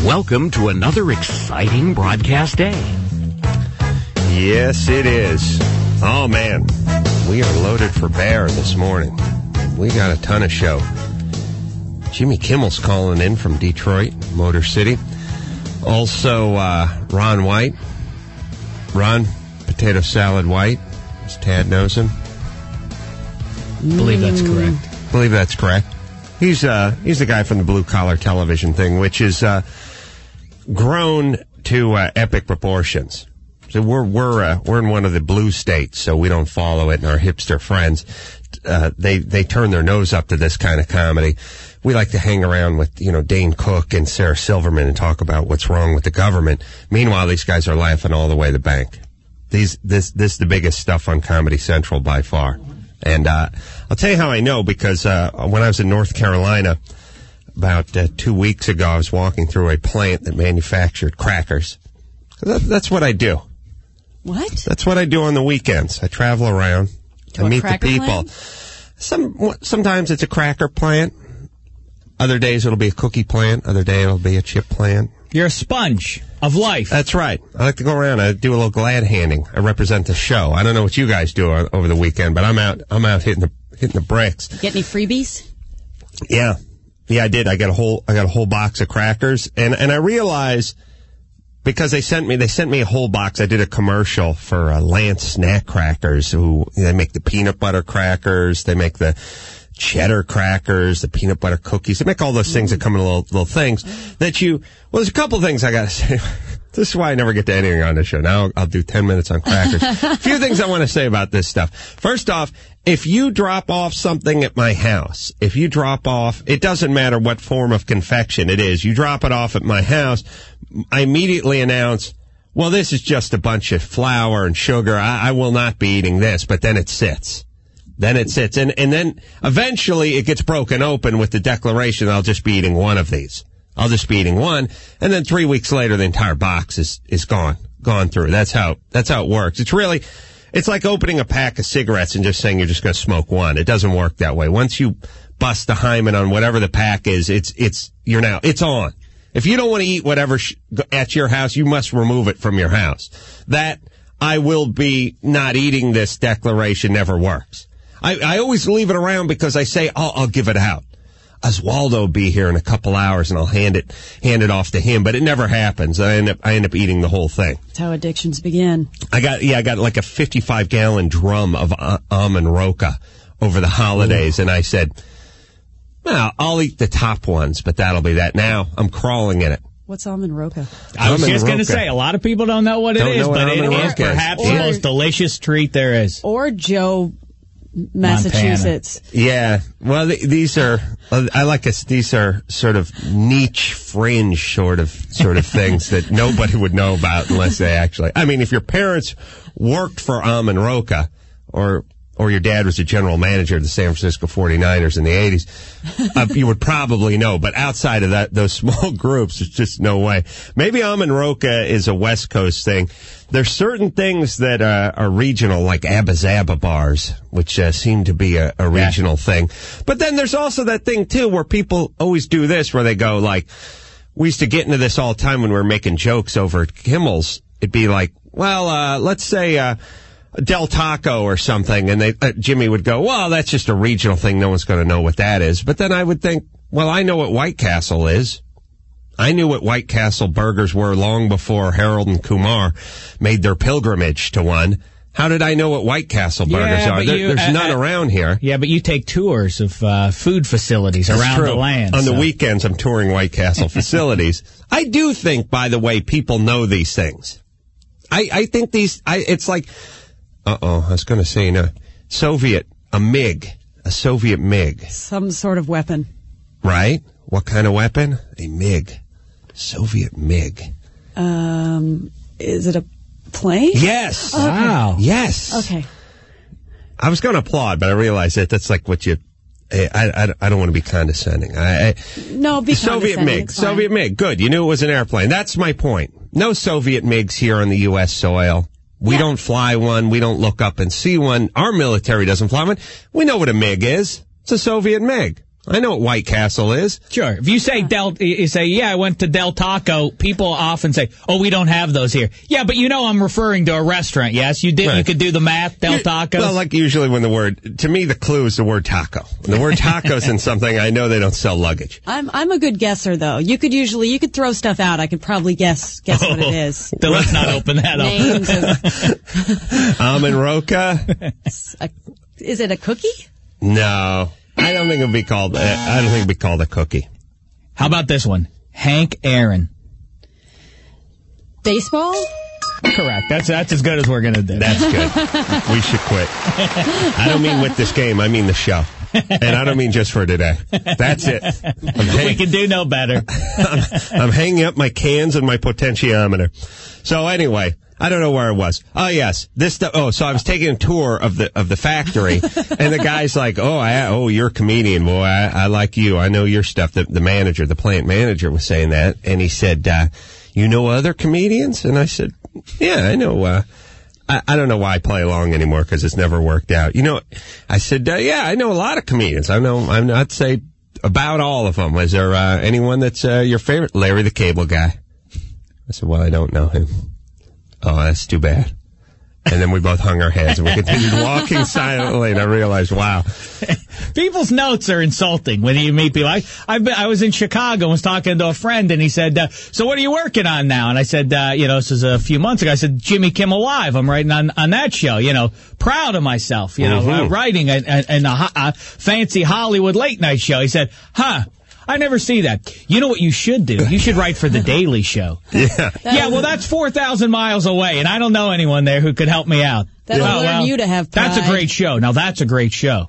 Welcome to another exciting broadcast day. Yes, it is. Oh, man. We are loaded for bear this morning. We got a ton of show. Jimmy Kimmel's calling in from Detroit, Motor City. Also, Ron White. Ron, potato salad White, as Tad knows him. Believe that's correct. Believe that's correct. He's the guy from the blue collar television thing, which is grown to epic proportions. So we're in one of the blue states, so we don't follow it. And our hipster friends, they turn their nose up to this kind of comedy. We like to hang around with, Dane Cook and Sarah Silverman and talk about what's wrong with the government. Meanwhile, these guys are laughing all the way to the bank. This is the biggest stuff on Comedy Central by far. And I'll tell you how I know, because when I was in North Carolina about 2 weeks ago, I was walking through a plant that manufactured crackers. That's what I do. What? That's what I do on the weekends. I travel around. I meet the people. Sometimes it's a cracker plant. Other days it'll be a cookie plant. Other day it'll be a chip plant. You're a sponge of life. That's right. I like to go around. I do a little glad handing. I represent the show. I don't know what you guys do over the weekend, but I'm out hitting the bricks. Get any freebies? Yeah, I did. I got a whole box of crackers, and I realized, because they sent me a whole box. I did a commercial for Lance Snack Crackers, they make the peanut butter crackers, they make the cheddar crackers, the peanut butter cookies. They make all those things that come in little things that well, there's a couple things I gotta say. This is why I never get to anything on this show. Now I'll do 10 minutes on crackers. A few things I want to say about this stuff. First off, if you drop off something at my house, it doesn't matter what form of confection it is, you drop it off at my house, I immediately announce, well, this is just a bunch of flour and sugar. I will not be eating this, but then it sits. And then eventually it gets broken open with the declaration, I'll just be eating one of these. I'll just be eating one. And then 3 weeks later, the entire box is gone through. That's how it works. It's like opening a pack of cigarettes and just saying you're just going to smoke one. It doesn't work that way. Once you bust the hymen on whatever the pack is, it's on. If you don't want to eat whatever at your house, you must remove it from your house. That I will be not eating this declaration never works. I always leave it around because I say, I'll give it out. Oswaldo will be here in a couple hours and I'll hand it off to him, but it never happens. I end up eating the whole thing. That's how addictions begin. I got like a 55-gallon drum of almond roca over the holidays. Ooh. And I said, well, I'll eat the top ones, but that'll be that. Now I'm crawling in it. What's almond roca? I was just going to say, a lot of people don't know what it is, but it is perhaps the most delicious treat there is. Or Joe, Massachusetts. Montana. Yeah. Well, these are sort of niche fringe sort of things that nobody would know about unless they actually, if your parents worked for almond roca or your dad was a general manager of the San Francisco 49ers in the 80s, you would probably know. But outside of that, those small groups, there's just no way. Maybe almond roca is a West Coast thing. There's certain things that are regional, like Abba Zaba bars, which seem to be a regional thing. But then there's also that thing, too, where people always do this, where they go, like, we used to get into this all the time when we were making jokes over at Kimmel's. It'd be like, well, let's say Del Taco or something, and Jimmy would go, well, that's just a regional thing. No one's going to know what that is. But then I would think, well, I know what White Castle is. I knew what White Castle burgers were long before Harold and Kumar made their pilgrimage to one. How did I know what White Castle burgers are? There's none around here. Yeah, but you take tours of food facilities around the land. On the weekends, I'm touring White Castle facilities. I do think, by the way, people know these things. I think it's like, I was going to say, a Soviet MiG. Some sort of weapon. Right? What kind of weapon? A MiG. Soviet MiG. Is it a plane? Yes. Okay. Wow. Yes. Okay. I was going to applaud, but I realized that's like what you... I don't want to be condescending. No, be Soviet MiG. Soviet MiG. Good. You knew it was an airplane. That's my point. No Soviet MiGs here on the U.S. soil. We don't fly one. We don't look up and see one. Our military doesn't fly one. We know what a MiG is. It's a Soviet MiG. I know what White Castle is. Sure. If you say I went to Del Taco, people often say, oh, we don't have those here. Yeah, but I'm referring to a restaurant, yes? You did. Right. You could do the math, Del Taco. Well, like usually to me, the clue is the word taco. When the word taco's in something, I know they don't sell luggage. I'm a good guesser, though. You could throw stuff out. I could probably guess what it is. Then let's not open that up. Almond Roca. Is it a cookie? No. I don't think it'd be called a cookie. How about this one? Hank Aaron. Baseball? Correct. That's as good as we're going to do. That's good. We should quit. I don't mean with this game. I mean the show. And I don't mean just for today. That's it. We can do no better. I'm hanging up my cans and my potentiometer. So anyway, I don't know where I was. Oh, yes. This stuff. Oh, so I was taking a tour of the factory, and the guy's like, you're a comedian, boy. I like you. I know your stuff. The plant manager was saying that, and he said, you know other comedians? And I said, yeah, I know. I don't know why I play along anymore because it's never worked out. I said, yeah, I know a lot of comedians. I'd say about all of them. Is there anyone that's your favorite? Larry the Cable Guy. I said, well, I don't know him. Oh, that's too bad. And then we both hung our heads and we continued walking silently, and I realized, wow. People's notes are insulting when you meet people. I was in Chicago and was talking to a friend, and he said, so what are you working on now? And I said, this is a few months ago. I said, Jimmy Kimmel Live. I'm writing on that show, proud of myself, writing a fancy Hollywood late night show. He said, I never see that. You know what you should do? You should write for The Daily Show. Yeah. Well, that's 4,000 miles away, and I don't know anyone there who could help me out. That'll learn you to have pride. That's a great show. Now, that's a great show.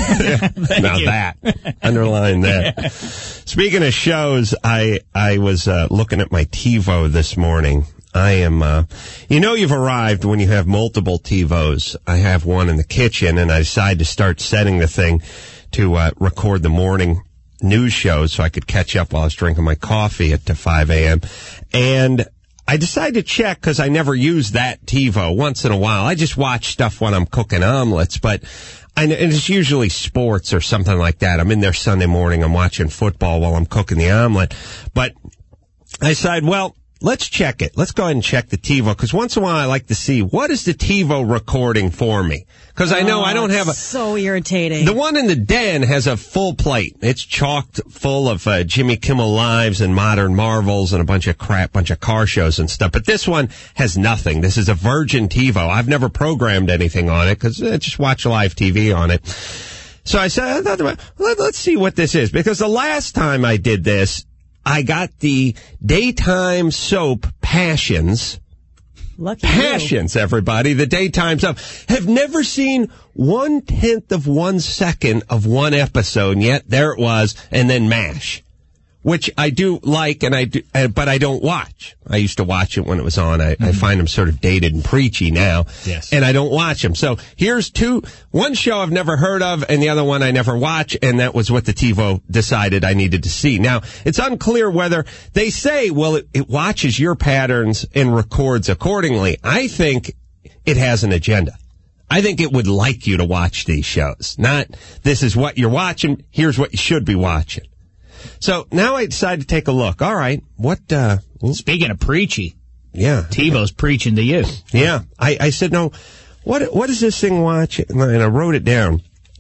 Underline that. Speaking of shows, I was looking at my TiVo this morning. I am, you've arrived when you have multiple TiVos. I have one in the kitchen, and I decided to start setting the thing to record the morning news shows so I could catch up while I was drinking my coffee at 5 a.m. And I decided to check because I never use that TiVo. Once in a while, I just watch stuff when I'm cooking omelets, but and it's usually sports or something like that. I'm in there Sunday morning. I'm watching football while I'm cooking the omelet. But I decided, well, let's check it. Let's go ahead and check the TiVo, because once in a while I like to see what is the TiVo recording for me. Because I know I don't have so irritating. The one in the den has a full plate. It's chocked full of Jimmy Kimmel Lives and Modern Marvels and a bunch of crap, bunch of car shows and stuff. But this one has nothing. This is a virgin TiVo. I've never programmed anything on it because I just watch live TV on it. So I said, let's see what this is. Because the last time I did this, I got the daytime soap Passions. Lucky Passions, you. Everybody. The daytime soap. Have never seen 1/10 of 1 second of one episode, and yet there it was, and then MASH, which I do like, but I don't watch. I used to watch it when it was on. I find them sort of dated and preachy now. Yes. And I don't watch them. So here's one show I've never heard of, and the other one I never watch, and that was what the TiVo decided I needed to see. Now, it's unclear whether they say, well, it watches your patterns and records accordingly. I think it has an agenda. I think it would like you to watch these shows. Not, this is what you're watching, here's what you should be watching. So now I decided to take a look. All right, what? Speaking of preachy, yeah, TiVo's preaching to you. Yeah, I said no. What is this thing watching? And I wrote it down.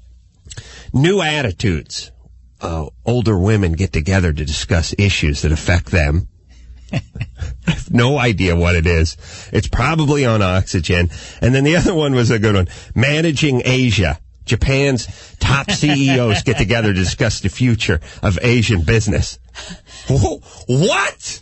New attitudes. Older women get together to discuss issues that affect them. I have no idea what it is. It's probably on Oxygen. And then the other one was a good one. Managing Asia. Japan's top CEOs get together to discuss the future of Asian business. What?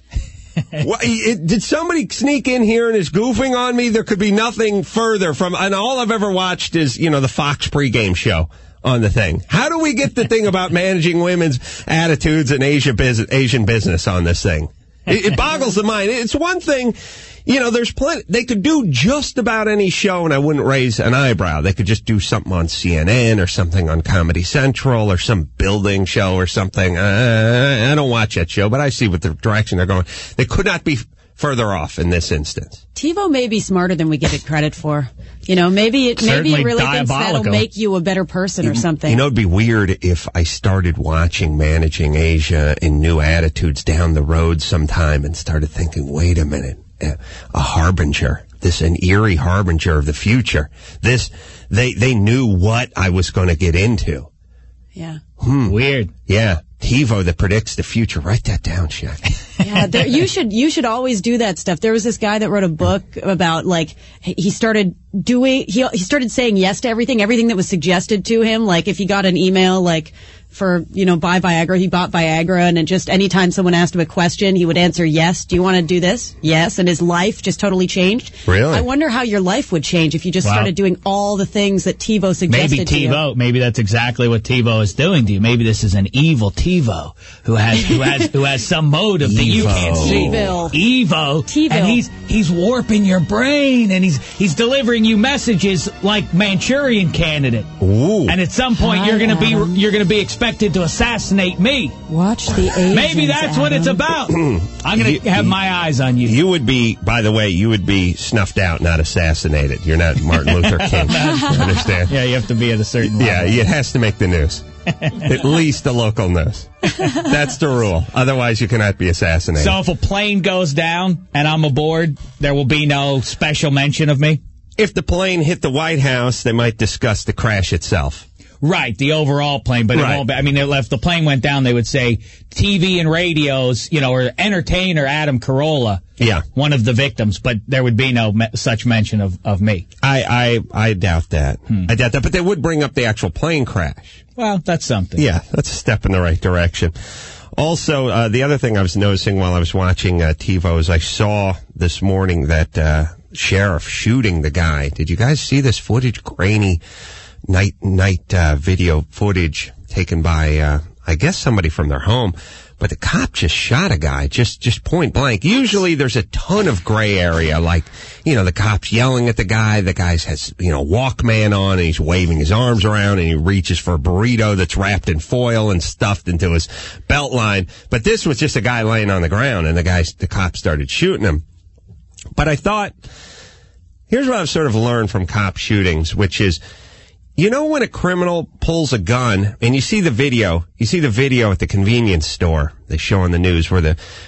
Did somebody sneak in here and is goofing on me? There could be nothing further from, and all I've ever watched is, the Fox pregame show on the thing. How do we get the thing about managing women's attitudes and Asian business on this thing? It boggles the mind. It's one thing, there's plenty. They could do just about any show and I wouldn't raise an eyebrow. They could just do something on CNN or something on Comedy Central or some building show or something. I don't watch that show, but I see what the direction they're going. They could not be further off in this instance. TiVo may be smarter than we give it credit for. You know, maybe it really thinks that'll make you a better person or something. You know, it'd be weird if I started watching Managing Asia in New Attitudes down the road sometime and started thinking, wait a minute, a harbinger, an eerie harbinger of the future. They knew what I was going to get into. Yeah. Weird. Yeah. TiVo that predicts the future. Write that down, Shaq. Yeah, you should always do that stuff. There was this guy that wrote a book about, like, he started saying yes to everything that was suggested to him. Like, if he got an email, like, for, buy Viagra, he bought Viagra, and then just anytime someone asked him a question, he would answer yes. Do you want to do this? Yes. And his life just totally changed. Really? I wonder how your life would change if you just started doing all the things that TiVo suggested to you. Maybe that's exactly what TiVo is doing to you. Maybe this is an evil TiVo who has some motive that you can't see. Evo. And he's warping your brain, and he's delivering you messages like Manchurian Candidate. Ooh. And at some point you're gonna be expected to assassinate me. Watch the Asians, Maybe that's what it's about. I'm going to have my eyes on you. You would be, by the way, snuffed out, not assassinated. You're not Martin Luther King. Understand? Yeah, you have to be at a certain level. Yeah, it has to make the news. At least the local news. That's the rule. Otherwise, you cannot be assassinated. So if a plane goes down and I'm aboard, there will be no special mention of me? If the plane hit the White House, they might discuss the crash itself. Right, the overall plane, but it won't be. I mean, if the plane went down, they would say TV and radios, or entertainer Adam Carolla, one of the victims, but there would be no such mention of me. I doubt that. I doubt that, but they would bring up the actual plane crash. Well, that's something. Yeah, that's a step in the right direction. Also, the other thing I was noticing while I was watching TiVo is I saw this morning that sheriff shooting the guy. Did you guys see this footage? Grainy night video footage taken by I guess somebody from their home, but the cop just shot a guy just point blank. Usually there's a ton of gray area, like the cop's yelling at the guy has Walkman on and he's waving his arms around and he reaches for a burrito that's wrapped in foil and stuffed into his belt line. But this was just a guy laying on the ground and the cop started shooting him. But I thought, here's what I've sort of learned from cop shootings, which is, when a criminal pulls a gun, and you see the video at the convenience store, they show on the news where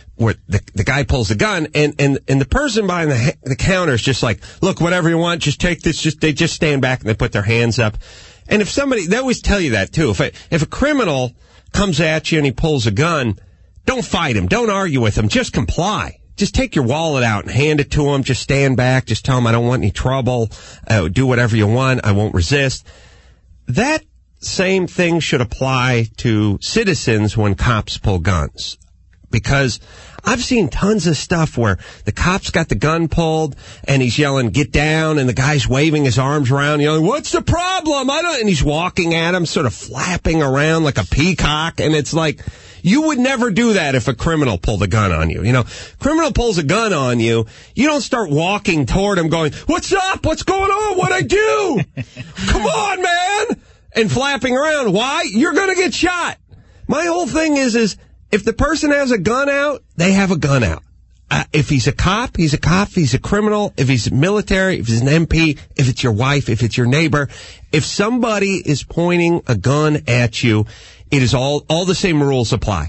the guy pulls the gun, and the person behind the counter is just like, look, whatever you want, just take this, they just stand back and they put their hands up. And they always tell you that too. If a criminal comes at you and he pulls a gun, don't fight him, don't argue with him, just comply. Just take your wallet out and hand it to him. Just stand back. Just tell him I don't want any trouble. Do whatever you want. I won't resist. That same thing should apply to citizens when cops pull guns. Because I've seen tons of stuff where the cop's got the gun pulled and he's yelling, get down, and the guy's waving his arms around, yelling, what's the problem? And he's walking at him, sort of flapping around like a peacock, and it's like, you would never do that if a criminal pulled a gun on you. Criminal pulls a gun on you, you don't start walking toward him going, what's up? What's going on? What'd I do? Come on, man! And flapping around. Why? You're gonna get shot. My whole thing is if the person has a gun out, they have a gun out. If he's a cop, he's a cop. If he's a criminal, if he's military, if he's an MP, if it's your wife, if it's your neighbor, if somebody is pointing a gun at you, it is all the same rules apply.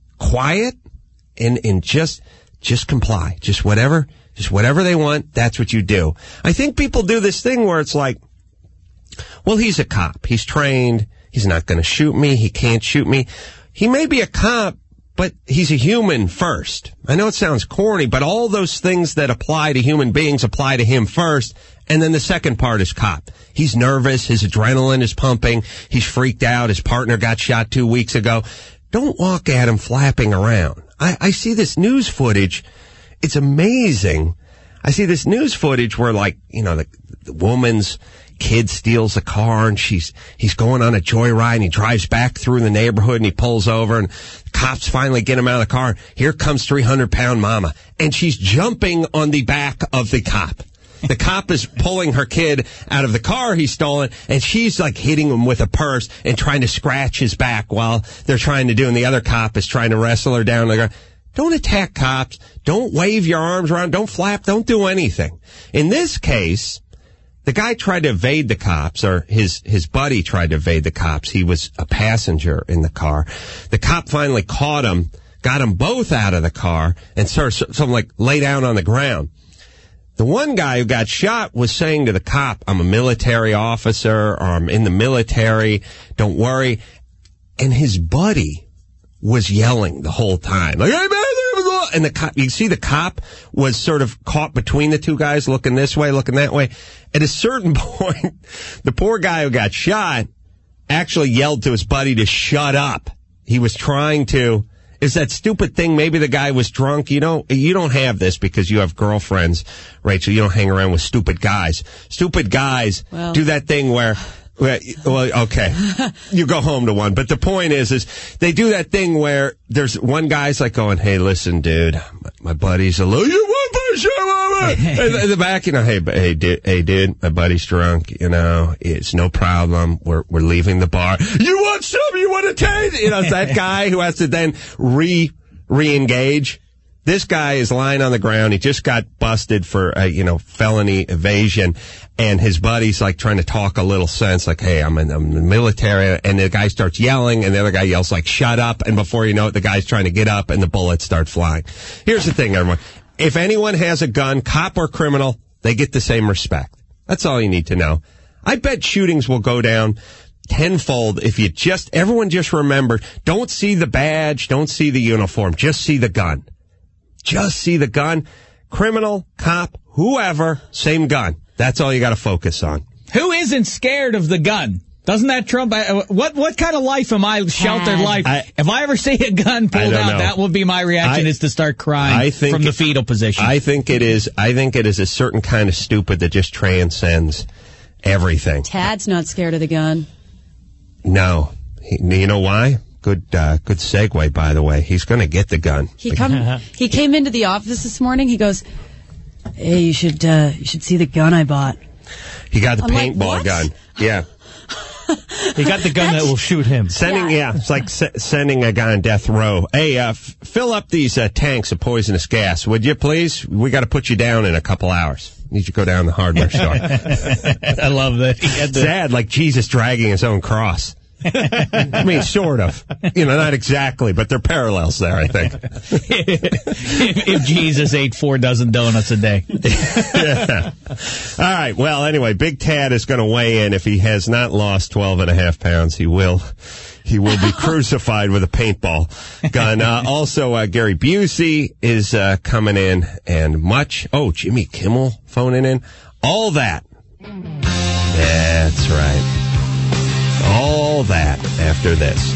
Quiet and just comply. Just whatever they want, that's what you do. I think people do this thing where it's like, well, he's a cop. He's trained. He's not going to shoot me. He can't shoot me. He may be a cop, but he's a human first. I know it sounds corny, but all those things that apply to human beings apply to him first. And then the second part is cop. He's nervous. His adrenaline is pumping. He's freaked out. His partner got shot 2 weeks ago. Don't walk at him flapping around. I see this news footage. It's amazing. I see this news footage where, the woman's kid steals a car and he's going on a joyride and he drives back through the neighborhood and he pulls over and the cops finally get him out of the car. Here comes 300-pound mama. And she's jumping on the back of the cop. The cop is pulling her kid out of the car he's stolen, and she's hitting him with a purse and trying to scratch his back while they're trying to do, and the other cop is trying to wrestle her down. Don't attack cops. Don't wave your arms around. Don't flap. Don't do anything. In this case, the guy tried to evade the cops, or his buddy tried to evade the cops. He was a passenger in the car. The cop finally caught him, got them both out of the car, and something like lay down on the ground. The one guy who got shot was saying to the cop, I'm a military officer, or I'm in the military, don't worry. And his buddy was yelling the whole time, like, hey man, and the cop, you can see the cop was sort of caught between the two guys, looking this way, looking that way. At a certain point, the poor guy who got shot actually yelled to his buddy to shut up. He was trying to, it's that stupid thing, maybe the guy was drunk. You don't have this because you have girlfriends, Rachel. You don't hang around with stupid guys. Stupid guys do that thing where, well, okay, you go home to one. But the point is they do that thing where there's one guy's like going, hey, listen, dude, my buddy's a little, you want in the back, hey, dude, my buddy's drunk, it's no problem. We're leaving the bar. You want some? You want a taste? It's that guy who has to then re-engage. This guy is lying on the ground. He just got busted for, felony evasion. And his buddy's like trying to talk a little sense, like, hey, I'm in the military. And the guy starts yelling, and the other guy yells like, shut up. And before you know it, the guy's trying to get up, and the bullets start flying. Here's the thing, everyone. If anyone has a gun, cop or criminal, they get the same respect. That's all you need to know. I bet shootings will go down tenfold if everyone just remember, don't see the badge, don't see the uniform, just see the gun. Just see the gun. Criminal, cop, whoever, same gun. That's all you got to focus on. Who isn't scared of the gun? Doesn't that trump? What kind of life am I? Sheltered life. If I ever see a gun pulled out, that will be my reaction, is to start crying from the fetal position. I think it is a certain kind of stupid that just transcends everything. Tad's not scared of the gun. No. You know why? Good segue, by the way. He's going to get the gun. He came into the office this morning. He goes, hey, you should see the gun I bought. He got the paintball gun. Yeah. He got the gun that will shoot him. It's like sending a guy on death row. Hey, fill up these tanks of poisonous gas, would you please? We got to put you down in a couple hours. Need you to go down to the hardware store. I love that. Sad, like Jesus dragging his own cross. I mean, sort of. Not exactly, but there are parallels there, I think. if Jesus ate 4 dozen donuts a day. Yeah. All right. Well, anyway, Big Tad is going to weigh in. If he has not lost 12.5 pounds, he will be crucified with a paintball gun. Also, Gary Busey is coming in, and Jimmy Kimmel phoning in. All that. That's right. All that after this.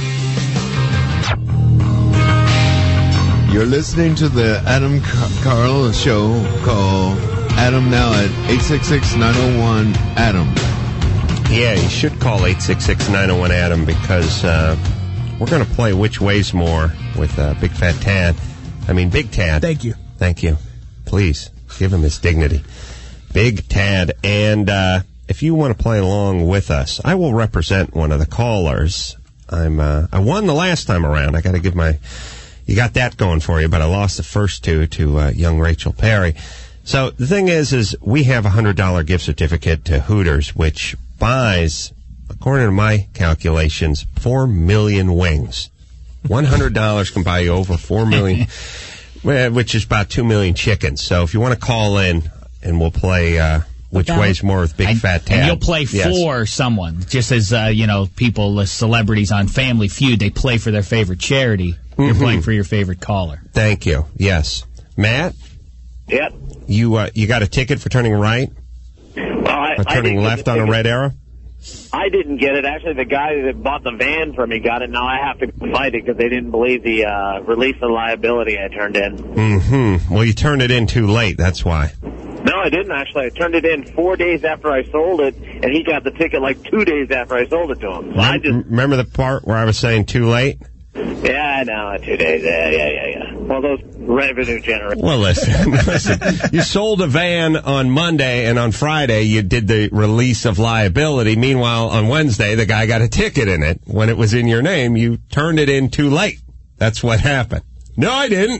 You're listening to the Adam Carolla show. Call Adam now at 866-901-ADAM. Yeah, you should call 866-901-ADAM because we're going to play Which Weighs More with Big Fat Tad. Big Tad. Thank you. Thank you. Please, give him his dignity. Big Tad. And if you want to play along with us, I will represent one of the callers. I won the last time around. I got to give you got that going for you, but I lost the first two to young Rachel Perry. So the thing is we have a $100 gift certificate to Hooters, which buys, according to my calculations, 4 million wings. $100 can buy you over 4 million, which is about 2 million chickens. So if you want to call in, and we'll play Which Weighs More with Big Fat Tad. And you'll play for someone, just as, people, celebrities on Family Feud, they play for their favorite charity. You're playing for your favorite caller. Thank you. Yes. Matt? Yep. You got a ticket for turning right? Turning left on a red arrow? I didn't get it. Actually, the guy that bought the van for me got it. Now I have to fight it because they didn't believe the release of liability I turned in. Mm-hmm. Well, you turned it in too late. That's why. No, I didn't, actually. I turned it in 4 days after I sold it, and he got the ticket like 2 days after I sold it to him. Remember the part where I was saying too late? Yeah, I know. 2 days. Yeah. Well, those revenue generators. Well, listen. You sold a van on Monday, and on Friday you did the release of liability. Meanwhile, on Wednesday, the guy got a ticket in it. When it was in your name, you turned it in too late. That's what happened. No, I didn't.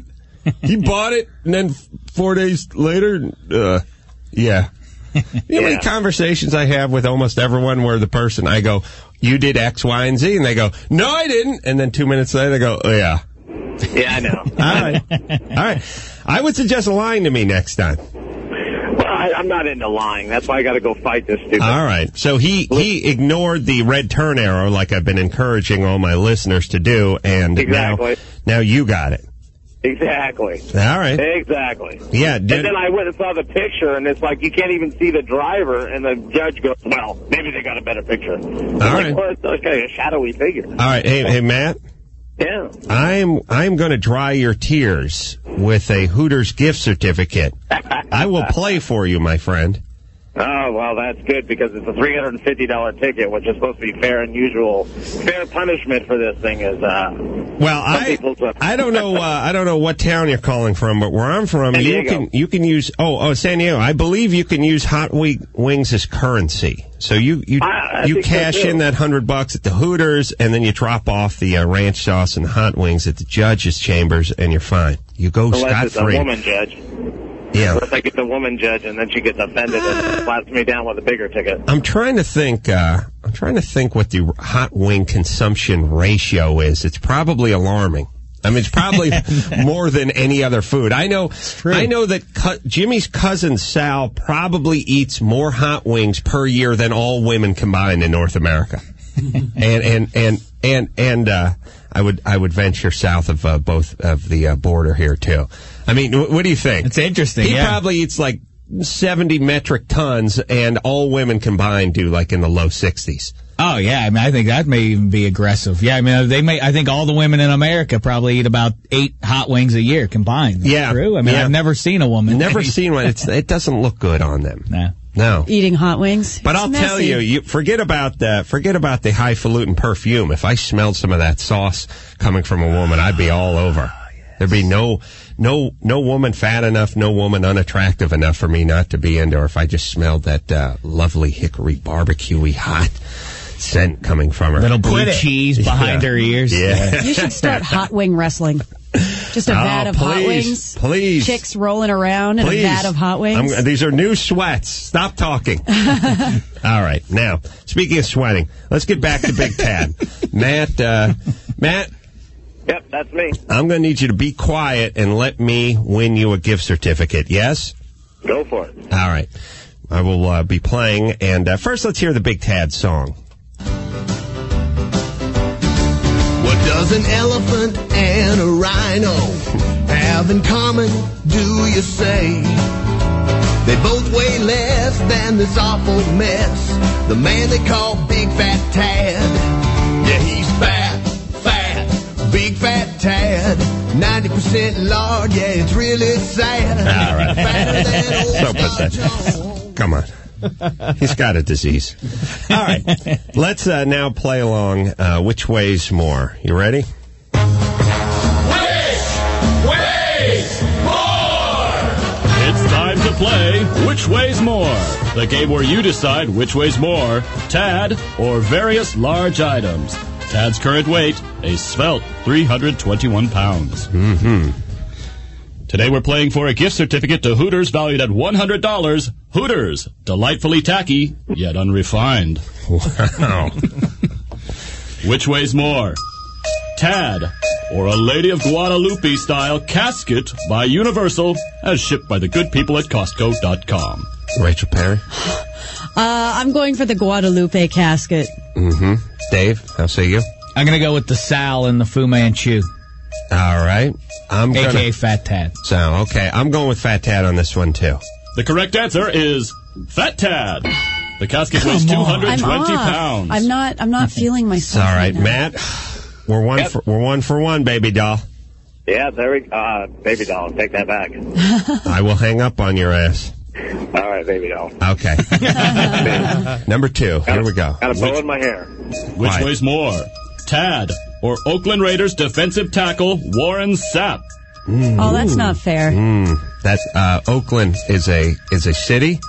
He bought it, and then 4 days later, yeah. You know how many conversations I have with almost everyone where the person, I go, you did X, Y, and Z, and they go, no, I didn't. And then 2 minutes later, they go, oh, yeah. Yeah, I know. All right. I would suggest lying to me next time. Well, I'm not into lying. That's why I got to go fight this stupid. All right. So he ignored the red turn arrow like I've been encouraging all my listeners to do, and exactly. Now you got it. Exactly. All right. Exactly. Yeah. And then I went and saw the picture, and it's like you can't even see the driver, and the judge goes, well, maybe they got a better picture. All right. Well, it's like a shadowy figure. All right. Hey, Matt. Yeah. I'm going to dry your tears with a Hooters gift certificate. I will play for you, my friend. Oh, well, that's good because it's a $350 ticket, which is supposed to be fair and usual. Fair punishment for this thing is, well, I don't know, I don't know what town you're calling from, but where I'm from, you can use, San Diego. I believe you can use hot wings as currency. So you cash in that $100 at the Hooters, and then you drop off the ranch sauce and hot wings at the judge's chambers, and you're fine. You go scot-free. It's a woman judge. Yeah. Unless I get the woman judge, and then she gets offended and slaps me down with a bigger ticket. I'm trying to think what the hot wing consumption ratio is. It's probably alarming. I mean, it's probably more than any other food. I know that Jimmy's cousin Sal probably eats more hot wings per year than all women combined in North America. and I would venture south of both of the border here too. I mean, what do you think? It's interesting. He probably eats like 70 metric tons, and all women combined do like in the low 60s. Oh yeah, I mean, I think that may even be aggressive. Yeah, I mean, I think all the women in America probably eat about 8 hot wings a year combined. That's yeah, true. I mean, I've never seen a woman. Never seen one. It doesn't look good on them. No. Eating hot wings. But I'll tell you, forget about the highfalutin perfume. If I smelled some of that sauce coming from a woman, I'd be all over. There'd be no woman fat enough, no woman unattractive enough for me not to be into her if I just smelled that lovely hickory barbecue-y hot scent coming from her. Little blue cheese behind her ears. Yeah. You should start hot wing wrestling. Just a vat of hot wings. Please. Chicks rolling around in a vat of hot wings. These are new sweats. Stop talking. All right. Now, speaking of sweating, let's get back to Big Tad. Matt. Yep, that's me. I'm going to need you to be quiet and let me win you a gift certificate. Yes? Go for it. All right. I will be playing. And first, let's hear the Big Tad song. What does an elephant and a rhino have in common, do you say? They both weigh less than this awful mess. The man they call Big Fat Tad. Yeah, he's fat, Big Fat Tad. 90% lard, yeah, it's really sad. All right. Fatter than old So pathetic. Come on. He's got a disease. All right. Let's now play along Which Weighs More. You ready? Which weighs more? It's time to play Which Weighs More, the game where you decide which weighs more, Tad or various large items. Tad's current weight, a svelte 321 pounds. Mm-hmm. Today we're playing for a gift certificate to Hooters valued at $100. Hooters, delightfully tacky, yet unrefined. Wow. Which weighs more? Tad, or a Lady of Guadalupe style casket by Universal, as shipped by the good people at Costco.com. Rachel Perry? I'm going for the Guadalupe casket. Mm-hmm. Dave, how say you? I'm going to go with the Sal and the Fu Manchu. All right. A.K.A. Fat Tad. So, okay. I'm going with Fat Tad on this one, too. The correct answer is Fat Tad. The casket weighs 220 pounds. I'm not feeling myself. All right, now. Matt. We're one for one, baby doll. Yeah, there we baby doll, take that back. I will hang up on your ass. All right, baby doll. Okay. Number 2. Here we go. Got a bow in my hair. Which weighs more? Tad or Oakland Raiders defensive tackle Warren Sapp? Oh, that's not fair. That's Oakland is a city,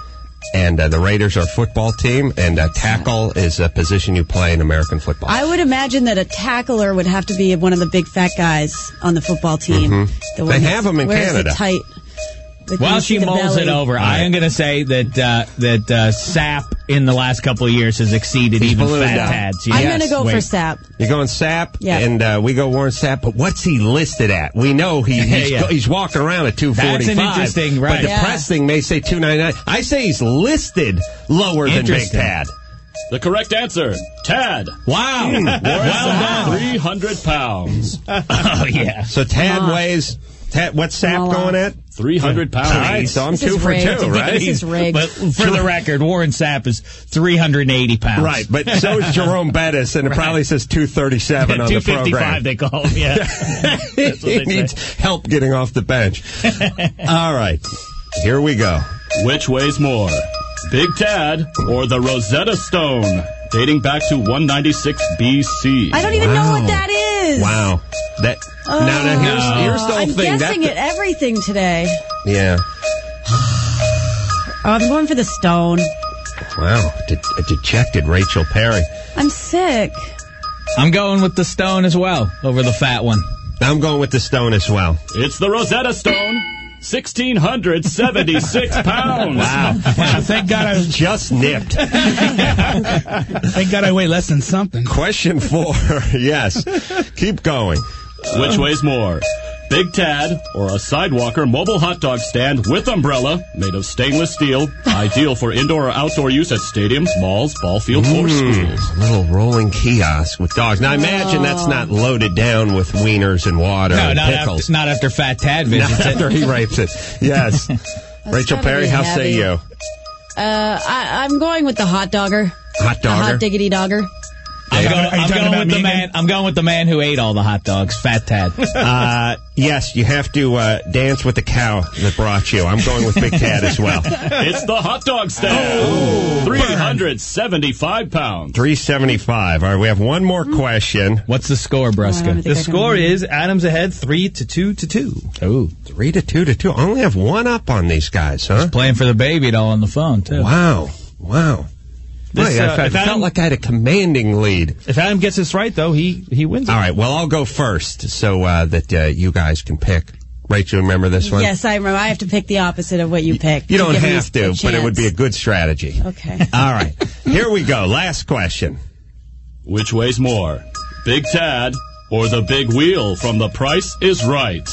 And the Raiders are a football team, and tackle is a position you play in American football. I would imagine that a tackler would have to be one of the big fat guys on the football team. Mm-hmm. They have them in Canada. The tight, While she mulls it over, I am going to say that Sapp in the last couple of years has exceeded even Fat Tad's. I'm going to go for Sapp. You're going Sapp? Yeah. And we go Warren Sapp, but what's he listed at? We know he's walking around at 245. That's an interesting, right. But the press thing may say 299. I say he's listed lower than Big Tad. The correct answer, Tad. Wow. Well done. 300 pounds. Oh, yeah. So Tad weighs... what's Sapp going at? 300 pounds. All right, so I'm 2 for 2, right? This is rigged. But for the record, Warren Sapp is 380 pounds. Right, but so is Jerome Bettis, and it probably says 237 on the program. 255 they call him, yeah. He needs help getting off the bench. All right, here we go. Which weighs more, Big Tad or the Rosetta Stone, dating back to 196 BC? I don't even know what that is. Wow. Now here's the whole I'm thing. I'm guessing at everything today. Yeah. I'm going for the stone. Wow. A dejected Rachel Perry. I'm sick. I'm going with the stone as well, over the fat one. I'm going with the stone as well. It's the Rosetta Stone, 1,676 pounds. Wow. Thank God I was just nipped. Thank God I weigh less than something. Question 4. Yes. Keep going. Which weighs more, Big Tad or a Sidewalker mobile hot dog stand with umbrella made of stainless steel, ideal for indoor or outdoor use at stadiums, malls, ball fields, or schools? A little rolling kiosk with dogs. Now, I imagine that's not loaded down with wieners and water and pickles. Not after Fat Tad visits Not after he rapes it. Yes. Rachel Perry, how say you? I'm going with the hot dogger. Hot The dogger? hot diggity dogger. I'm going with the man who ate all the hot dogs, Fat Tad. Yes, you have to dance with the cow that brought you. I'm going with Big Tad as well. It's the hot dog stand, 375 pounds. 375. All right, we have one more question. What's the score, Brusca? The score is Adams ahead 3-2-2. Ooh. 3-2. I only have one up on these guys, huh? Playing for the baby doll on the phone, too. Wow. This, I felt like I had a commanding lead. If Adam gets this right, though, he wins. All right, well, I'll go first so that you guys can pick. Rachel, remember this one? Yes, I remember. I have to pick the opposite of what you picked. You don't give me have to, a but it would be a chance. good strategy. Okay. All right, here we go. Last question. Which weighs more, Big Tad or the big wheel from The Price is Right?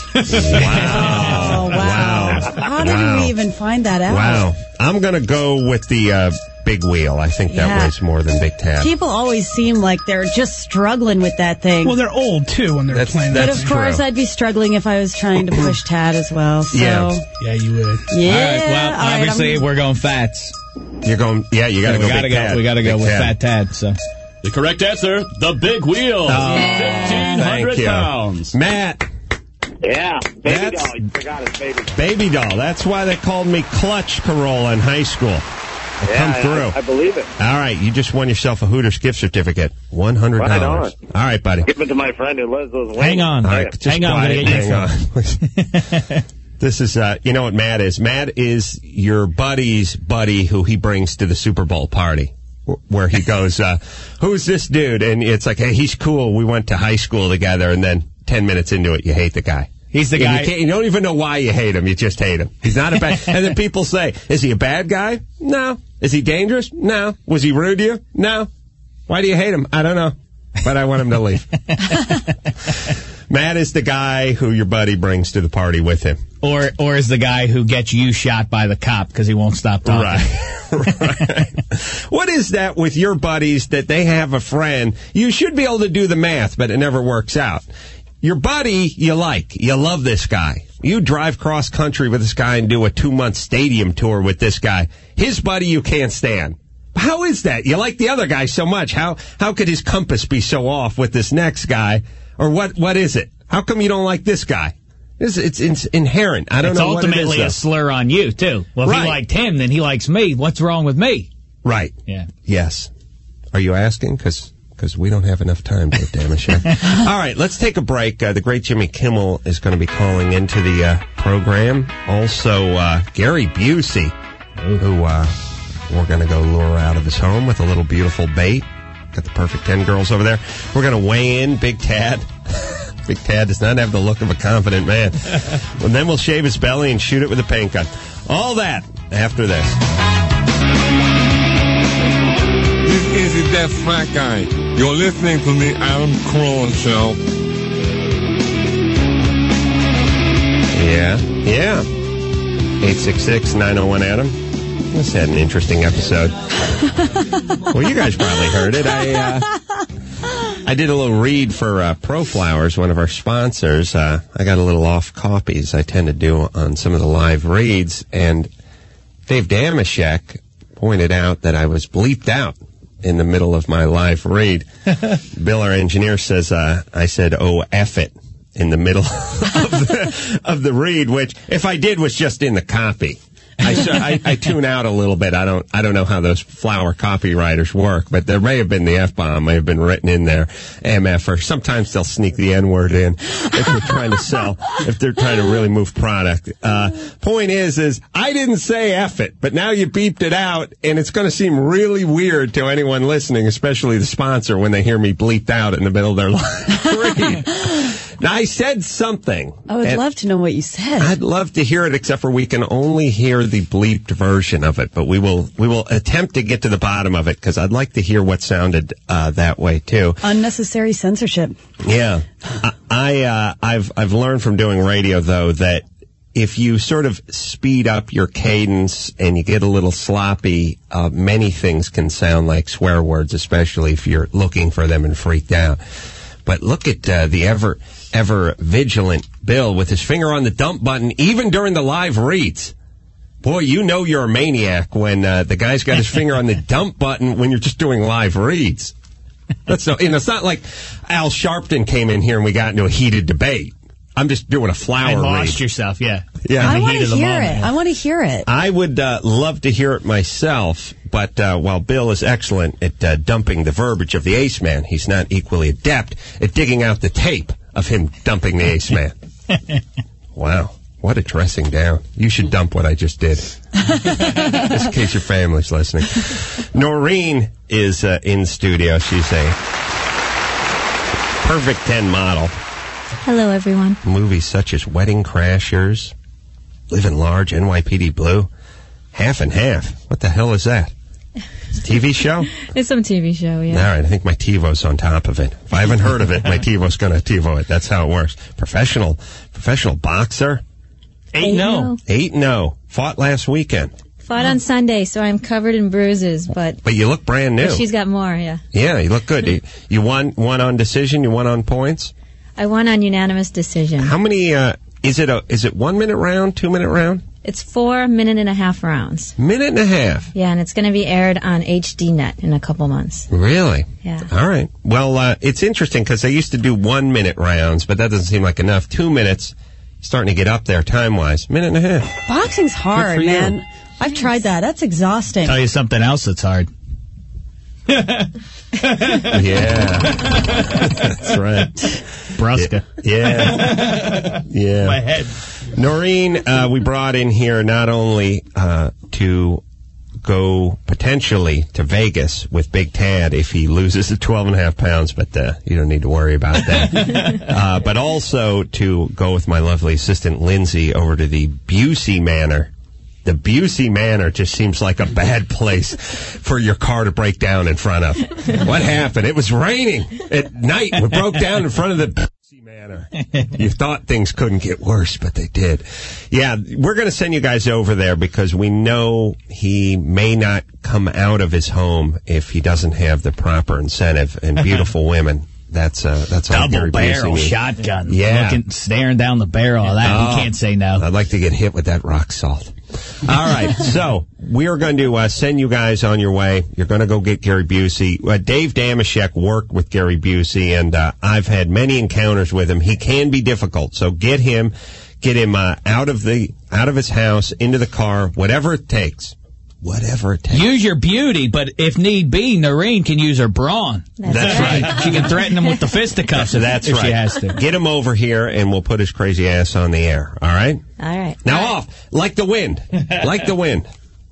Oh, wow. How did we even find that out? Wow. I'm going to go with the big wheel. I think that weighs more than Big Tad. People always seem like they're just struggling with that thing. Well, they're old, too, when they're playing that. But of course, I'd be struggling if I was trying to push Tad as well. So. Yeah, you would. Yeah. All right, well, obviously, we're going Fats. You're going, you got to go Big Tad. We got to go with Fat Tad, so. The correct answer, the big wheel, 1,500 pounds. Matt. Yeah, baby doll. You forgot his baby doll. Baby doll. That's why they called me Clutch Corolla in high school. Come through. I believe it. All right, you just won yourself a Hooters gift certificate. $100. Right on. All right, buddy. Give it to my friend who lives those wings. Hang on. All right, just Hang on. quiet. Hang on. This is, you know what Matt is? Matt is your buddy's buddy who he brings to the Super Bowl party. Where he goes, who's this dude? And it's like, hey, he's cool. We went to high school together. And then 10 minutes into it, you hate the guy. He's the guy. You don't even know why you hate him. You just hate him. He's not a bad. And then people say, is he a bad guy? No. Is he dangerous? No. Was he rude to you? No. Why do you hate him? I don't know. But I want him to leave. Matt is the guy who your buddy brings to the party with him. Or is the guy who gets you shot by the cop because he won't stop talking. Right. What is that with your buddies that they have a friend? You should be able to do the math, but it never works out. Your buddy, you love this guy. You drive cross country with this guy and do a 2-month stadium tour with this guy. His buddy you can't stand. How is that? You like the other guy so much. How could his compass be so off with this next guy? Or what is it? How come you don't like this guy? It's inherent. I don't know what it is. It's ultimately a slur on you, too. Well, if he liked him, then he likes me. What's wrong with me? Right. Yeah. Yes. Are you asking? Because we don't have enough time, Dave Damashek. All right, let's take a break. The great Jimmy Kimmel is going to be calling into the program. Also, Gary Busey, who we're going to go lure her out of his home with a little beautiful bait. Got the perfect 10 girls over there. We're going to weigh in Big Tad. Big Tad does not have the look of a confident man. And then we'll shave his belly and shoot it with a paint gun. All that after this. This is that fat guy. You're listening to the Adam Carolla Show. Yeah. 866-901-ADAM. This had an interesting episode. Well, you guys probably heard it. I did a little read for ProFlowers, one of our sponsors. I got a little off copies I tend to do on some of the live reads, and Dave Damashek pointed out that I was bleeped out in the middle of my live read. Bill, our engineer, says I said, "Oh, F it," in the middle of the read, which, if I did, was just in the copy. I tune out a little bit. I don't know how those flower copywriters work, but there may have been the F-bomb may have been written in there, MF, or sometimes they'll sneak the N-word in if they're trying to sell, if they're trying to really move product. Point is I didn't say F it, but now you beeped it out, and it's going to seem really weird to anyone listening, especially the sponsor, when they hear me bleeped out in the middle of their live read. Now, I said something. I would love to know what you said. I'd love to hear it, except for we can only hear the bleeped version of it. But we will attempt to get to the bottom of it, because I'd like to hear what sounded that way too. Unnecessary censorship. Yeah, I've learned from doing radio though that if you sort of speed up your cadence and you get a little sloppy, many things can sound like swear words, especially if you're looking for them and freaked out. But look at the ever vigilant Bill with his finger on the dump button, even during the live reads. Boy, you know you're a maniac when the guy's got his finger on the dump button when you're just doing live reads. It's not like Al Sharpton came in here and we got into a heated debate. I'm just doing a flower read. Lost yourself, yeah. I want to hear it. I want to hear it. I would love to hear it myself, but while Bill is excellent at dumping the verbiage of the Ace Man, he's not equally adept at digging out the tape of him dumping the Ace Man. Wow. What a dressing down. You should dump what I just did. Just in case your family's listening. Noreen is in studio. She's a perfect 10 model. Hello, everyone. Movies such as Wedding Crashers, Living Large, NYPD Blue, Half and Half. What the hell is that? It's a TV show? It's some TV show, yeah. All right, I think my TiVo's on top of it. If I haven't heard of it, my TiVo's going to TiVo it. That's how it works. Professional boxer. 8-0. 8-0. Fought last weekend. Fought on Sunday, so I'm covered in bruises, but you look brand new. But she's got more, yeah. Yeah, you look good. You won on decision, you won on points? I won on unanimous decision. How many, is it 1 minute round, 2 minute round? It's 4 minute-and-a-half rounds. Minute and a half? Yeah, and it's going to be aired on HDNet in a couple months. Really? Yeah. All right. Well, it's interesting because they used to do 1 minute rounds, but that doesn't seem like enough. 2 minutes, starting to get up there time-wise. Minute and a half. Boxing's hard, man. I've tried that. That's exhausting. Tell you something else that's hard. Yeah. That's right. Brusca. Yeah. Yeah. My head. Noreen, we brought in here not only to go potentially to Vegas with Big Tad if he loses the 12.5 pounds, but you don't need to worry about that. But also to go with my lovely assistant Lindsay over to the Busey Manor. The Busey Manor just seems like a bad place for your car to break down in front of. What happened? It was raining at night. We broke down in front of the Busey Manor. You thought things couldn't get worse, but they did. Yeah, we're going to send you guys over there because we know he may not come out of his home if he doesn't have the proper incentive and beautiful women. That's all double Gary barrel Busey needs. shotgun. Yeah. Staring down the barrel of that. You can't say no. I'd like to get hit with that rock salt. All right, so we are going to send you guys on your way. You're going to go get Gary Busey. Dave Damashek worked with Gary Busey, and I've had many encounters with him. He can be difficult, so get him out of his house, into the car, whatever it takes. Whatever it takes. Use your beauty, but if need be, Noreen can use her brawn. That's right. She can threaten him with the fisticuffs if she has to. Get him over here, and we'll put his crazy ass on the air. All right? All right. Now off. Like the wind. Like the wind.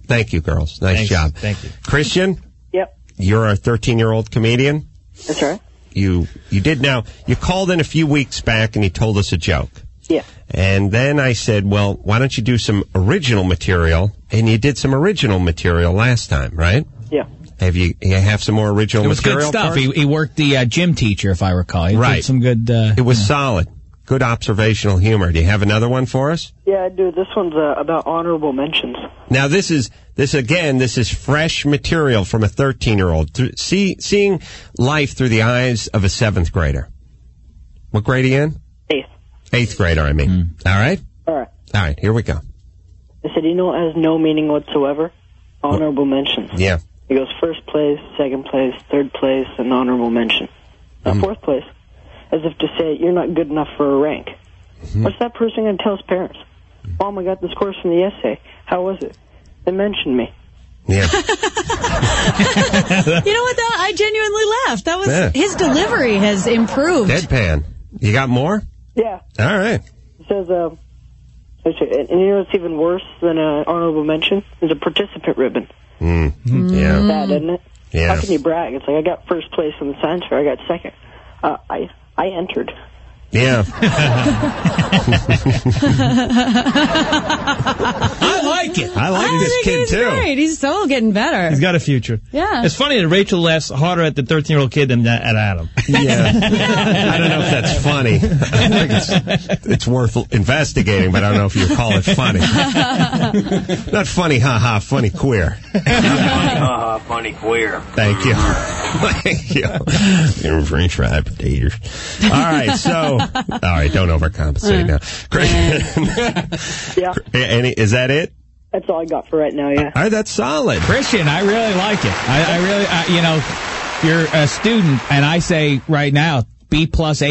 Thank you, girls. Nice Thanks. job. Thank you. Christian, Yep. you're a 13-year-old comedian. That's right. You did now. You called in a few weeks back and you told us a joke. Yeah. And then I said, well, why don't you do some original material? And you did some original material last time, right? Yeah. Have you have some more original It was good material? stuff. for us? He worked the gym teacher, if I recall. He Right. did some good. It was solid. Good observational humor. Do you have another one for us? Yeah, I do. This one's about honorable mentions. Now this is fresh material from a 13-year-old. Seeing life through the eyes of a 7th grader. What grade are you in? 8th grader, I mean. All right? All right. Here we go. I said, it has no meaning whatsoever. Honorable mentions. Yeah. It goes first place, second place, third place, and honorable mention. Fourth place, as if to say you're not good enough for a rank. What's that person going to tell his parents? Mom, I got this course in the essay. How was it? They mentioned me. Yeah. You know what, though? I genuinely laughed. That was his delivery has improved. Deadpan. You got more? Yeah. All right. It says, and you know what's even worse than an honorable mention? Is a participant ribbon. Yeah. Bad, isn't it? Yeah. How can you brag? It's like, I got first place in the science fair. I got second. I entered. Yeah. I like it. I like this kid, he's too. great. He's so getting better. He's got a future. Yeah. It's funny that Rachel laughs harder at the 13-year-old kid than at Adam. Yeah. I don't know if that's funny. I think it's worth investigating, but I don't know if you call it funny. Not funny, ha-ha, funny queer. Funny, funny queer. Thank you. Thank you. You're French fried potatoes. All right, don't overcompensate now. Yeah. Is that it? That's all I got for right now, yeah. All right, that's solid. Christian, I really like it. I really, you're a student, and I say right now, B+, A-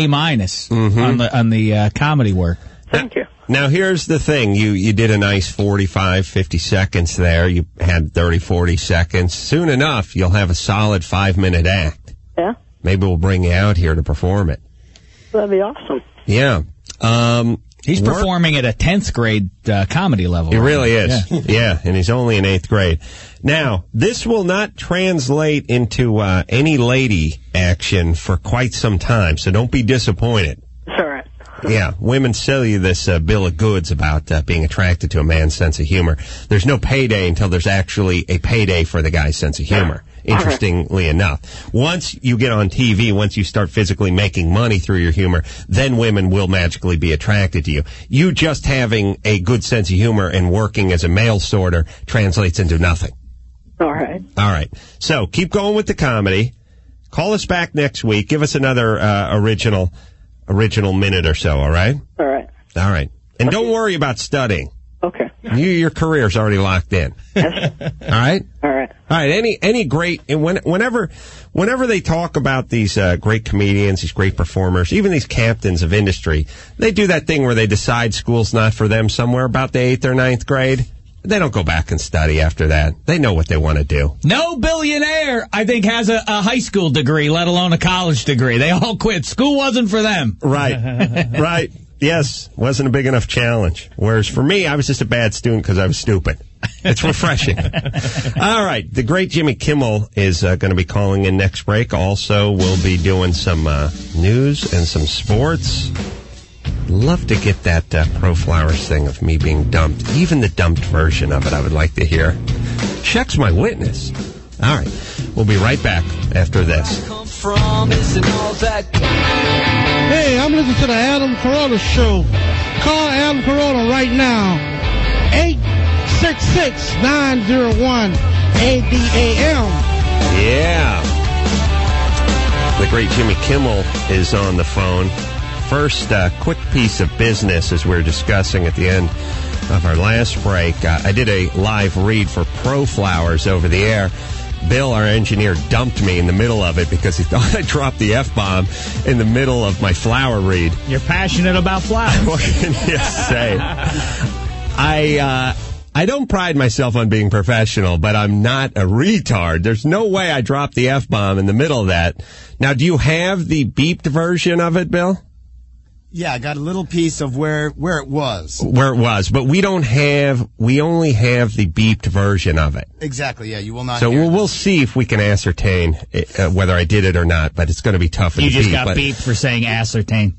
on the comedy work. Thank you. Now, here's the thing. You did a nice 45, 50 seconds there. You had 30, 40 seconds. Soon enough, you'll have a solid 5-minute act. Yeah? Maybe we'll bring you out here to perform it. That'd be awesome. Yeah. He's performing at a 10th grade comedy level. He really is. Yeah, and he's only in 8th grade. Now, this will not translate into any lady action for quite some time, so don't be disappointed. It's all right. Yeah, women sell you this bill of goods about being attracted to a man's sense of humor. There's no payday until there's actually a payday for the guy's sense of humor, interestingly enough. Once you get on TV, once you start physically making money through your humor, then women will magically be attracted to you. You just having a good sense of humor and working as a mail sorter translates into nothing. All right. All right. So keep going with the comedy. Call us back next week. Give us another original minute or so, all right? All right. All right. And don't worry about studying. Okay. Your career's already locked in. Yes. All right? All right. All right. Any great, and whenever they talk about these great comedians, these great performers, even these captains of industry, they do that thing where they decide school's not for them somewhere about the 8th or 9th grade. They don't go back and study after that. They know what they want to do. No billionaire, I think, has a high school degree, let alone a college degree. They all quit. School wasn't for them. Right. Right. Yes. Wasn't a big enough challenge. Whereas for me, I was just a bad student because I was stupid. It's refreshing. All right. The great Jimmy Kimmel is going to be calling in next break. Also, we'll be doing some news and some sports. Love to get that Pro Flowers thing of me being dumped. Even the dumped version of it, I would like to hear. Check's my witness. All right. We'll be right back after this. Hey, I'm listening to the Adam Carolla Show. Call Adam Carolla right now. 866-901-ADAM. Yeah. The great Jimmy Kimmel is on the phone. First, quick piece of business as we were discussing at the end of our last break. I did a live read for Pro Flowers over the air. Bill, our engineer, dumped me in the middle of it because he thought I dropped the F-bomb in the middle of my flower read. You're passionate about flowers. What can you say? I don't pride myself on being professional, but I'm not a retard. There's no way I dropped the F-bomb in the middle of that. Now, do you have the beeped version of it, Bill? Yeah, I got a little piece of where it was. Where it was, but we only have the beeped version of it. Exactly, yeah, you will not So hear we'll see if we can ascertain whether I did it or not, but it's going to be tough. You just got beeped for saying ascertain.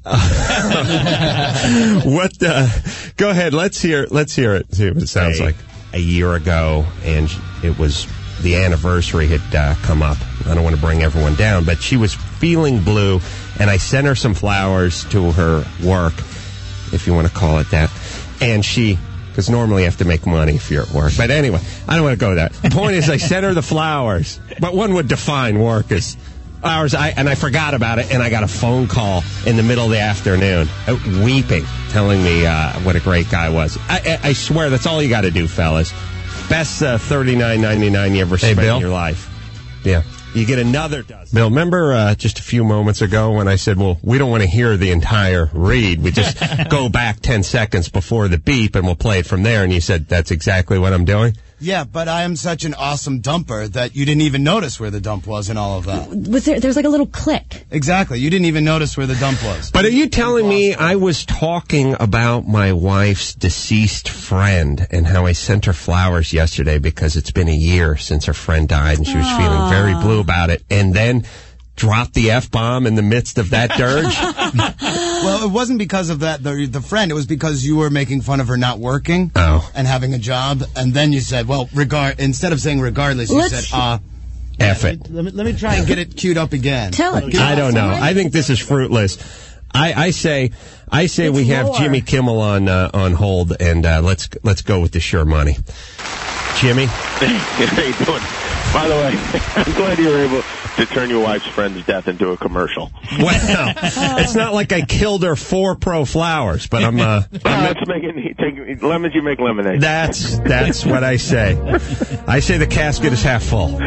Go ahead, let's hear it, see what it sounds like. A year ago, and it was the anniversary had come up. I don't want to bring everyone down, but she was feeling blue, and I sent her some flowers to her work, if you want to call it that. And because normally you have to make money if you're at work. But anyway, I don't want to go there. The point is, I sent her the flowers, but one would define work as hours. I forgot about it, and I got a phone call in the middle of the afternoon, weeping, telling me what a great guy was. I swear, that's all you got to do, fellas. Best $39.99 you ever spent in your life. Yeah. You get another dozen. Bill, remember just a few moments ago when I said, well, we don't want to hear the entire read. We just go back 10 seconds before the beep and we'll play it from there. And you said, that's exactly what I'm doing? Yeah, but I am such an awesome dumper that you didn't even notice where the dump was and all of that. There's like a little click. Exactly. You didn't even notice where the dump was. But are you telling me I was talking about my wife's deceased friend and how I sent her flowers yesterday because it's been a year since her friend died and she was feeling very blue about it, and then dropped the F-bomb in the midst of that dirge? Well, it wasn't because of that, the friend. It was because you were making fun of her not working and having a job. And then you said, well, instead of saying regardless, you said, F it. Let me try and get it queued up again. Tell it. I don't know. I think this is fruitless. I say we have Jimmy Kimmel on hold, and let's go with the sure money. Jimmy? How you doing? By the way, I'm glad you were able to turn your wife's friend's death into a commercial. Well, it's not like I killed her for Pro Flowers, but I'm take lemons, you make lemonade. That's what I say. I say the casket is half full.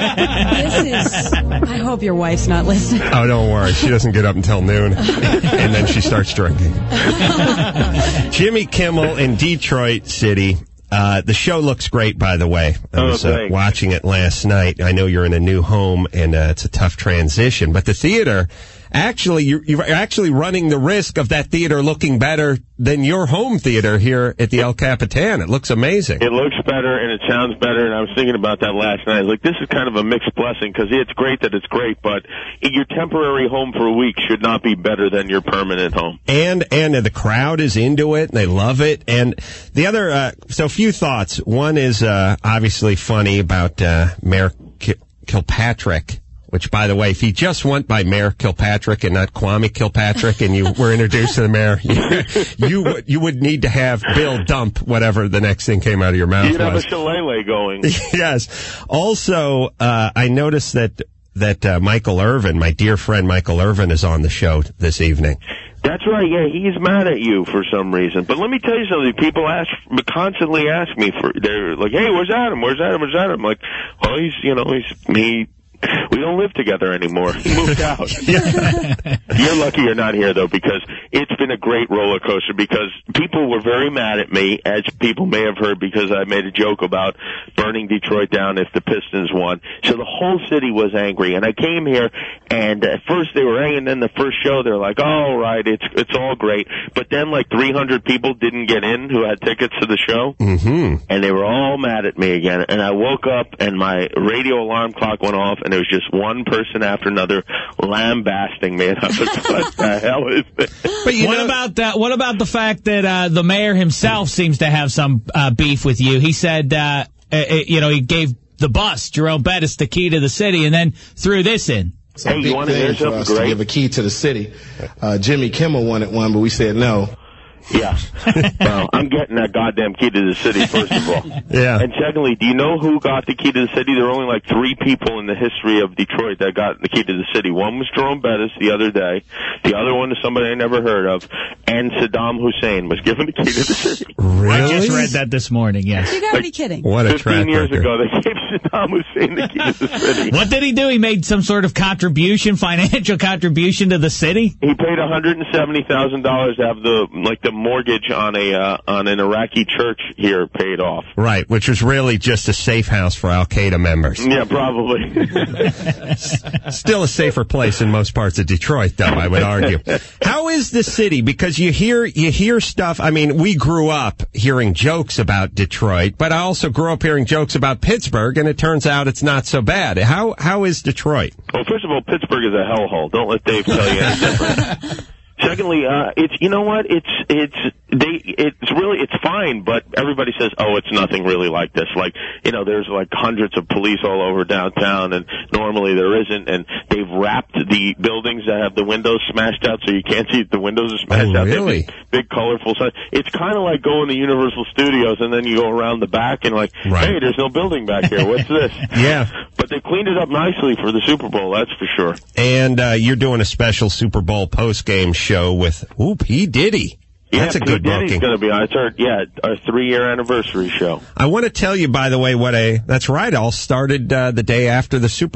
I hope your wife's not listening. Oh, don't worry. She doesn't get up until noon, and then she starts drinking. Jimmy Kimmel in Detroit City. The show looks great, by the way. I was watching it last night. I know you're in a new home, and it's a tough transition. But the theater, actually, you're actually running the risk of that theater looking better than your home theater here at the El Capitan. It looks amazing. It looks better, and it sounds better, and I was thinking about that last night. Like, this is kind of a mixed blessing, because it's great that it's great, but your temporary home for a week should not be better than your permanent home. And the crowd is into it, and they love it. And the other, so a few thoughts. One is obviously funny about Mayor Kilpatrick, which, by the way, if you just went by Mayor Kilpatrick and not Kwame Kilpatrick and you were introduced to the mayor, you would need to have Bill dump whatever the next thing came out of your mouth was. You'd have a shillelagh going. Yes. Also, I noticed that Michael Irvin, my dear friend Michael Irvin, is on the show this evening. That's right, yeah, he's mad at you for some reason. But let me tell you something, people constantly ask me they're like, hey, where's Adam? Where's Adam? Where's Adam? I'm like, well, we don't live together anymore. He moved out. You're lucky you're not here, though, because it's been a great roller coaster, because people were very mad at me, as people may have heard, because I made a joke about burning Detroit down if the Pistons won. So the whole city was angry, and I came here, and at first they were angry, and then the first show they were like, oh, right, it's all great. But then like 300 people didn't get in who had tickets to the show, and they were all mad at me again. And I woke up, and my radio alarm clock went off, and there was just one person after another lambasting me. And I was like, what the hell is this? But what about the fact that the mayor himself seems to have some beef with you? He said, he gave the bus, Jerome Bettis, the key to the city, and then threw this in. It's a big thing for us to give a key to the city. Jimmy Kimmel wanted one, but we said no. Yeah. Well, I'm getting that goddamn key to the city, first of all. Yeah. And secondly, do you know who got the key to the city? There were only like 3 people in the history of Detroit that got the key to the city. One was Jerome Bettis the other day. The other one is somebody I never heard of. And Saddam Hussein was given the key to the city. Really? I just read that this morning, yes. You gotta be kidding. What a 15 years ago, they gave Saddam Hussein the key to the city. What did he do? He made some sort of financial contribution to the city? He paid $170,000 to have the the mortgage on an Iraqi church here paid off. Right, which was really just a safe house for Al-Qaeda members. Yeah, probably. Still a safer place in most parts of Detroit, though, I would argue. How is the city? Because you hear stuff. I mean, we grew up hearing jokes about Detroit, but I also grew up hearing jokes about Pittsburgh, and it turns out it's not so bad. How is Detroit? Well, first of all, Pittsburgh is a hellhole. Don't let Dave tell you any different. Secondly, it's, you know what, it's fine, but everybody says, oh, it's nothing really like this. Like, you know, there's like hundreds of police all over downtown, and normally there isn't, and they've wrapped the buildings that have the windows smashed out so you can't see if the windows are smashed out. Really? Big colorful signs. It's kind of like going to Universal Studios and then you go around the back and like, hey, there's no building back here. What's this? Yeah. But they cleaned it up nicely for the Super Bowl, that's for sure. And you're doing a special Super Bowl post-game show with P. Diddy. Yeah, that's a good booking. Diddy's going to be on. It's our 3-year anniversary show. I want to tell you, by the way, that's right. All started the day of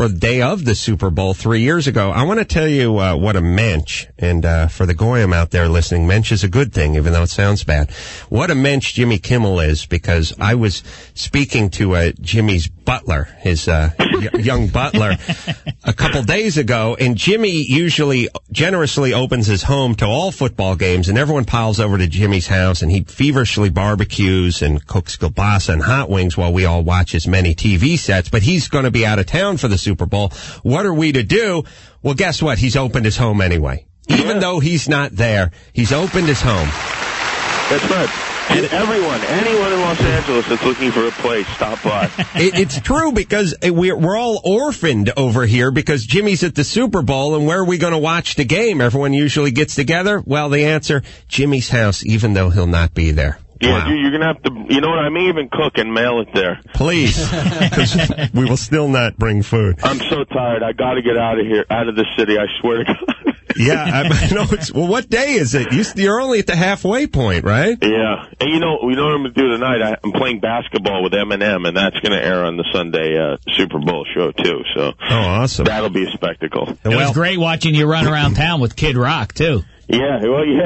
the Super Bowl 3 years ago. I want to tell you what a mensch, and for the Goyim out there listening, mensch is a good thing, even though it sounds bad. What a mensch Jimmy Kimmel is, because I was speaking to Jimmy's butler, his young butler, a couple days ago, and Jimmy usually generously opens his home to all football games, and everyone piles over to Jimmy's house, and he feverishly barbecues and cooks kielbasa and hot wings while we all watch his many TV sets. But he's going to be out of town for the Super Bowl. What are we to do? Well, guess what? He's opened his home anyway. Even though he's not there, he's opened his home. That's right. And anyone in Los Angeles that's looking for a place, stop by. It's true, because we're all orphaned over here because Jimmy's at the Super Bowl, and where are we going to watch the game? Everyone usually gets together. Well, the answer, Jimmy's house, even though he'll not be there. Yeah, you're going to have to, you know what, I may even cook and mail it there. Please, because we will still not bring food. I'm so tired. I got to get out of here, out of the city, I swear to God. Yeah, I know. Well, what day is it? You're only at the halfway point, right? Yeah. And you know what I'm going to do tonight? I'm playing basketball with Eminem, and that's going to air on the Sunday Super Bowl show, too. So, awesome. That'll be a spectacle. It was great watching you run around town with Kid Rock, too. Yeah,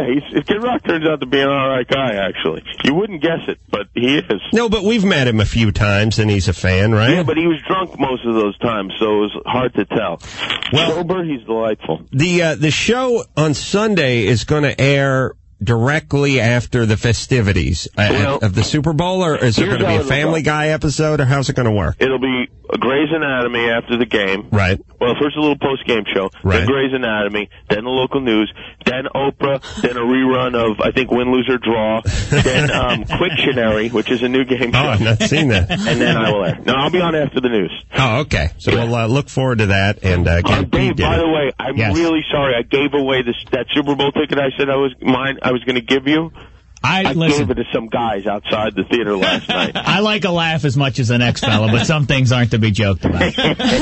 Kid Rock turns out to be an all right guy, actually. You wouldn't guess it, but he is. No, but we've met him a few times, and he's a fan, right? Yeah, but he was drunk most of those times, so it was hard to tell. Well, sober, he's delightful. The show on Sunday is going to air directly after the festivities of the Super Bowl, or is it going to be a Family Guy episode, or how's it going to work? It'll be Grey's Anatomy after the game. Right. Well, first a little post-game show, then Grey's Anatomy, then the local news, then Oprah, then a rerun of, I think, Win, Lose, or Draw, then Quictionary, which is a new game show. Oh, I've not seen that. And then I will air. No, I'll be on after the news. Oh, okay. So we'll look forward to that. And Dave, by the way, I'm really sorry. I gave away that Super Bowl ticket I said I was going to give you. I gave it to some guys outside the theater last night. I like a laugh as much as the next fella, but some things aren't to be joked about.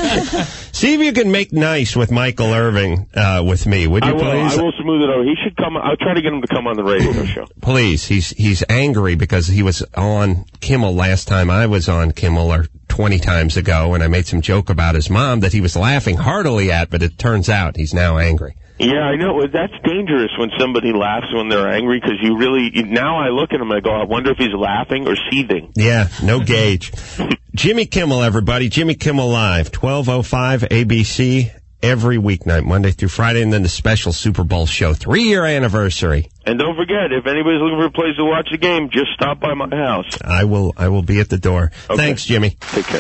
See if you can make nice with Michael Irving with me, would you please? I will smooth it over. He should come. I'll try to get him to come on the radio show. Please. He's angry because he was on Kimmel last time I was on Kimmel, or 20 times ago, and I made some joke about his mom that he was laughing heartily at, but it turns out he's now angry. Yeah, I know. That's dangerous when somebody laughs when they're angry, because now I look at him and I go, I wonder if he's laughing or seething. Yeah, no gauge. Jimmy Kimmel, everybody. Jimmy Kimmel Live, 12:05 ABC, every weeknight, Monday through Friday, and then the special Super Bowl show, 3-year anniversary. And don't forget, if anybody's looking for a place to watch the game, just stop by my house. I will be at the door. Okay. Thanks, Jimmy. Take care.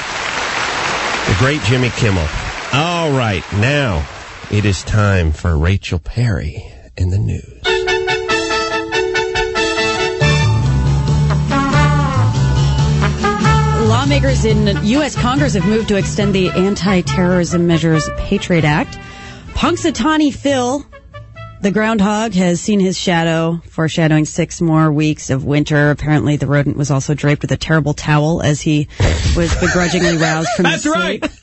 The great Jimmy Kimmel. All right, now it is time for Rachel Perry in the news. Lawmakers in U.S. Congress have moved to extend the Anti-Terrorism Measures Patriot Act. Punxsutawney Phil, the groundhog, has seen his shadow, foreshadowing 6 more weeks of winter. Apparently, the rodent was also draped with a terrible towel as he was begrudgingly roused from his sleep. That's right.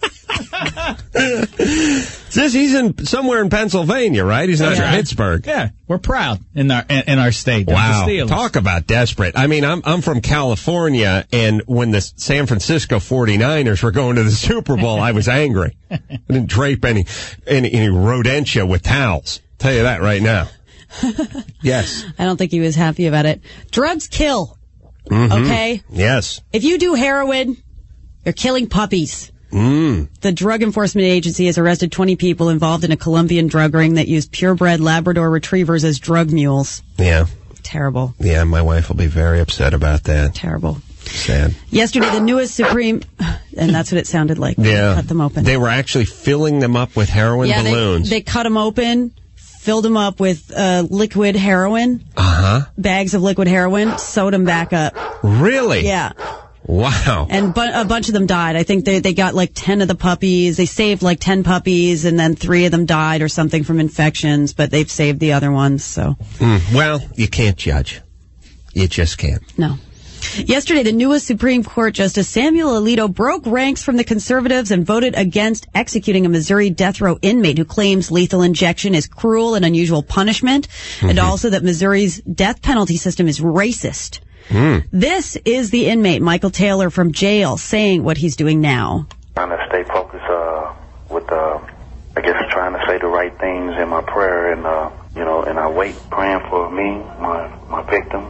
He's somewhere in Pennsylvania, right? He's not in Pittsburgh. Yeah, we're proud in our state. Wow, talk about desperate. I mean, I'm from California, and when the San Francisco 49ers were going to the Super Bowl, I was angry. I didn't drape any rodentia with towels. Tell you that right now. Yes. I don't think he was happy about it. Drugs kill. Mm-hmm. Okay? Yes. If you do heroin, you're killing puppies. The Drug Enforcement Agency has arrested 20 people involved in a Colombian drug ring that used purebred Labrador retrievers as drug mules. Yeah. Terrible. Yeah, my wife will be very upset about that. Terrible. Sad. Yesterday, the newest Supreme... And that's what it sounded like. Yeah. Cut them open. They were actually filling them up with heroin balloons. They cut them open, filled them up with liquid heroin. Uh-huh. Bags of liquid heroin, sewed them back up. Really? Yeah. Wow. And a bunch of them died. I think they got like 10 of the puppies. They saved like 10 puppies, and then 3 of them died or something from infections, but they've saved the other ones, so. Well, you can't judge. You just can't. No. Yesterday, the newest Supreme Court Justice Samuel Alito broke ranks from the conservatives and voted against executing a Missouri death row inmate who claims lethal injection is cruel and unusual punishment, and also that Missouri's death penalty system is racist. This is the inmate, Michael Taylor, from jail, saying what he's doing now. Trying to stay focused with, I guess, trying to say the right things in my prayer, and, and I wait, praying for me, my victim,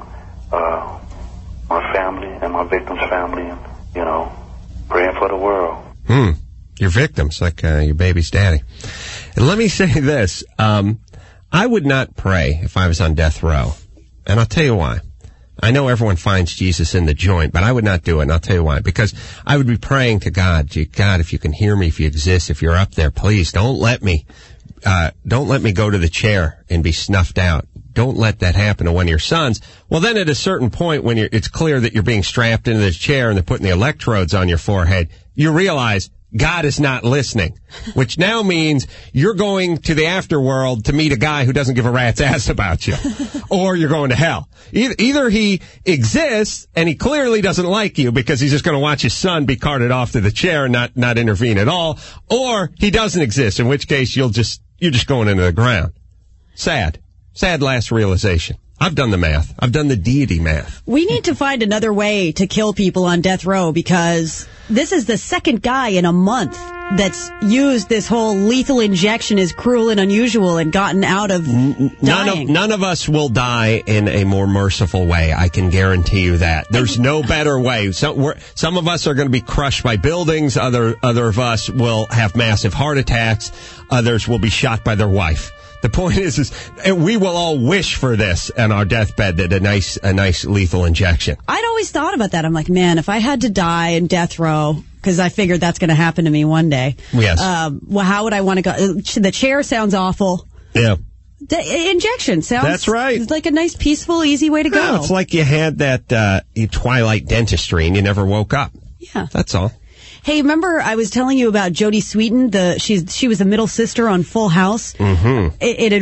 my family, and my victim's family, and, praying for the world. Your victims, like your baby's daddy. And let me say this. I would not pray if I was on death row. And I'll tell you why. I know everyone finds Jesus in the joint, but I would not do it, and I'll tell you why. Because I would be praying to God, God, if you can hear me, if you exist, if you're up there, please don't let me go to the chair and be snuffed out. Don't let that happen to one of your sons. Well, then at a certain point when it's clear that you're being strapped into the chair and they're putting the electrodes on your forehead, you realize God is not listening, which now means you're going to the afterworld to meet a guy who doesn't give a rat's ass about you, or you're going to hell. Either he exists and he clearly doesn't like you because he's just going to watch his son be carted off to the chair and not intervene at all, or he doesn't exist, in which case you're just going into the ground. Sad last realization. I've done the math. I've done the deity math. We need to find another way to kill people on death row, because this is the second guy in a month that's used this whole lethal injection is cruel and unusual and gotten out of dying. None of us will die in a more merciful way. I can guarantee you that. There's no better way. Some of us are going to be crushed by buildings. Other of us will have massive heart attacks. Others will be shot by their wife. The point is we will all wish for this on our deathbed, that a nice lethal injection. I'd always thought about that. I'm like, man, if I had to die in death row, because I figured that's going to happen to me one day. Yes. Well, how would I want to go? The chair sounds awful. Yeah. The injection sounds... That's right. Like a nice, peaceful, easy way to go. Yeah, it's like you had that twilight dentistry and you never woke up. Yeah. That's all. Hey, remember I was telling you about Jodie Sweetin? She was the middle sister on Full House. Mm-hmm.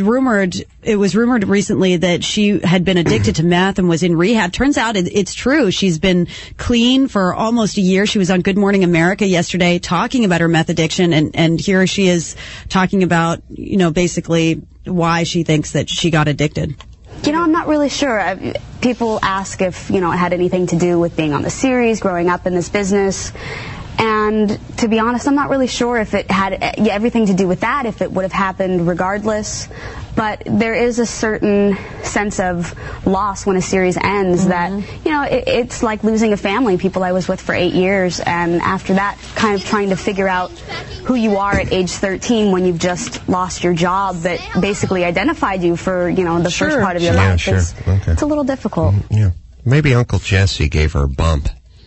It was rumored recently that she had been addicted to meth and was in rehab. Turns out it's true. She's been clean for almost a year. She was on Good Morning America yesterday talking about her meth addiction, and here she is talking about, basically why she thinks that she got addicted. I'm not really sure. People ask if, it had anything to do with being on the series, growing up in this business. And to be honest, I'm not really sure if it had everything to do with that, if it would have happened regardless. But there is a certain sense of loss when a series ends that, it's like losing a family, people I was with for 8 years. And after that, kind of trying to figure out who you are at age 13 when you've just lost your job that basically identified you for, the first part of your life. Yeah, sure. It's a little difficult. Yeah. Maybe Uncle Jesse gave her a bump.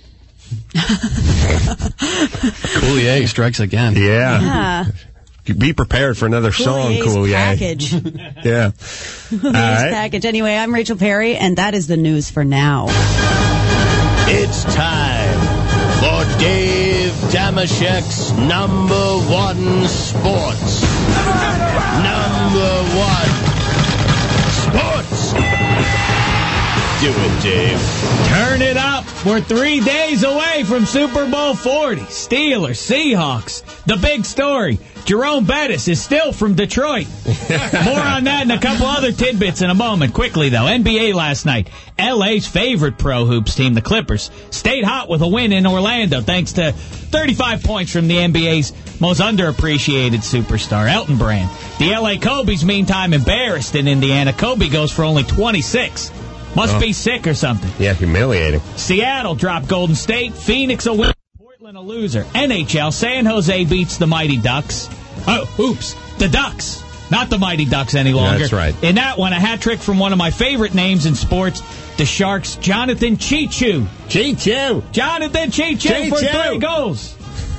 Coulier strikes again. Yeah. Be prepared for another song, Coulier. Package. Yeah. Package. Anyway, I'm Rachel Perry, and that is the news for now. It's time for Dave Damashek's number one sports. Number one sports. Do it, Dave. Turn it up. We're 3 days away from Super Bowl 40. Steelers, Seahawks. The big story. Jerome Bettis is still from Detroit. More on that and a couple other tidbits in a moment. Quickly, though, NBA last night. LA's favorite pro hoops team, the Clippers, stayed hot with a win in Orlando thanks to 35 points from the NBA's most underappreciated superstar, Elton Brand. The LA Kobe's, meantime, embarrassed in Indiana. Kobe goes for only 26. Must be sick or something. Yeah, humiliating. Seattle dropped Golden State. Phoenix a win. Portland a loser. NHL, San Jose beats the Mighty Ducks. Oh, oops. The Ducks. Not the Mighty Ducks any longer. That's right. In that one, a hat trick from one of my favorite names in sports, the Sharks' Jonathan Cheechoo. Cheechoo. Jonathan Cheechoo for 3 goals.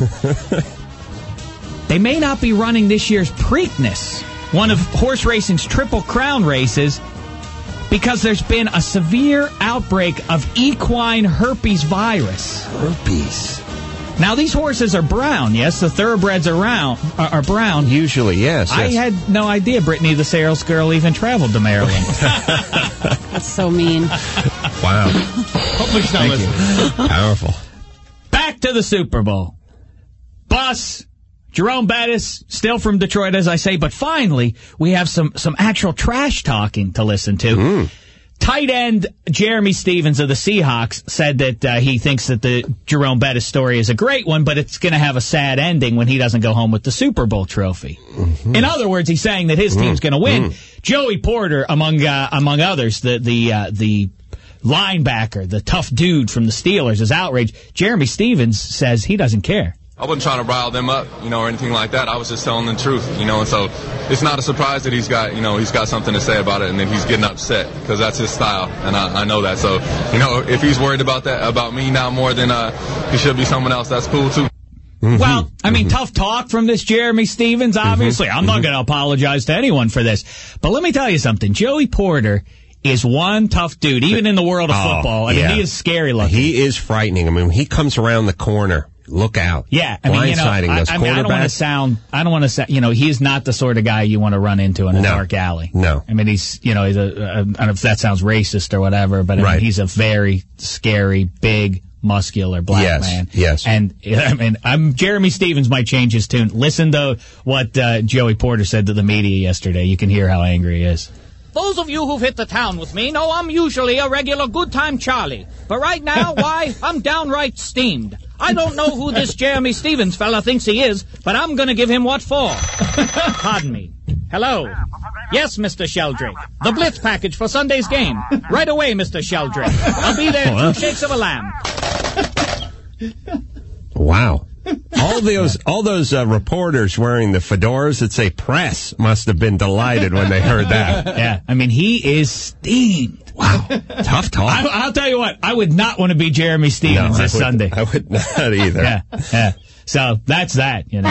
They may not be running this year's Preakness, one of horse racing's Triple Crown races, because there's been a severe outbreak of equine herpes virus. Herpes. Now, these horses are brown, yes? The thoroughbreds are brown. Usually, yes. I had no idea Brittany the sales girl even traveled to Maryland. That's so mean. Wow. Hopefully she's not listening. Powerful. Back to the Super Bowl. Bus, Jerome Bettis, still from Detroit, as I say, but finally, we have some actual trash talking to listen to. Tight end Jeremy Stevens of the Seahawks said that he thinks that the Jerome Bettis story is a great one, but it's going to have a sad ending when he doesn't go home with the Super Bowl trophy. In other words, he's saying that his team's going to win. Joey Porter, among others, the linebacker, the tough dude from the Steelers, is outraged. Jeremy Stevens says he doesn't care. I wasn't trying to rile them up, or anything like that. I was just telling the truth, and so it's not a surprise that he's got something to say about it, and then he's getting upset because that's his style, and I know that. So, if he's worried about me now more than he should be someone else, that's cool too. Well, I mean, tough talk from this Jeremy Stevens, obviously. I'm not going to apologize to anyone for this. But let me tell you something. Joey Porter is one tough dude, even in the world of football. I mean, he is scary looking. He is frightening. I mean, when he comes around the corner, look out. Yeah, I mean, those quarterbacks. I don't want to sound, he's not the sort of guy you want to run into in a dark alley. No. I mean, he's, I don't know if that sounds racist or whatever, but I mean, he's a very scary, big, muscular black man. Yes. And, I mean, Jeremy Stevens might change his tune. Listen to what Joey Porter said to the media yesterday. You can hear how angry he is. Those of you who've hit the town with me know I'm usually a regular good-time Charlie. But right now, I'm downright steamed. I don't know who this Jeremy Stevens fella thinks he is, but I'm going to give him what for. Pardon me. Hello. Yes, Mr. Sheldrake. The Blitz package for Sunday's game. Right away, Mr. Sheldrake. I'll be there 2 shakes of a lamb. Wow. All those reporters wearing the fedoras that say press must have been delighted when they heard that. Yeah, I mean, he is steamed. Wow. Tough talk. I'll tell you what, I would not want to be Jeremy Stevens this Sunday. I would not either. Yeah. So that's that, Dave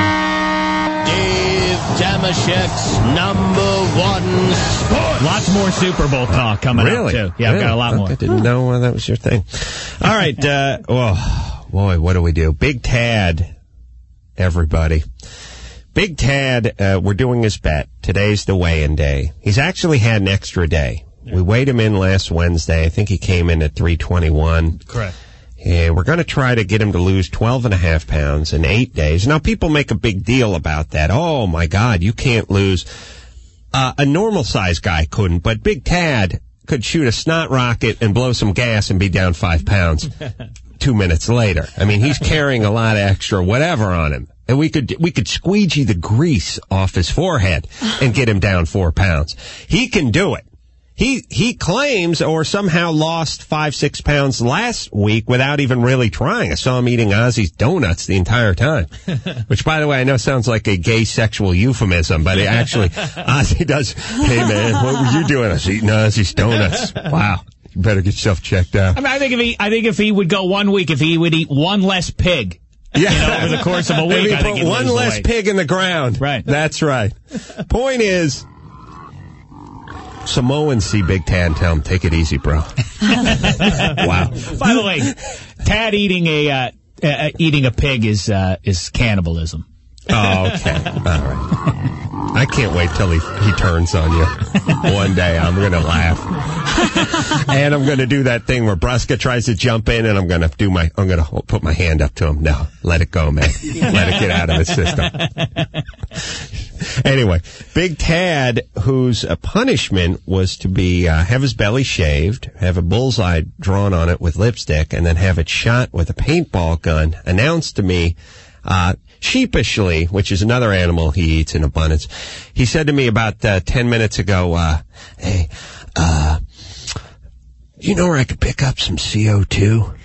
Damashek's #1 sport. Lots more Super Bowl talk coming up, too. Yeah, I've got a lot more. I didn't know that was your thing. All right, boy, what do we do? Big Tad, everybody. Big Tad, we're doing his bet. Today's the weigh-in day. He's actually had an extra day. We weighed him in last Wednesday. I think he came in at 321. Correct. And we're going to try to get him to lose 12.5 pounds in 8 days. Now, people make a big deal about that. Oh, my God, you can't lose. A normal-sized guy couldn't, but Big Tad could shoot a snot rocket and blow some gas and be down 5 pounds 2 minutes later. I mean, he's carrying a lot of extra whatever on him. And we could squeegee the grease off his forehead and get him down 4 pounds. He can do it. He claims or somehow lost 5-6 pounds last week without even really trying. I saw him eating Ozzy's donuts the entire time. Which, by the way, I know sounds like a gay sexual euphemism, but it actually, Ozzy does, hey man, what were you doing? I was eating Ozzy's donuts. Wow. You better get yourself checked out. I mean, I think if he would go 1 week, if he would eat one less pig, over the course of a week, I think he'd one less pig in the ground. Right. That's right. Point is, Samoans see Big Tad and tell him, take it easy, bro. Wow. By the way, Tad eating a pig is cannibalism. Oh, okay. All right. I can't wait till he turns on you. One day I'm going to laugh. And I'm going to do that thing where Brusca tries to jump in, and I'm going to put my hand up to him. No, let it go, man. Let it get out of his system. Anyway, Big Tad, whose punishment was to be have his belly shaved, have a bullseye drawn on it with lipstick, and then have it shot with a paintball gun, announced to me sheepishly, which is another animal he eats in abundance. He said to me about 10 minutes ago, hey, you know where I could pick up some CO2?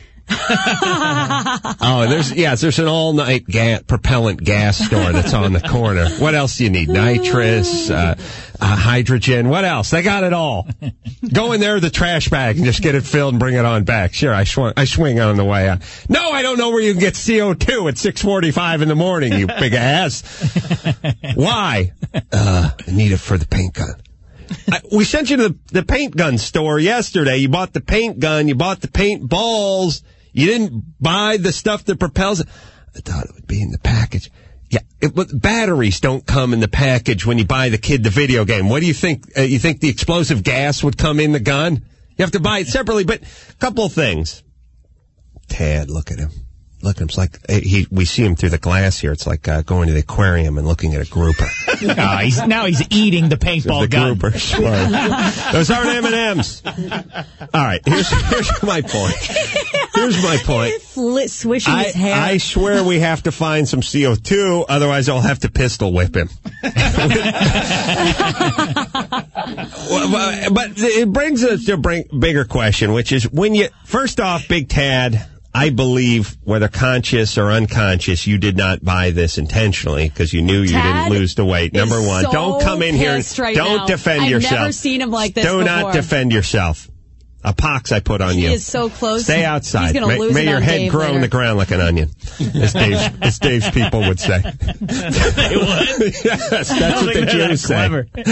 There's an all-night propellant gas store that's on the corner. What else do you need? Nitrous, hydrogen. What else? They got it all. Go in there with the trash bag and just get it filled and bring it on back. Sure, I swing on the way out. No, I don't know where you can get CO2 at 6:45 in the morning, you big ass. Why? I need it for the paint gun. We sent you to the paint gun store yesterday. You bought the paint gun. You bought the paint balls. You didn't buy the stuff that propels it. I thought it would be in the package. Yeah, batteries don't come in the package when you buy the kid the video game. What do you think? You think the explosive gas would come in the gun? You have to buy it separately. But a couple of things. Tad, look at him. Look at him. It's like we see him through the glass here. It's like going to the aquarium and looking at a grouper. Now he's eating the paintball gun. Grouper. Those aren't M&Ms. All right, here's my point. Here's my point. Swishing his hair. I swear we have to find some CO2, otherwise I'll have to pistol whip him. But it brings us to a bigger question, which is first off, Big Tad, I believe, whether conscious or unconscious, you did not buy this intentionally because you knew you didn't lose the weight. Number one, don't come in here and don't defend yourself. I've never seen him like this before. Do not defend yourself. A pox I put on you. He is so close. Stay outside. He's lose May your head Dave grow later. in the ground like an onion, as Dave's people would say. They would? Yes, that's what the Jews say.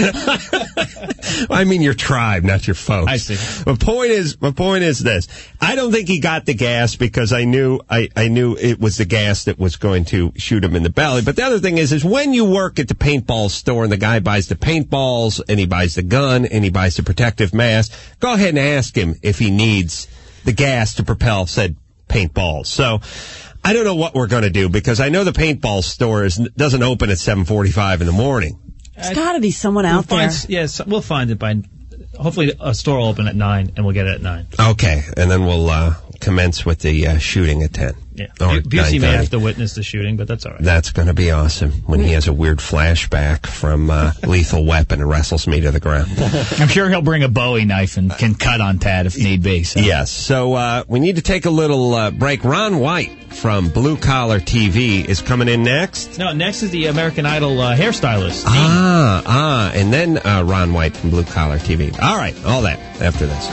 I mean your tribe, not your folks. I see. My point is this. I don't think he got the gas because I knew it was the gas that was going to shoot him in the belly. But the other thing is when you work at the paintball store and the guy buys the paintballs and he buys the gun and he buys the protective mask, go ahead and ask him if he needs the gas to propel said paintballs. So I don't know what we're going to do because I know the paintball store doesn't open at 7:45 in the morning. There's got to be someone out there. Yes, we'll find it by. Hopefully, a store will open at 9, and we'll get it at 9. Okay, and then we'll commence with the shooting at 10. Yeah, or Busey may have to witness the shooting, but that's all right. That's going to be awesome when he has a weird flashback from Lethal Weapon and wrestles me to the ground. I'm sure he'll bring a Bowie knife and can cut on Tad if need be. So. Yes, so we need to take a little break. Ron White from Blue Collar TV is coming in next. No, next is the American Idol hairstylist. And then Ron White from Blue Collar TV. All right, all that after this.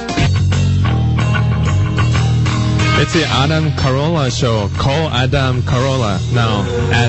It's the Adam Carolla Show. Call Adam Carolla now at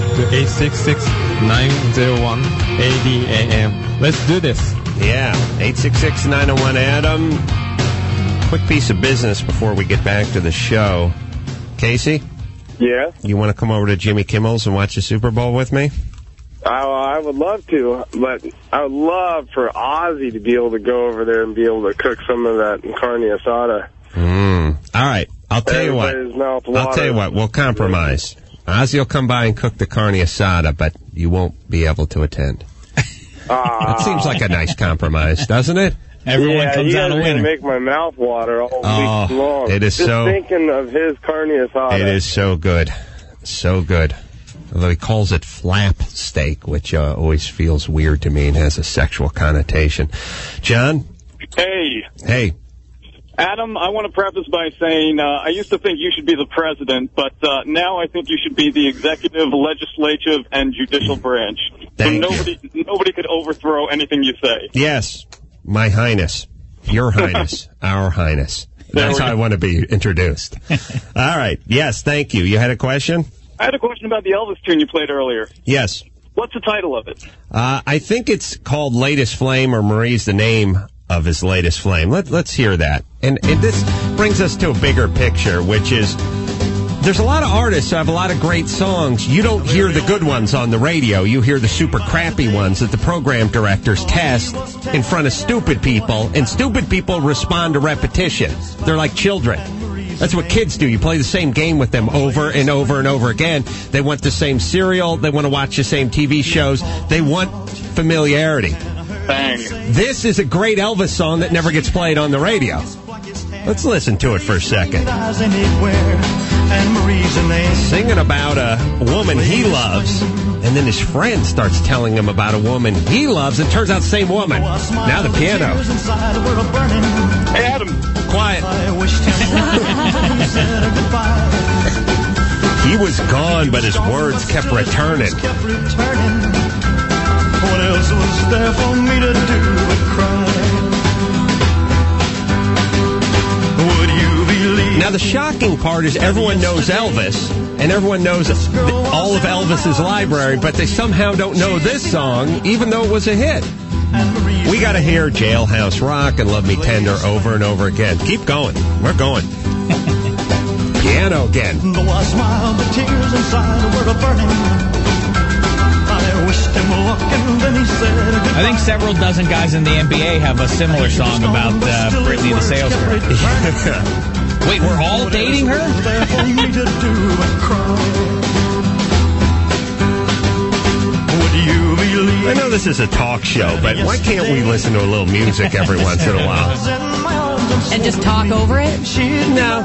866-901-80AM. Let's do this. Yeah, 866-901-ADAM. Quick piece of business before we get back to the show. Casey? Yeah? You want to come over to Jimmy Kimmel's and watch the Super Bowl with me? I would love to, but I would love for Ozzy to be able to go over there and be able to cook some of that carne asada. All right. I'll tell you what. We'll compromise. Ozzy will come by and cook the carne asada, but you won't be able to attend. That seems like a nice compromise, doesn't it? Everyone comes out a winner. Make my mouth water all week long. It is Just so. thinking of his carne asada. It is so good, so good. Although he calls it flap steak, which always feels weird to me and has a sexual connotation. John? Hey. Adam, I want to preface by saying I used to think you should be the president, but now I think you should be the executive, legislative, and judicial branch. Nobody could overthrow anything you say. Yes, my highness, your highness, our highness. That's how I want to be introduced. All right. Yes, thank you. You had a question? I had a question about the Elvis tune you played earlier. Yes. What's the title of it? I think it's called Latest Flame, or Marie's the name of his latest flame. Let's hear that. And this brings us to a bigger picture, which is there's a lot of artists who have a lot of great songs. You don't hear the good ones on the radio. You hear the super crappy ones that the program directors test in front of stupid people, and stupid people respond to repetition. They're like children. That's what kids do. You play the same game with them over and over and over again. They want the same cereal. They want to watch the same TV shows. They want familiarity. Bang. This is a great Elvis song that never gets played on the radio. Let's listen to it for a second. Singing about a woman he loves, and then his friend starts telling him about a woman he loves, and turns out the same woman. Now the piano. Hey, Adam. Quiet. He was gone, but his words kept returning. What else was there for me to do but cry? Would you believe? Now the shocking part is everyone knows Elvis, and everyone knows all of Elvis's library, but they somehow don't know this song, even though it was a hit. We got to hear Jailhouse Rock and Love Me Tender over and over again. Keep going. We're going. Piano again. Though I smiled, the tears inside were burning. I wished him luck, and then he said goodbye. I think several dozen guys in the NBA have a similar song about Britney the sales girl. Wait, we're all dating her? I know this is a talk show, but why can't we listen to a little music every once in a while? And just talk over it? No.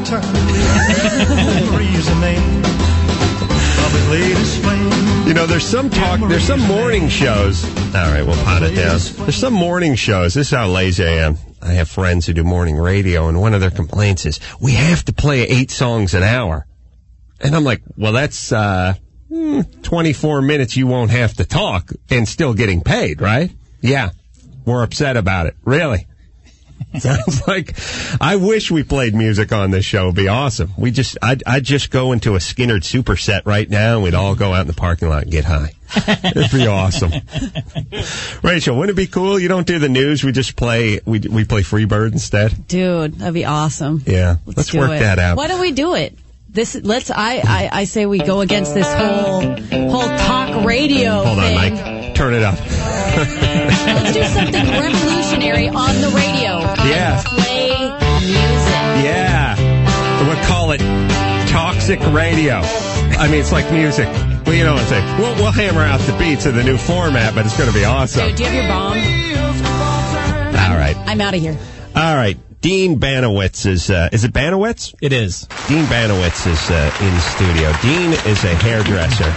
You know, there's some morning shows. All right, we'll pot it down. There's some morning shows. This is how lazy I am. I have friends who do morning radio, and one of their complaints is, we have to play 8 songs an hour. And I'm like, well, that's 24 minutes you won't have to talk and still getting paid, right? Yeah, we're upset about it. Really? Sounds like, I wish we played music on this show. It'd be awesome. I'd just go into a Skinner superset right now, and we'd all go out in the parking lot and get high. It'd be awesome. Rachel, wouldn't it be cool? You don't do the news. We just play, we play Freebird instead. Dude, that'd be awesome. Yeah. Let's work that out. Why don't we do it? I say we go against this whole talk radio Hold thing. on, Mike. Turn it up. Let's do something revolutionary on the radio. Yeah. Play music. Yeah. We'll call it Toxic Radio. I mean, it's like music. Well, you know what I'm saying. We'll hammer out the beats of the new format, but it's going to be awesome. Dude, do you have your bomb? All right. I'm out of here. All right. Dean Banowitz is it Banowitz? It is. Dean Banowitz is in the studio. Dean is a hairdresser.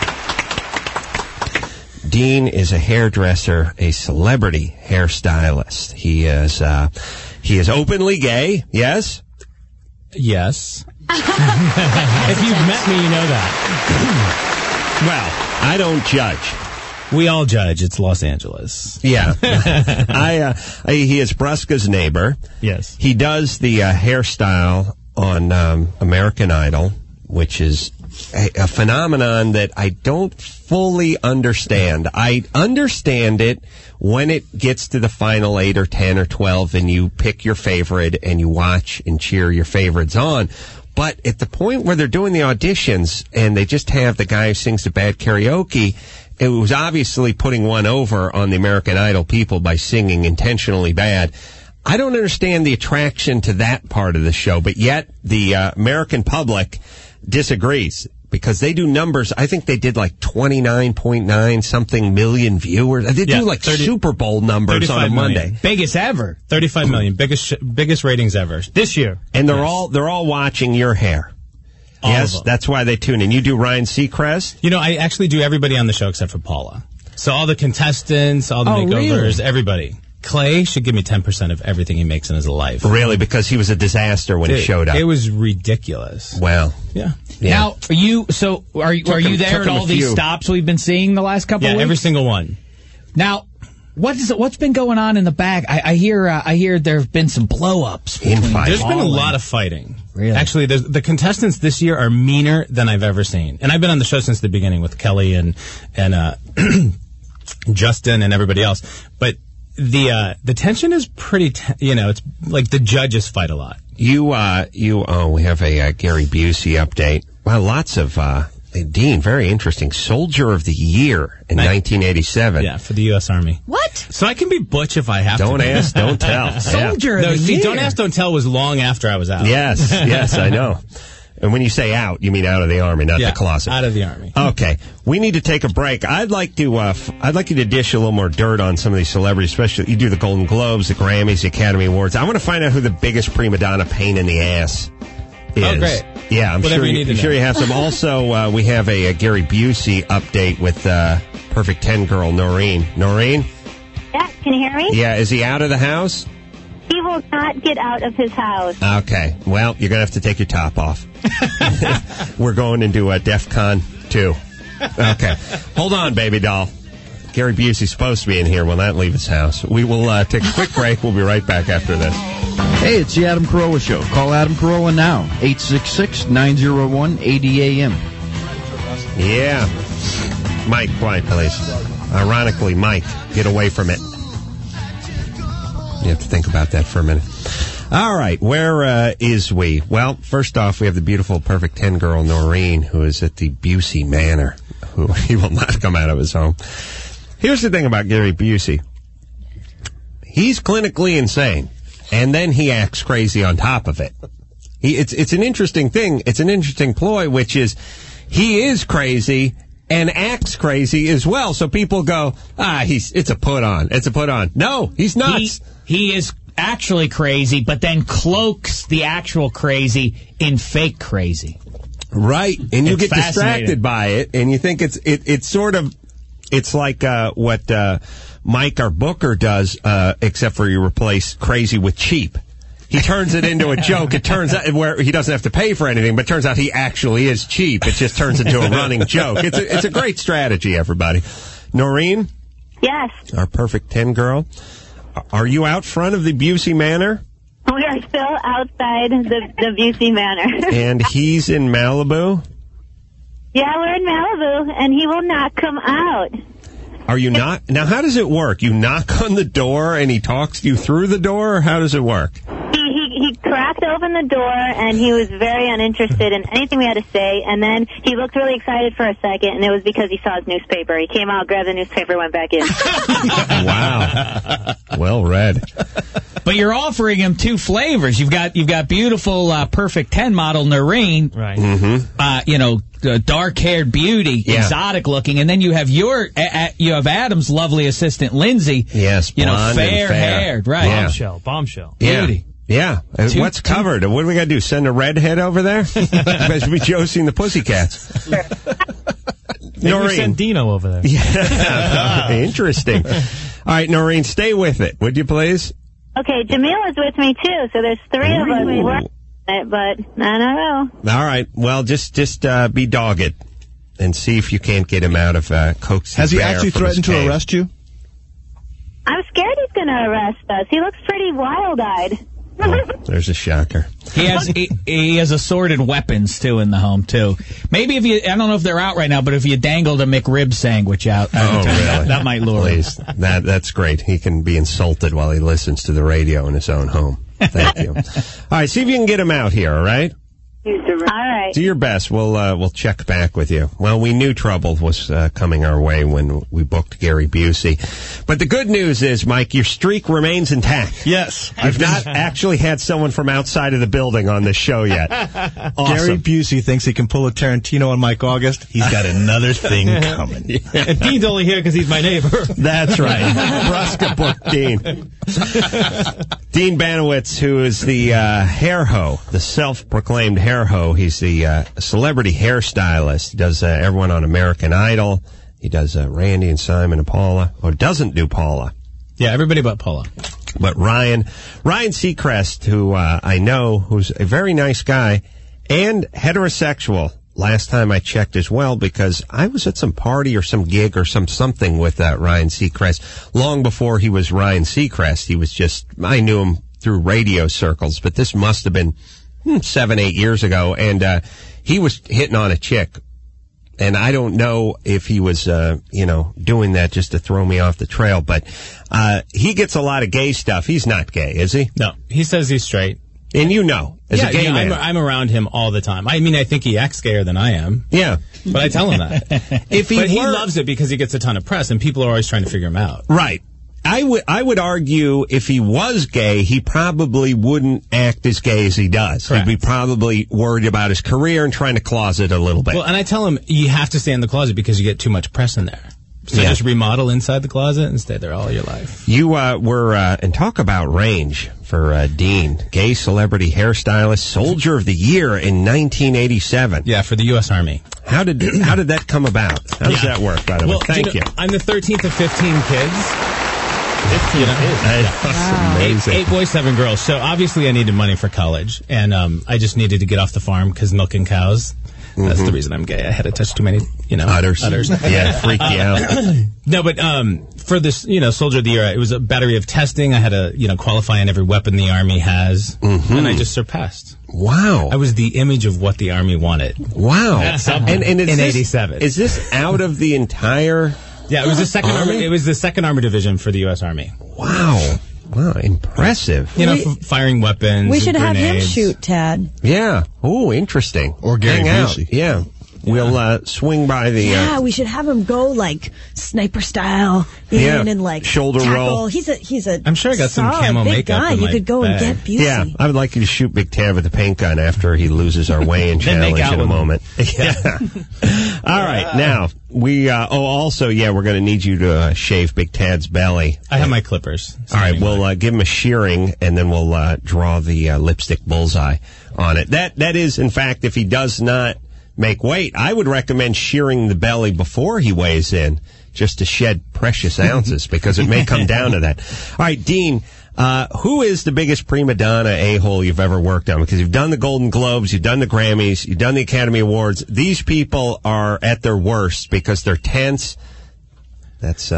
Dean is a hairdresser, a celebrity hairstylist. He is openly gay, yes? Yes. If you've met me, you know that. Well, I don't judge. We all judge. It's Los Angeles. Yeah. He is Bruska's neighbor. Yes. He does the hairstyle on American Idol, which is a phenomenon that I don't fully understand. I understand it when it gets to the final 8 or 10 or 12 and you pick your favorite and you watch and cheer your favorites on. But at the point where they're doing the auditions and they just have the guy who sings the bad karaoke, it was obviously putting one over on the American Idol people by singing intentionally bad. I don't understand the attraction to that part of the show, but yet the American public disagrees because they do numbers. I think they did like 29.9 something million viewers. They do like 30, Super Bowl numbers on a Monday. Million. Biggest ever. 35 million. Biggest ratings ever this year. And they're all watching your hair. Yes, that's why they tune in. You do Ryan Seacrest? You know, I actually do everybody on the show except for Paula. So all the contestants, all the makeovers, everybody. Clay should give me 10% of everything he makes in his life. Really? Because he was a disaster when he showed up. It was ridiculous. Well. Yeah. Now, are you there at all these stops we've been seeing the last couple of weeks? Yeah, every single one. Now, what's been going on in the back? I hear there have been some blow-ups. There's been a lot of fighting. Really? Actually, the contestants this year are meaner than I've ever seen. And I've been on the show since the beginning with Kelly and Justin and everybody else. But the tension is pretty, it's like the judges fight a lot. We have a Gary Busey update. Well, lots of, Dean, very interesting. Soldier of the Year in 1987. Yeah, for the U.S. Army. What? So I can be butch if I have Don't to. Don't ask, don't tell. Soldier of the Year. Don't ask, don't tell was long after I was out. Yes, I know. And when you say out, you mean out of the Army, not the closet. Out of the Army. Okay, we need to take a break. I'd like you to dish a little more dirt on some of these celebrities, especially you do the Golden Globes, the Grammys, the Academy Awards. I want to find out who the biggest prima donna pain in the ass is. Oh, great. Yeah, I'm sure you have some. Also, we have a Gary Busey update with Perfect 10 girl Noreen. Noreen? Yeah, can you hear me? Yeah, is he out of the house? He will not get out of his house. Okay, well, you're going to have to take your top off. We're going into DEF CON 2. Okay, hold on, baby doll. Gary Busey's supposed to be in here. Will not leave his house. We will take a quick break. We'll be right back after this. Hey, it's the Adam Carolla Show. Call Adam Carolla now, 866-901-80AM. Yeah. Mike, quiet, please. Ironically, Mike, get away from it. You have to think about that for a minute. All right, where is we? Well, first off, we have the beautiful Perfect 10 girl Noreen, who is at the Busey Manor. Who he will not come out of his home. Here's the thing about Gary Busey. He's clinically insane, and then he acts crazy on top of it. It's an interesting thing. It's an interesting ploy, which is he is crazy and acts crazy as well. So people go, it's a put on. It's a put on. No, he's nuts. He is actually crazy, but then cloaks the actual crazy in fake crazy. Right, and you get distracted by it, and you think it's sort of, it's like what Mike or Booker does, except for you replace crazy with cheap. He turns it into a joke. It turns out where he doesn't have to pay for anything, but it turns out he actually is cheap. It just turns into a running joke. It's a great strategy, everybody. Noreen? Yes. Our Perfect 10 girl. Are you out front of the Busey Manor? We are still outside the Busey Manor. And he's in Malibu? Yeah, we're in Malibu, and he will not come out. Are you not? Now, how does it work? You knock on the door, and he talks to you through the door, or how does it work? He cracked open the door, and he was very uninterested in anything we had to say, and then he looked really excited for a second, and it was because he saw his newspaper. He came out, grabbed the newspaper, went back in. Wow. Well read. But you're offering him two flavors. You've got beautiful Perfect 10 model Noreen, right? Mm-hmm. Dark-haired beauty, exotic looking, and then you have Adam's lovely assistant Lindsay. Yes, blonde fair-haired, right? Yeah. Bombshell. Beauty. Yeah. What's covered? What do we got to do? Send a redhead over there? That should be Josie and the Pussycats. Maybe send Dino over there. Yeah. Interesting. All right, Noreen, stay with it, would you please? Okay, Jamil is with me too, so there's three of us working on it, but I don't know. All right, well, just be dogged and see if you can't get him out of Coke's. Has he actually threatened to arrest you? I'm scared he's going to arrest us. He looks pretty wild-eyed. Oh, there's a shocker. He has assorted weapons too in the home too. Maybe I don't know if they're out right now, but if you dangled a McRib sandwich out, really? that might lure him. Please, that's great. He can be insulted while he listens to the radio in his own home. Thank you. All right, see if you can get him out here. All right. All right. Do your best. We'll check back with you. Well, we knew trouble was coming our way when we booked Gary Busey. But the good news is, Mike, your streak remains intact. Yes. I've not actually had someone from outside of the building on this show yet. Awesome. Gary Busey thinks he can pull a Tarantino on Mike August. He's got another thing coming. Yeah. And Dean's only here because he's my neighbor. That's right. Bruska booked Dean. Dean Banowitz, who is the hair hoe, the self-proclaimed hair hoe. He's the celebrity hairstylist. He does everyone on American Idol. He does Randy and Simon and Paula. Or doesn't do Paula. Yeah, everybody but Paula. But Ryan Seacrest, who I know, who's a very nice guy and heterosexual. Last time I checked as well, because I was at some party or some gig or something with Ryan Seacrest long before he was Ryan Seacrest. He was I knew him through radio circles, but this must have been 7-8 years ago, and he was hitting on a chick. And I don't know if he was, doing that just to throw me off the trail, but he gets a lot of gay stuff. He's not gay, is he? No, he says he's straight. And you know, as a gay man. I'm around him all the time. I mean, I think he acts gayer than I am. Yeah. But I tell him that. He loves it because he gets a ton of press, and people are always trying to figure him out. Right. I would argue if he was gay, he probably wouldn't act as gay as he does. Correct. He'd be probably worried about his career and trying to closet a little bit. Well, and I tell him, you have to stay in the closet because you get too much press in there. So just remodel inside the closet and stay there all your life. You were, and talk about range for Dean, gay celebrity hairstylist, Soldier of the Year in 1987. Yeah, for the U.S. Army. How did that come about? How does that work, by the way? Thank you. I'm the 13th of 15 kids. 15 kids. That's amazing. 8 boys, 7 girls. So obviously I needed money for college, and I just needed to get off the farm because milking cows. That's the reason I'm gay. I had to touch too many, udders. Yeah, freak you out. No, but for this, Soldier of the Year, it was a battery of testing. I had to, qualify on every weapon the Army has, and I just surpassed. Wow. I was the image of what the Army wanted. Wow. And in 87. Is this out of the entire... Yeah, it was the second Army. It was the second Armored Division for the U.S. Army. Wow. Wow, impressive. Firing weapons. We should grenades. have him shoot, Tad. Yeah. Oh, interesting. Or Gary Busey. Yeah. We'll swing by the... Yeah, we should have him go, sniper style in and, shoulder tackle. roll. He's a I'm sure I got some camo big makeup guy. in You my could go bag. and get Busey. Yeah, I would like you to shoot Big Tab with the paint gun after he loses our weigh-in challenge in a moment. Yeah. All right, now, we're going to need you to shave Big Tad's belly. I have my clippers. All right, we'll give him a shearing, and then we'll draw the lipstick bullseye on it. That is, in fact, if he does not make weight, I would recommend shearing the belly before he weighs in, just to shed precious ounces, because it may come down to that. All right, Dean, who is the biggest prima donna a-hole you've ever worked on? Because you've done the Golden Globes, you've done the Grammys, you've done the Academy Awards. These people are at their worst because they're tense. That's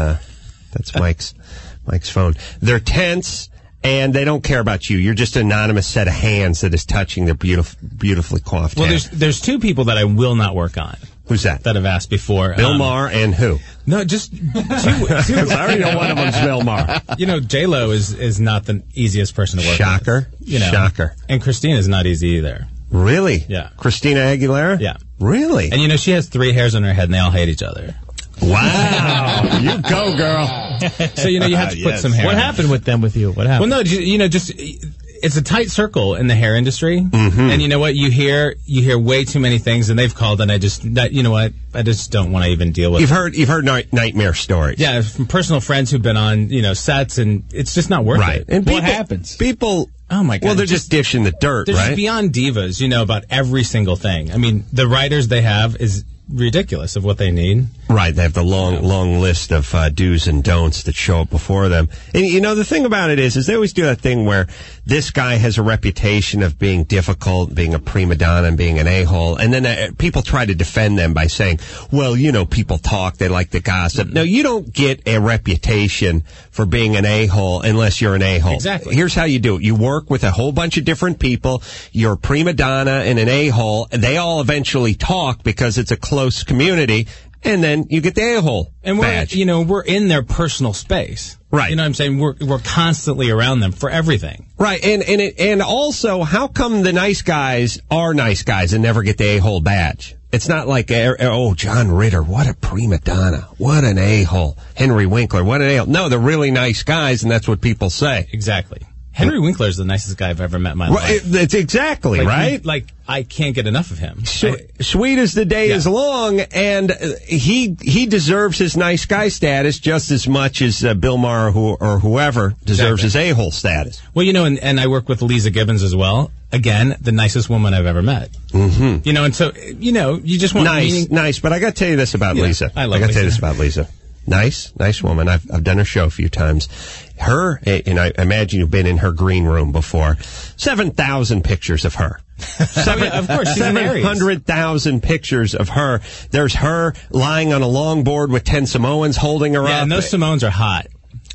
Mike's phone. They're tense. And they don't care about you. You're just an anonymous set of hands that is touching their beautifully coiffed head. Well, there's 2 people that I will not work on. Who's that? That I've asked before. Bill Maher and who? No, just 2. Because I already know one of them's Bill Maher. J-Lo is not the easiest person to work Shocker. with. Shocker. And Christina is not easy either. Really? Yeah. Christina Aguilera? Yeah. Really? And she has 3 hairs on her head and they all hate each other. Wow. You go, girl. So, you have to put some hair. What happened with them with you? What happened? Well, no, just it's a tight circle in the hair industry. Mm-hmm. And you know what? You hear way too many things, and they've called, and I just don't want to even deal with it. You've heard nightmare stories. Yeah, from personal friends who've been on, sets, and it's just not worth it. And what happens? People... Oh, my God. Well, they're just dishing the dirt, they're right? They're just beyond divas, about every single thing. I mean, the writers they have is ridiculous of what they need. Right, they have the long list of do's and don'ts that show up before them. And, the thing about it is they always do that thing where this guy has a reputation of being difficult, being a prima donna, and being an a-hole, and then people try to defend them by saying, well, people talk, they like to gossip. No, you don't get a reputation for being an a-hole unless you're an a-hole. Exactly. Here's how you do it. You work with a whole bunch of different people, you're a prima donna and an a-hole, and they all eventually talk because it's a close community, and then you get the a-hole and badge. We're in their personal space. Right. You know what I'm saying? We're constantly around them for everything. Right. And also, how come the nice guys are nice guys and never get the a-hole badge? It's not like, John Ritter, what a prima donna. What an a-hole. Henry Winkler, what an a-hole. No, they're really nice guys, and that's what people say. Exactly. Henry Winkler is the nicest guy I've ever met in my life. It's exactly, right? I can't get enough of him. Sweet as the day is long, and he deserves his nice guy status just as much as Bill Maher or whoever deserves his a-hole status. Well, and I work with Lisa Gibbons as well. Again, the nicest woman I've ever met. Mm-hmm. And so, you just want nice, but I got to tell you this about Lisa. I got to tell you this about Lisa. Nice woman. I've done her show a few times. Her, and I imagine you've been in her green room before. 7,000 pictures of her. Of course, 700,000 pictures of her. There's her lying on a longboard with 10 Samoans holding her up. Yeah, and those Samoans are hot.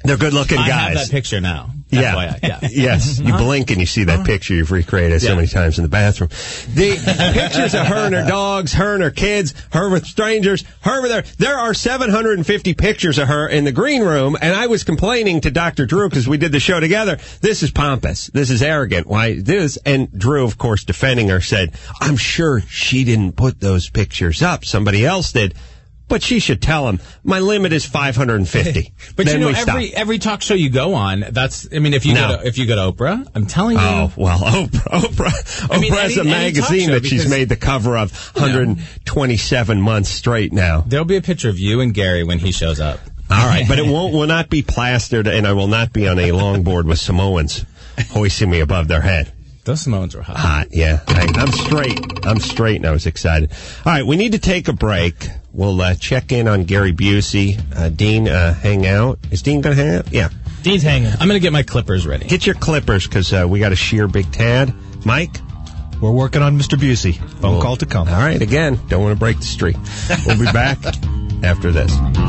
They're good-looking guys. I have that picture now. Yeah. FYI, yeah. Yes. You blink and you see that picture you've recreated so many times in the bathroom. The pictures of her and her dogs, her and her kids, her with strangers, her with her. There are 750 pictures of her in the green room, and I was complaining to Dr. Drew because we did the show together. This is pompous. This is arrogant. Why this? And Drew, of course, defending her, said, I'm sure she didn't put those pictures up. Somebody else did. But she should tell him, my limit is 550. But then you know, every talk show you go on, if you go to Oprah, I'm telling you. Oh, well, Oprah's a magazine that she's made the cover of 127 months straight now. There'll be a picture of you and Gary when he shows up. All right, but it will not be plastered, and I will not be on a longboard with Samoans hoisting me above their head. Those Samoans were hot. Hot, yeah. I'm straight, and I was excited. All right, we need to take a break. We'll check in on Gary Busey. Dean, hang out. Is Dean going to hang out? Yeah. Dean's hanging. I'm going to get my clippers ready. Get your clippers, because we got to shear Big Tad. Mike? We're working on Mr. Busey. Phone call to come. All right, again, don't want to break the streak. We'll be back after this.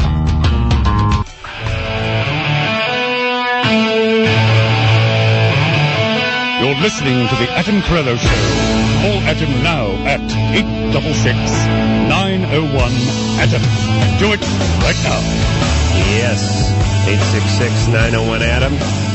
You're listening to the Adam Carolla Show. Call Adam now at 866-901-ADAM. Do it right now. Yes, 866-901-ADAM.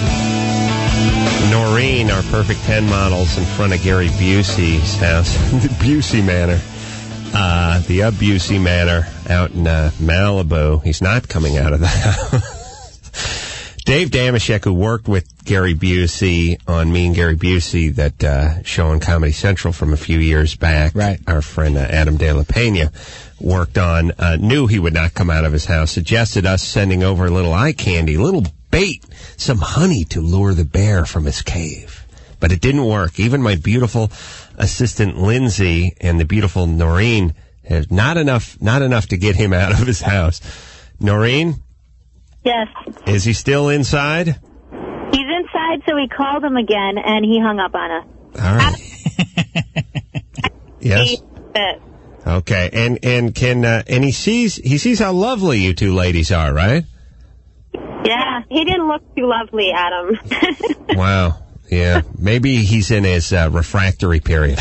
Noreen, our Perfect 10 models in front of Gary Busey's house. The Busey Manor. The Busey Manor out in Malibu. He's not coming out of the house. Dave Damashek, who worked with Gary Busey on Me and Gary Busey, that show on Comedy Central from a few years back, right. Our friend Adam De La Pena worked on, knew he would not come out of his house, suggested us sending over a little eye candy, a little bait, some honey to lure the bear from his cave. But it didn't work. Even my beautiful assistant Lindsay and the beautiful Noreen had not enough to get him out of his house. Noreen? Yes. Is he still inside? He's inside, so we called him again, and he hung up on us. All right. Yes. Okay, and can and he sees how lovely you two ladies are, right? Yeah, he didn't look too lovely, Adam. Wow. Yeah, maybe he's in his refractory period.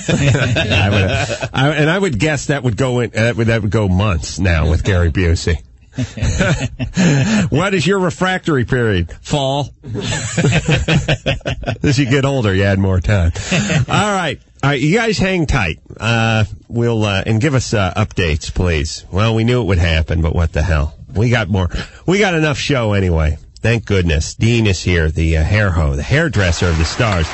I would guess that would go months now with Gary Busey. What is your refractory period? Fall. As you get older, you add more time. All right, you guys hang tight. We'll and give us updates, please. Well, we knew it would happen, but what the hell? We got enough show anyway. Thank goodness. Dean is here, the the hairdresser of the stars.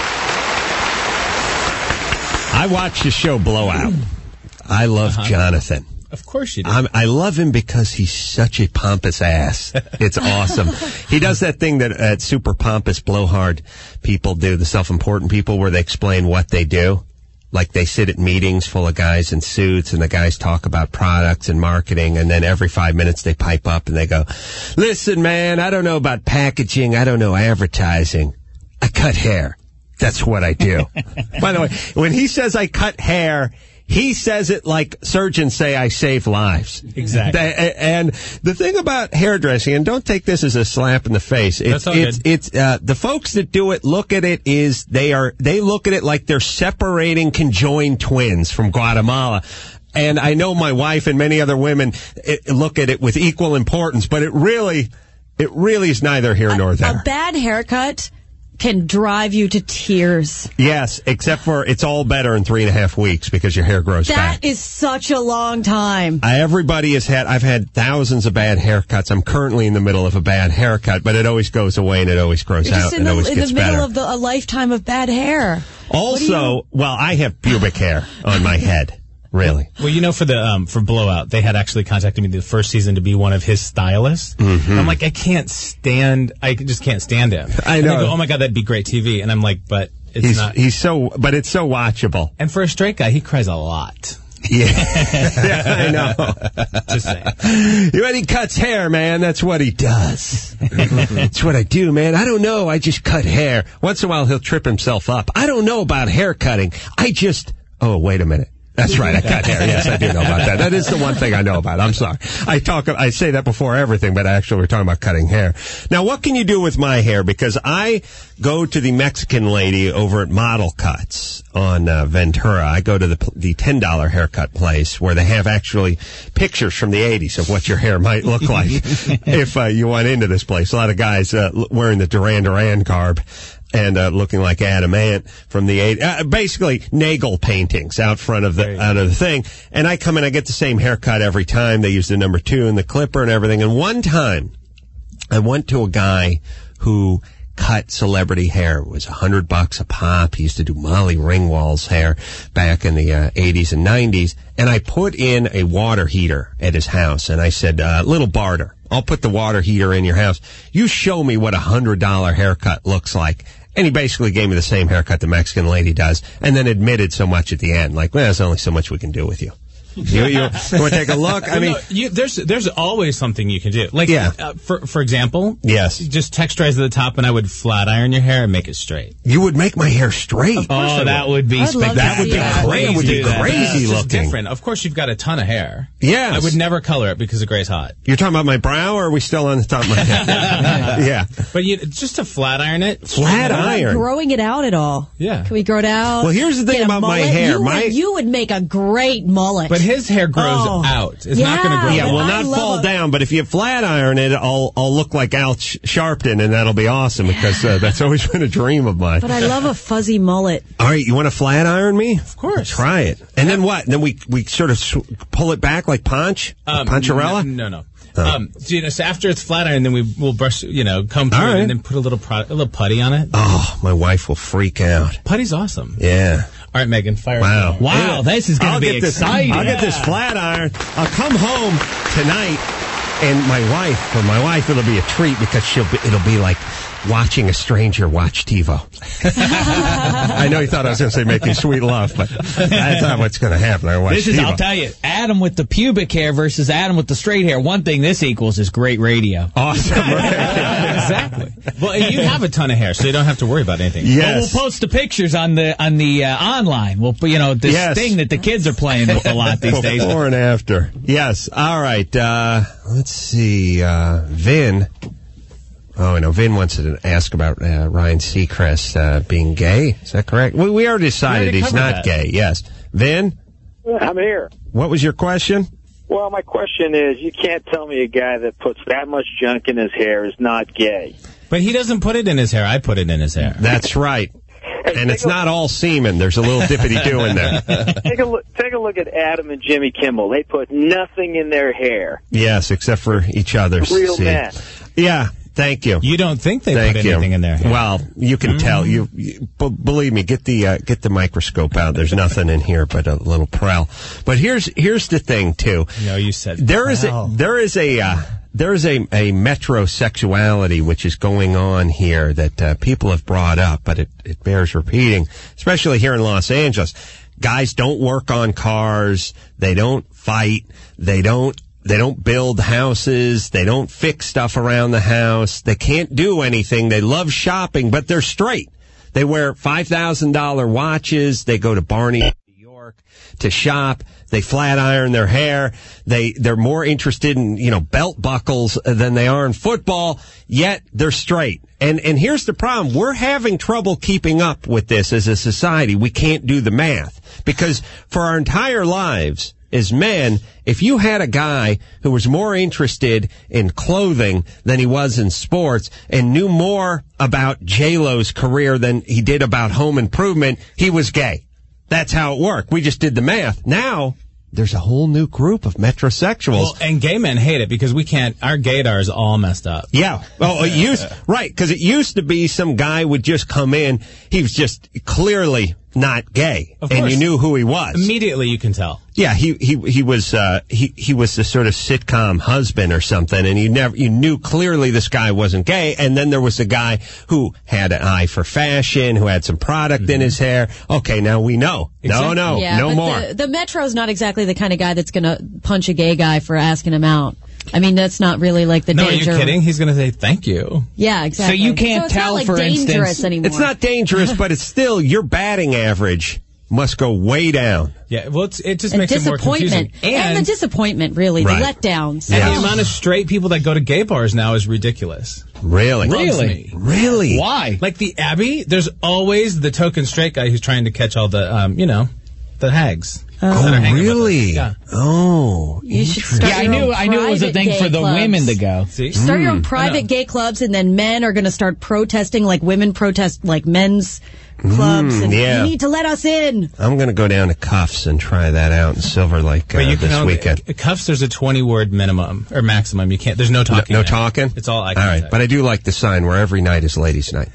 I watched the show Blowout. I love Jonathan. Of course you do. I love him because he's such a pompous ass. It's awesome. He does that thing that super pompous blowhard people do, the self-important people, where they explain what they do. Like they sit at meetings full of guys in suits, and the guys talk about products and marketing, and then every 5 minutes they pipe up and they go, listen, man, I don't know about packaging. I don't know advertising. I cut hair. That's what I do. By the way, when he says I cut hair, he says it like surgeons say I save lives. Exactly. And the thing about hairdressing, and don't take this as a slap in the face, it's the folks that do it look at it they look at it like they're separating conjoined twins from Guatemala. And I know my wife and many other women look at it with equal importance, but it really is neither here nor there. A bad haircut can drive you to tears. Yes, except for it's all better in 3.5 weeks because your hair grows back. That is such a long time. I've had thousands of bad haircuts. I'm currently in the middle of a bad haircut, but it always goes away and it always grows out and it always gets better. In the middle of a lifetime of bad hair. Also, I have pubic hair on my head. Really? Well, for the for Blowout, they had actually contacted me the first season to be one of his stylists. Mm-hmm. I'm like, I just can't stand him. I know. And they go, oh my God, that'd be great TV. And I'm like, but it's not. But it's so watchable. And for a straight guy, he cries a lot. Yeah. Yeah, I know. Just saying. When he cuts hair, man, that's what he does. That's what I do, man. I don't know. I just cut hair. Once in a while, he'll trip himself up. I don't know about hair cutting. Oh, wait a minute. That's right. I cut hair. Yes, I do know about that. That is the one thing I know about. I'm sorry. I say that before everything, but actually we're talking about cutting hair. Now, what can you do with my hair? Because I go to the Mexican lady over at Model Cuts on Ventura. I go to the $10 haircut place where they have actually pictures from the 80s of what your hair might look like if you went into this place. A lot of guys wearing the Duran Duran garb. And looking like Adam Ant from the 80s. Basically, Nagel paintings out front of the thing. And I come in, I get the same haircut every time. They use the number 2 and the clipper and everything. And one time, I went to a guy who cut celebrity hair. It was $100 a pop. He used to do Molly Ringwald's hair back in the 80s and 90s. And I put in a water heater at his house. And I said, little barter, I'll put the water heater in your house. You show me what $100 haircut looks like. And he basically gave me the same haircut the Mexican lady does, and then admitted so much at the end, like, well, there's only so much we can do with you. You want to take a look? I mean, there's always something you can do. Like, for example, yes, just texturize at the top, and I would flat iron your hair and make it straight. You would make my hair straight? Oh, that would be spectacular. That would be crazy. That would be crazy looking. Different. Of course, you've got a ton of hair. Yes. I would never color it because the gray's hot. You're talking about my brow, or are we still on the top of my head? Yeah. But just to flat iron it. Flat iron. Growing it out at all? Yeah. Can we grow it out? Well, here's the thing about my hair. You would make a great mullet. But his hair grows out. It's not going to grow. Yeah, will not fall down. But if you flat iron it, I'll look like Al Sharpton, and that'll be awesome because that's always been a dream of mine. But I love a fuzzy mullet. All right, you want to flat iron me? Of course. Try it. And then what? And then we sort of pull it back like Poncharella? No. So after it's flat iron, then we'll brush, comb through it and then put a little putty on it. Oh, my wife will freak out. Putty's awesome. Yeah. All right, Megan, fire. Wow, this is going to be exciting. I'll get this flat iron. I'll come home tonight, and my wife, it'll be a treat because it'll be like watching a stranger watch TiVo. I know you thought I was going to say making sweet love, but that's not what's going to happen. I'll tell you, Adam with the pubic hair versus Adam with the straight hair. One thing this equals is great radio. Awesome. Exactly. Well, you have a ton of hair, so you don't have to worry about anything. Yes. Well, we'll post the pictures on the online. We'll this thing that the kids are playing with a lot these days. Before and after. Yes. All right. Let's see. Vin. Oh, I know. Vin wants to ask about Ryan Seacrest being gay. Is that correct? We already decided he's not gay. Yes. Vin? I'm here. What was your question? Well, my question is, you can't tell me a guy that puts that much junk in his hair is not gay. But he doesn't put it in his hair. I put it in his hair. That's right. And it's not all semen. There's a little dippity-doo in there. Take a look at Adam and Jimmy Kimmel. They put nothing in their hair. Yes, except for each other's. Real men. Yeah. Thank you. You don't think they put anything in there? Well, you can tell. You believe me. Get the microscope out. There's nothing in here but a little Prel. But here's the thing too. No, you said there is a metrosexuality which is going on here that people have brought up, but it bears repeating, especially here in Los Angeles. Guys don't work on cars. They don't fight. They don't build houses. They don't fix stuff around the house. They can't do anything. They love shopping, but they're straight. They wear $5,000 watches. They go to Barney, New York to shop. They flat iron their hair. They're more interested in, belt buckles than they are in football, yet they're straight. And here's the problem. We're having trouble keeping up with this as a society. We can't do the math because for our entire lives, as men, if you had a guy who was more interested in clothing than he was in sports and knew more about J-Lo's career than he did about home improvement, he was gay. That's how it worked. We just did the math. Now, there's a whole new group of metrosexuals. Well, and gay men hate it because our gaydar is all messed up. Yeah. Oh, right, because it used to be some guy would just come in. He was just clearly not gay, and you knew who he was. Immediately, you can tell. Yeah, he was the sort of sitcom husband or something, and you knew clearly this guy wasn't gay. And then there was a guy who had an eye for fashion, who had some product in his hair. Okay, now we know. Exactly. No more. The Metro's not exactly the kind of guy that's going to punch a gay guy for asking him out. I mean, that's not really like the danger. No, are you kidding? He's going to say thank you. Yeah, exactly. So you can't tell, it's not for dangerous instance. Anymore. It's not dangerous, but it's still your batting average must go way down. Yeah, well, it just makes it more confusing. And the disappointment, really, Right. the letdowns. And the amount of straight people that go to gay bars now is ridiculous. Really? Bugs me. Really? Why? Like the Abbey, there's always the token straight guy who's trying to catch all the, the hags. that are hanging with really? us. Yeah. Oh, You should start Yeah, I your knew own it was a private thing gay for the clubs. women to go. See? Start your own I private know. gay clubs, and then men are going to start protesting like women protest like men's clubs. And yeah. you need to let us in. I'm going to go down to Cuffs and try that out in Silver Lake But you can this only, weekend. Cuffs, there's a 20 minimum or maximum. You can't. There's no talking. No there. talking? It's all eye All contact. right, but I do like the sign where every night is ladies' night.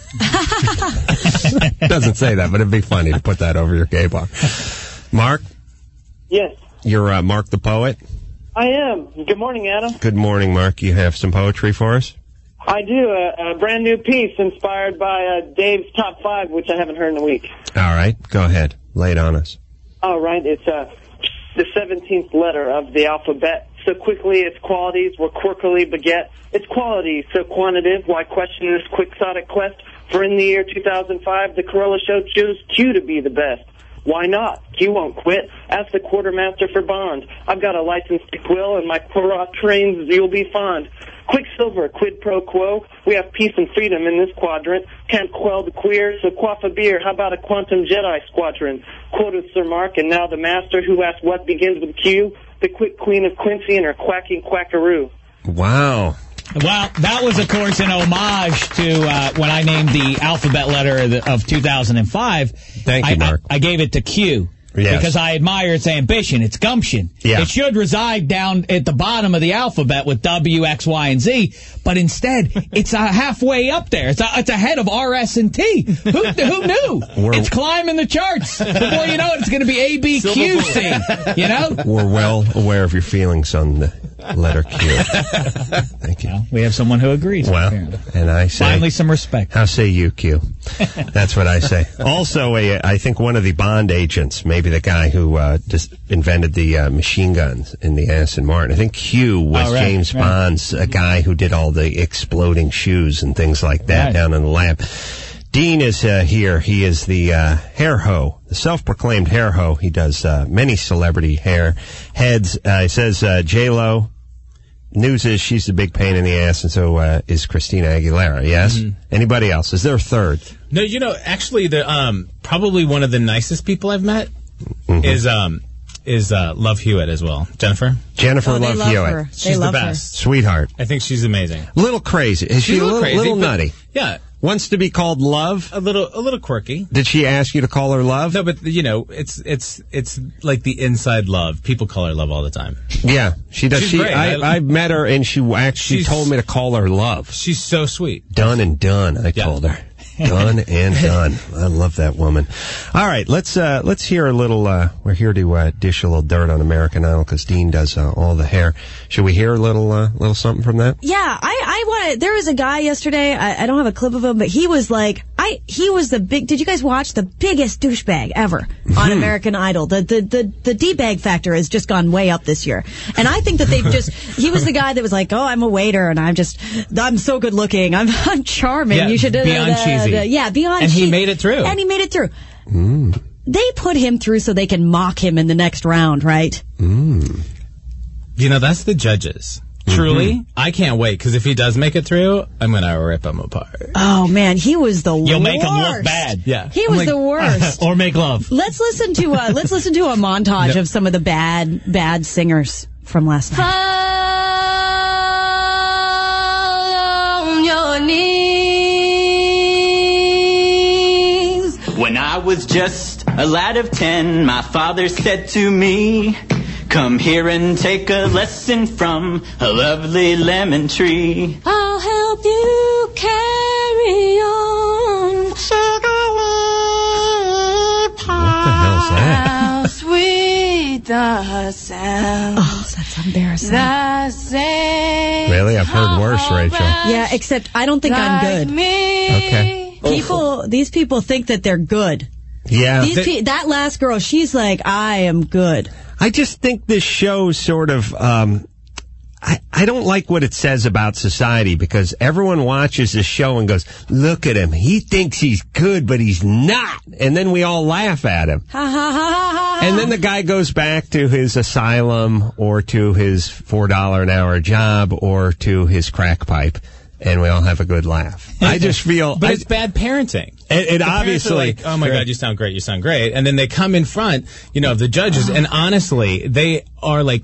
Doesn't say that, but it'd be funny to put that over your gay bar. Mark? Yes, You're Mark the Poet? I am. Good morning, Adam. Good morning, Mark. You have some poetry for us? I do. A brand new piece inspired by Dave's Top 5, which I haven't heard in a week. All right, go ahead. Lay it on us. All right, it's the 17th letter of the alphabet. So quickly its qualities were quirkily beget. Its qualities so quantitative, why question this quixotic quest? For in the year 2005, the Corolla Show chose Q to be the best. Why not? Q won't quit. Ask the quartermaster for bond. I've got a license to quill, and my trains you'll be fond. Quicksilver, quid pro quo. We have peace and freedom in this quadrant. Can't quell the queer, so quaff a beer. How about a quantum Jedi squadron? Quoted Sir Mark, and now the master who asked what begins with Q, the quick queen of Quincy and her quacking quackaroo. Wow. Well, that was, of course, an homage to when I named the alphabet letter of 2005. Thank you, Mark. I gave it to Q. Yes. Because I admire its ambition, its gumption. Yeah. It should reside down at the bottom of the alphabet with W, X, Y, and Z, but instead, it's halfway up there. It's ahead of R, S, and T. Who knew? It's climbing the charts. Before you know it, it's going to be A, B, Q, C. You know? We're well aware of your feelings on the letter Q. Thank you. Well, we have someone who agrees. Well, apparently. and I say... Finally, some respect. How say you, Q? That's what I say. Also, I think one of the Bond agents, maybe the guy who just invented the machine guns in the Aston Martin, I think Q was James Bond's guy who did all the exploding shoes and things like that down in the lab. Dean is here. He is the hair hoe, the self-proclaimed hair hoe. He does many celebrity hair heads. He says J-Lo. News is she's the big pain in the ass, and so is Christina Aguilera. Yes. Mm-hmm. Anybody else? Is there a third? No, actually, the probably one of the nicest people I've met is Love Hewitt as well. Jennifer Love Hewitt. Her. She's the best. Sweetheart. I think she's amazing. A little crazy. Is she a little nutty? Yeah. Wants to be called Love? A little quirky. Did she ask you to call her Love? No, but it's like the inside Love. People call her Love all the time. Yeah, she does. She's great. I met her and she actually told me to call her Love. She's so sweet. Done and done, I told her. Done and done. I love that woman. All right, let's hear a little. We're here to dish a little dirt on American Idol because Dean does all the hair. Should we hear a little something from that? Yeah, I want to. There was a guy yesterday. I don't have a clip of him, but he was like, he was the big. Did you guys watch the biggest douchebag ever on American Idol? The D-bag factor has just gone way up this year, and I think that they've just. He was the guy that was like, oh, I'm a waiter, and I'm so good looking. I'm charming. Yeah, you should beyond cheesy. Yeah, beyond and cheesy. He made it through. And he made it through. They put him through so they can mock him in the next round, right? That's the judges. Truly, I can't wait, because if he does make it through, I'm going to rip him apart. Oh, man, he was the worst. You'll make him look bad. Yeah. He was the worst. Or make love. Let's listen to a montage of some of the bad singers from last night. Fall on your knees. When I was just a lad of 10, my father said to me, come here and take a lesson from a lovely lemon tree. I'll help you carry on. What the hell's that? How sweet the sound. Oh, that's embarrassing. Really? I've heard worse, Rachel. Yeah, except I don't think I'm good. Okay. These people think that they're good. Yeah. That last girl, she's like, I am good. I just think this show sort of, I don't like what it says about society, because everyone watches this show and goes, look at him. He thinks he's good, but he's not. And then we all laugh at him. Ha ha ha ha ha. And then the guy goes back to his asylum or to his $4 an hour job or to his crack pipe. And we all have a good laugh. I just feel... But it's bad parenting. It The obviously... parents are like, oh my God, you sound great, you sound great. And then they come in front, of the judges, and honestly, they are like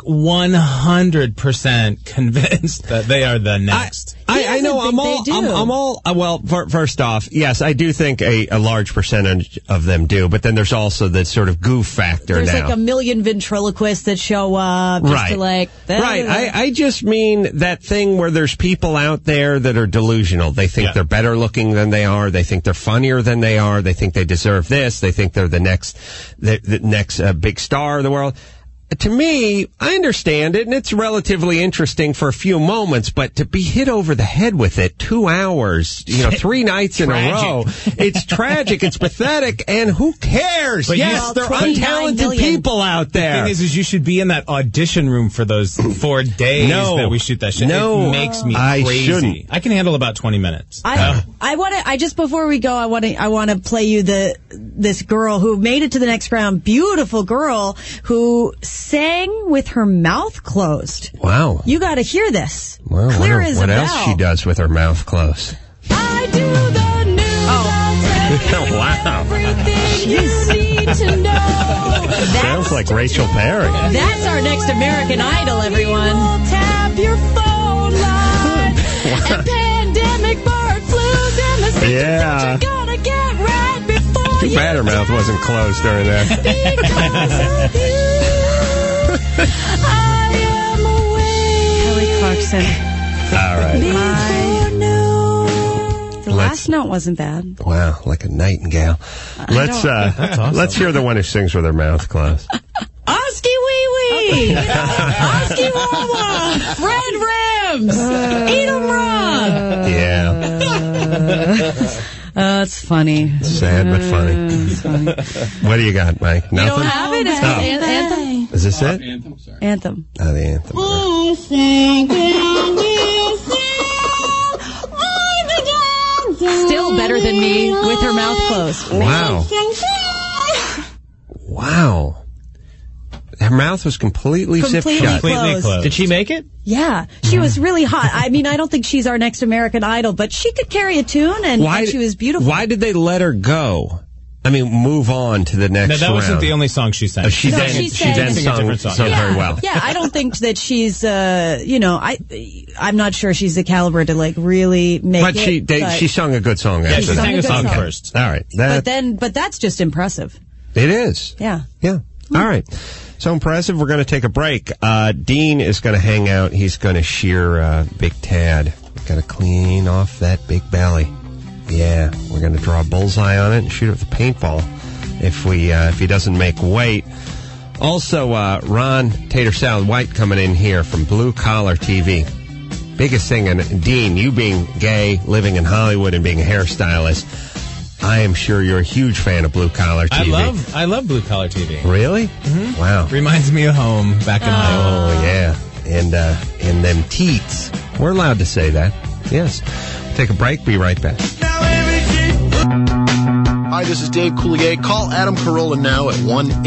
100% convinced that they are the next. I know. First off, yes, I do think a large percentage of them do, but then there's also the sort of goof factor There's now. like a million ventriloquists that show up just to like... Right. I just mean that thing where there's people out there that are delusional. They think they're better looking than they are. They think they're funnier than they are. They think they deserve this. They think they're the next big star of the world. To me, I understand it, and it's relatively interesting for a few moments, but to be hit over the head with it 2 hours, 3 nights in a row, it's tragic, it's pathetic, and who cares? But yes, there are untalented people out there. The thing is you should be in that audition room for those 4 days that we shoot that shit. No, it makes me I crazy. shouldn't. I can handle about 20 minutes. I just before we go, I want to play you this girl who made it to the next round. Beautiful girl who sang with her mouth closed. Wow. You got to hear this. Well, Clear as a what bell. else she does with her mouth closed? I do the news. Oh, wow. Everything you need to know. Sounds like Rachel Perry. That's our next American Idol, everyone. We'll tap your phone line. And pandemic bird flus and the symptoms that you gotta get right before Too bad her mouth wasn't closed during that. Because of you, I am awake. Kelly Clarkson. All right. The last note wasn't bad. Wow, like a nightingale. Let's hear the one who sings with her mouth closed. Oski Wee Wee! Oski Wawa! Fred Rams! Eat 'em raw! Yeah. It's funny. Sad but funny. What do you got, Mike? Nothing? You don't have it? It's called Anthem? Is this it? Anthem. Oh, the anthem. Still better than me with her mouth closed. Wow. Wow. Her mouth was completely zipped shut. Completely closed. Did she make it? Yeah. She was really hot. I mean, I don't think she's our next American Idol, but she could carry a tune, and she was beautiful. Why did they let her go? I mean, move on to the next round. No, that wasn't the only song she sang. She then sung very well. Yeah, I don't think that she's, I'm not sure she's the caliber to, like, really make it. But she sung a good song. Yeah, she sang a song first. All right. But that's just impressive. It is. Yeah. Yeah. All right. So impressive. We're going to take a break. Dean is going to hang out. He's going to shear Big Tad. We've got to clean off that big belly. Yeah, we're going to draw a bullseye on it and shoot it with a paintball if he doesn't make weight. Also, Ron Tater Salad White coming in here from Blue Collar TV. Biggest thing, and Dean, you being gay, living in Hollywood, and being a hairstylist, I am sure you're a huge fan of Blue Collar TV. I love Blue Collar TV. Really? Mm-hmm. Wow. Reminds me of home back in Iowa. Oh, yeah. And them teats. We're allowed to say that. Yes. Take a break. Be right back. Hi, this is Dave Coulier. Call Adam Carolla now at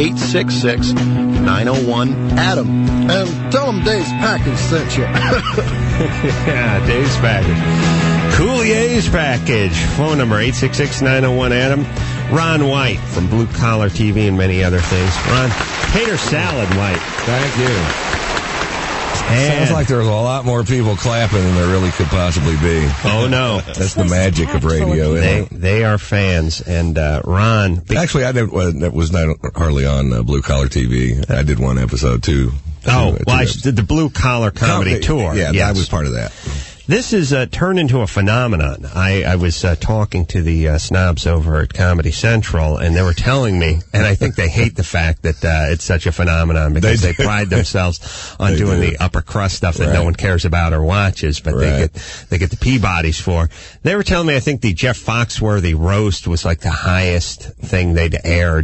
1-866-901-ADAM. And tell him Dave's Package sent you. Yeah, Dave's Package. Coulier's Package. Phone number 866-901-ADAM. Ron White from Blue Collar TV and many other things. Ron, Tater Salad White. Thank you. Sounds like there's a lot more people clapping than there really could possibly be. Oh, no. That's the magic of radio, isn't it? They are fans. And Ron... Actually, I was not hardly on Blue Collar TV. I did one episode, too. I did the Blue Collar Comedy Tour. Yeah, yes. I was part of that. This is turned into a phenomenon. I was talking to the snobs over at Comedy Central, and they were telling me, and I think they hate the fact that it's such a phenomenon because they pride themselves on doing the upper crust stuff that no one cares about or watches, but they get the Peabodys for. They were telling me I think the Jeff Foxworthy roast was like the highest thing they'd aired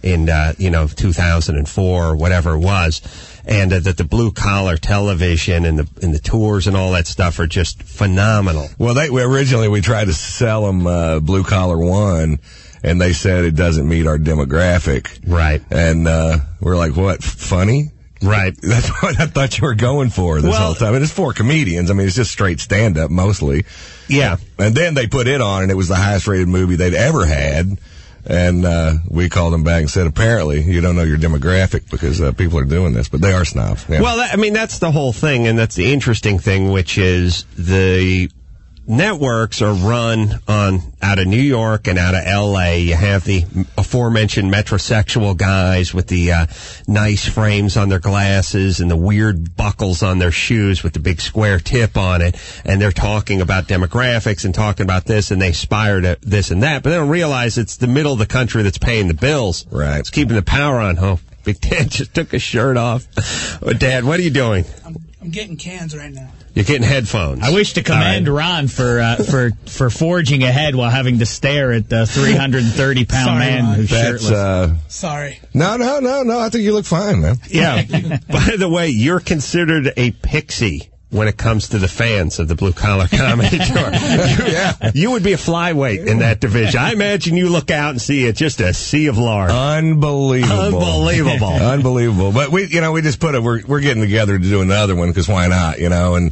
in 2004 or whatever it was. And that the blue collar television and the tours and all that stuff are just phenomenal. Well, originally we tried to sell them Blue Collar One, and they said it doesn't meet our demographic. Right. And we're like, what? Funny? Right. That's what I thought you were going for this whole time. And it's for comedians. I mean, it's just straight stand up mostly. Yeah. And then they put it on, and it was the highest rated movie they'd ever had. And we called them back and said, apparently, you don't know your demographic because people are doing this, but they are snobs. Yeah. Well, that's the whole thing, and that's the interesting thing, which is the networks are run out of New York and out of L.A. You have the aforementioned metrosexual guys with the nice frames on their glasses and the weird buckles on their shoes with the big square tip on it, and they're talking about demographics and talking about this, and they aspire to this and that, but they don't realize it's the middle of the country that's paying the bills. Right. It's keeping the power on. Oh, Big Dad just took his shirt off. Dad, what are you doing? I'm getting cans right now. You're getting headphones. I wish to commend Ron for forging ahead while having to stare at the 330-pound man who's shirtless. Sorry. No. I think you look fine, man. Yeah. By the way, you're considered a pixie when it comes to the fans of the Blue Collar Comedy Tour. You would be a flyweight in that division. I imagine you look out and see just a sea of lard. Unbelievable. Unbelievable. But we just put we're getting together to do another one because why not, and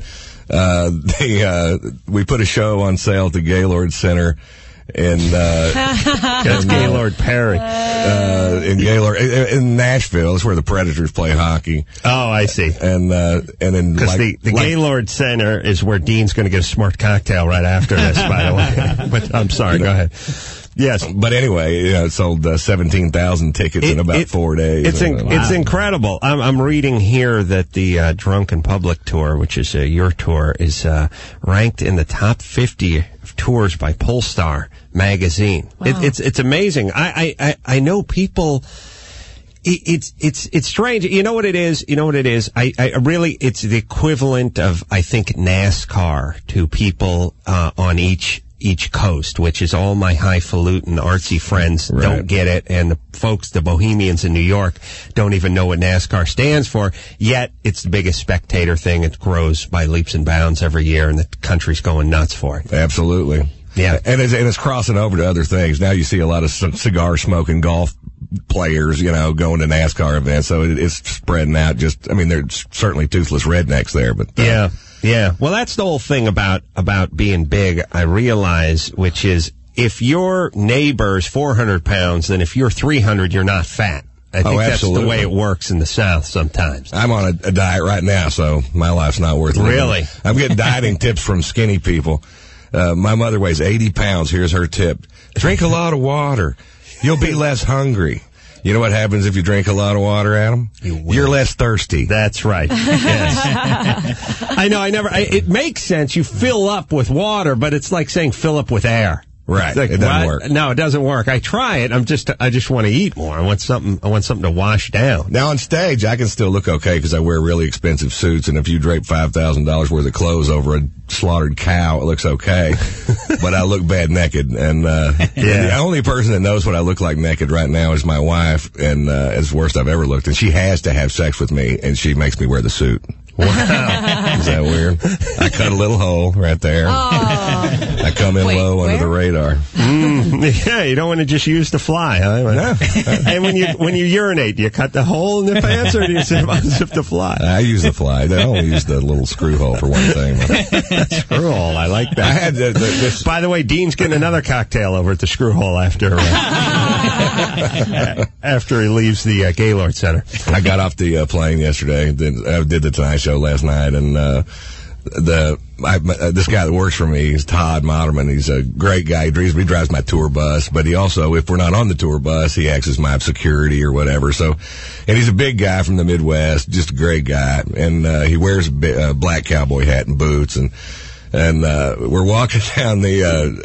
we put a show on sale at the Gaylord Center. And that's Gaylord Perry in Gaylord in Nashville. That's where the Predators play hockey. Oh, I see. And then because the Gaylord Center is where Dean's going to get a smart cocktail right after this. By the way, but I'm sorry. Go ahead. Yes, but anyway, it sold 17,000 tickets in about 4 days. It's incredible. I'm reading here that the Drunken Public Tour, which is your tour, is ranked in the top 50 of tours by Polestar magazine. Wow. It's amazing. I know people. It's strange. You know what it is? I really, it's the equivalent of, I think, NASCAR to people on each coast, which is all my highfalutin artsy friends don't get it, and the folks, the bohemians in New York, don't even know what NASCAR stands for, yet it's the biggest spectator thing. It grows by leaps and bounds every year, and the country's going nuts for it. Absolutely. Yeah. And it's crossing over to other things. Now you see a lot of cigar-smoking golf players, going to NASCAR events, so it's spreading out. There's certainly toothless rednecks there, but... Yeah. Well, that's the whole thing about being big, I realize, which is if your neighbor's 400 pounds, then if you're 300, you're not fat. I think that's the way it works in the South sometimes. I'm on a diet right now, so my life's not worth living. Really? I'm getting dieting tips from skinny people. My mother weighs 80 pounds. Here's her tip. Drink a lot of water. You'll be less hungry. You know what happens if you drink a lot of water, Adam? You're less thirsty. That's right. Yes. I know. It makes sense. You fill up with water, but it's like saying fill up with air. Right. Like, it doesn't work. No, it doesn't work. I try it. I just want to eat more. I want something to wash down. Now on stage, I can still look okay because I wear really expensive suits, and if you drape $5,000 worth of clothes over a slaughtered cow, it looks okay. But I look bad naked, and the only person that knows what I look like naked right now is my wife, and it's the worst I've ever looked. And she has to have sex with me, and she makes me wear the suit. Wow. Is that weird? I cut a little hole right there. I come in low under the radar. Yeah, you don't want to just use the fly, huh? No. And when you urinate, do you cut the hole in the pants or do you unzip the fly? I use the fly. I only use the little screw hole for one thing. Screw hole, I like that. I had this. By the way, Dean's getting another cocktail over at the screw hole after he leaves the Gaylord Center. I got off the plane yesterday. I did the Tonight Show last night, and this guy that works for me is Todd Moderman. He's a great guy. He drives my tour bus, but he also, if we're not on the tour bus, he acts as my security or whatever. So, and he's a big guy from the Midwest, just a great guy, and he wears a black cowboy hat and boots, and we're walking down the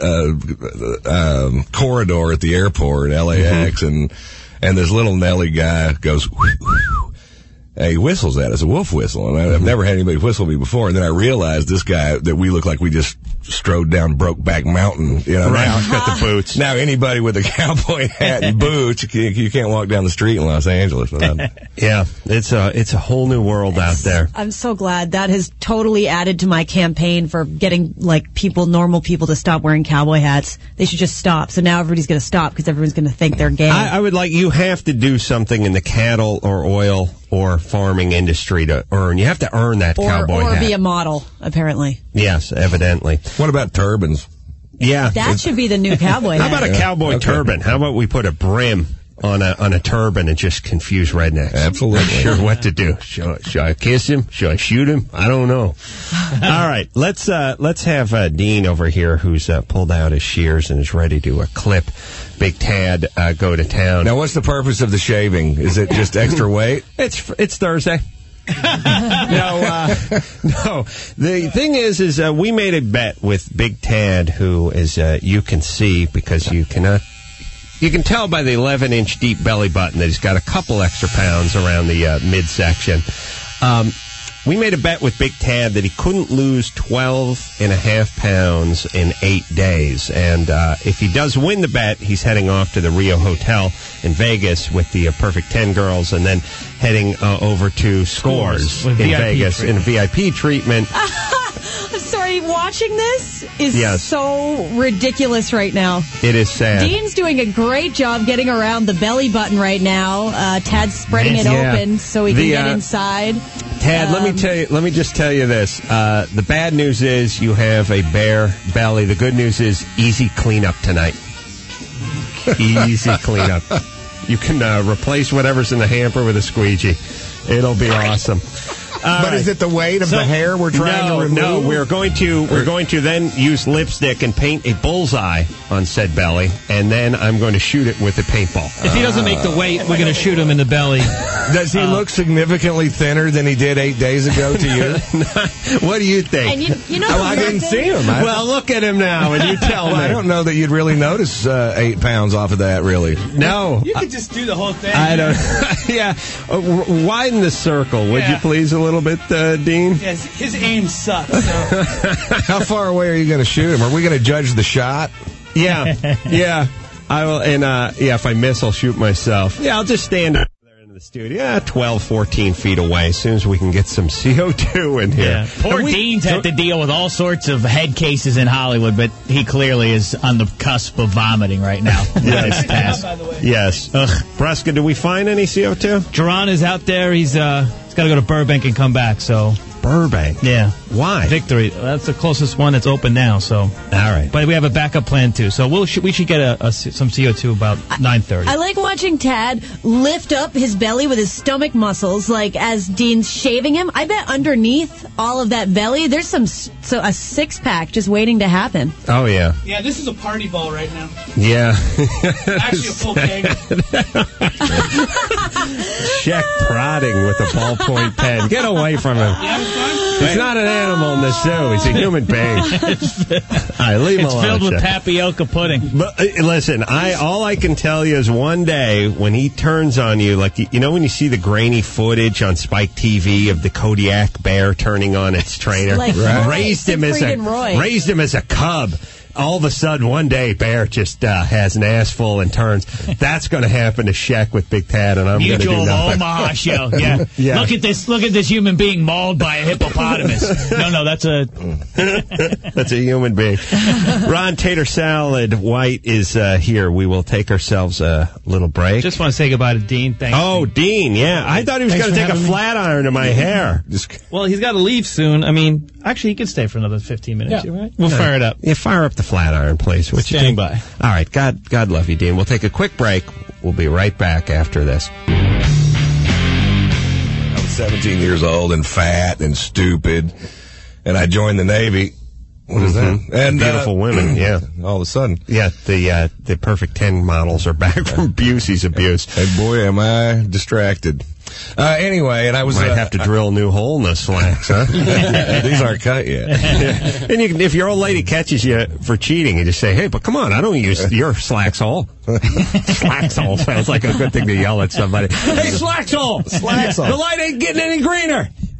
corridor at the airport, LAX, and this little Nelly guy goes, he whistles at us, a wolf whistle, and I've never had anybody whistle me before. And then I realized this guy, that we look like we just strode down Brokeback Mountain. You know, Right. now, He's got the boots. Now anybody with a cowboy hat and boots, you can't walk down the street in Los Angeles without. Yeah, it's a whole new world out there. I'm so glad that has totally added to my campaign for getting normal people to stop wearing cowboy hats. They should just stop. So now everybody's going to stop because everyone's going to think they're gay. I would you have to do something in the cattle or oil or farming industry to earn. You have to earn that cowboy or hat. be a model, apparently. Yes, evidently. What about turbans? Yeah. That should be the new cowboy How hat. about a cowboy turban? How about we put a brim on a turban and just confuse rednecks? Absolutely. Not sure what to do. Should I kiss him? Should I shoot him? I don't know. All right, let's have Dean over here, who's pulled out his shears and is ready to clip Big Tad go to town. Now, what's the purpose of the shaving? Is it just extra weight? It's Thursday. No. The thing is we made a bet with Big Tad, who is you can see because you can tell by the 11-inch deep belly button that he's got a couple extra pounds around the midsection. We made a bet with Big Tad that he couldn't lose 12.5 pounds in 8 days. And if he does win the bet, he's heading off to the Rio Hotel in Vegas with the Perfect 10 girls and then heading over to Scores in Vegas in a VIP treatment. I'm sorry, watching this is so ridiculous right now. It is sad. Dean's doing a great job getting around the belly button right now. Tad's spreading it open so he can get inside. Tad, let me just tell you this. The bad news is you have a bare belly. The good news is easy cleanup tonight. Easy cleanup. You can replace whatever's in the hamper with a squeegee. It'll be awesome. But is it the weight of the hair we're trying to remove? No, we're going to then use lipstick and paint a bullseye on said belly, and then I'm going to shoot it with a paintball. If he doesn't make the weight, we're going to shoot him in the belly. Does he look significantly thinner than he did 8 days ago to you? What do you think? And you know, I didn't see him. Well, look at him now, and you tell me. I don't know that you'd really notice 8 pounds off of that, really. No. You could just do the whole thing. I don't. Yeah. Widen the circle, would you please, a little bit, Dean? Yes, his aim sucks. So. How far away are you going to shoot him? Are we going to judge the shot? Yeah. I will, and if I miss, I'll shoot myself. Yeah, I'll just stand there in the studio, 12, 14 feet away, as soon as we can get some CO2 in here. Yeah. Poor Dean's had to deal with all sorts of head cases in Hollywood, but he clearly is on the cusp of vomiting right now. Yes. Yes. Breska, do we find any CO2? Jerron is out there. He's got to go to Burbank and come back, so... Burbank? Yeah. Why? Victory. That's the closest one that's open now, so... All right. But we have a backup plan, too, so we should get some CO2 about 9:30. I like watching Tad lift up his belly with his stomach muscles, like as Dean's shaving him. I bet underneath all of that belly, there's a six-pack just waiting to happen. Oh, yeah. Yeah, this is a party ball right now. Yeah. Actually, a full keg. Check prodding with a ballpoint pen. Get away from him. He's not an animal in the zoo. He's a human being. All right, leave him alone. It's filled with tapioca pudding. But listen, all I can tell you is one day when he turns on you, like when you see the grainy footage on Spike TV of the Kodiak bear turning on its trainer, raised him as a cub. All of a sudden, one day, Bear just has an ass full and turns. That's going to happen to Shaq with Big Tad, and I'm going to do nothing. Omaha show. Yeah. Yeah. Look at this human being mauled by a hippopotamus. No, that's a human being. Ron Tater Salad White is here. We will take ourselves a little break. Just want to say goodbye to Dean. Thanks. Oh, Dean, yeah. I thought he was going to take a flat iron to my hair. Well, he's got to leave soon. I mean, actually, he can stay for another 15 minutes. Yeah. Right? We'll fire it up. Yeah, fire up the flat iron, please. Standing by. All right. God love you, Dean. We'll take a quick break. We'll be right back after this. I was 17 years old and fat and stupid, and I joined the Navy. What is that? And beautiful women, yeah. All of a sudden. Yeah, the Perfect 10 models are back from Busey's abuse. And boy, am I distracted. Anyway, and I was... Might have to drill a new hole in the slacks, huh? These aren't cut yet. And if your old lady catches you for cheating, you just say, hey, but come on, I don't use your slacks hole. Slacks hole sounds like a good thing to yell at somebody. Hey, slacks hole! Slacks hole. The light ain't getting any greener.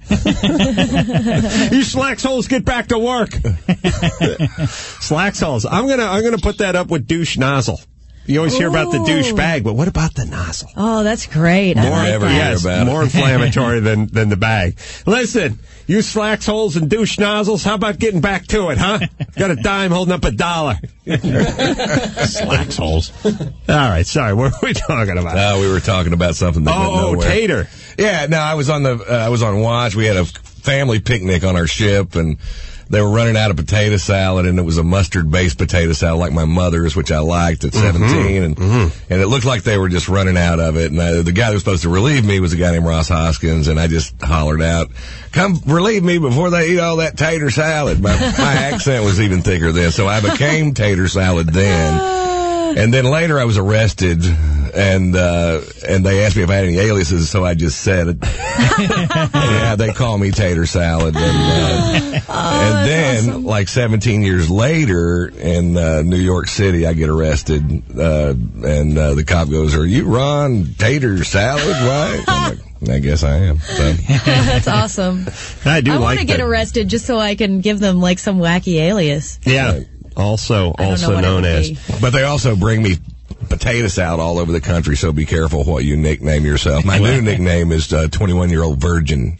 You slaxholes, get back to work. Slaxholes. I'm gonna put that up with douche nozzle. You always hear about the douche bag, but what about the nozzle? Oh, that's great. More, I like that. more inflammatory than the bag. Listen, you slaxholes and douche nozzles, how about getting back to it, huh? Got a dime holding up $1. Slaxholes. All right, sorry, what were we talking about? We were talking about something that went nowhere. Tater. Yeah, no, I was on watch. We had a family picnic on our ship, and they were running out of potato salad, and it was a mustard-based potato salad like my mother's, which I liked at 17, and it looked like they were just running out of it. And the guy that was supposed to relieve me was a guy named Ross Hoskins, and I just hollered out, "Come relieve me before they eat all that tater salad." My accent was even thicker then, so I became tater salad then. And then later I was arrested, and they asked me if I had any aliases, so I just said it. Yeah, they call me Tater Salad. And then, awesome. Like 17 years later, in New York City, I get arrested, and the cop goes, "Are you Ron Tater Salad? Why?" I'm like, I guess I am. So. That's awesome. I want to get arrested just so I can give them like some wacky alias. Yeah. Also known as. But they also bring me potato salad all over the country, so be careful what you nickname yourself. My new nickname is 21-year-old virgin.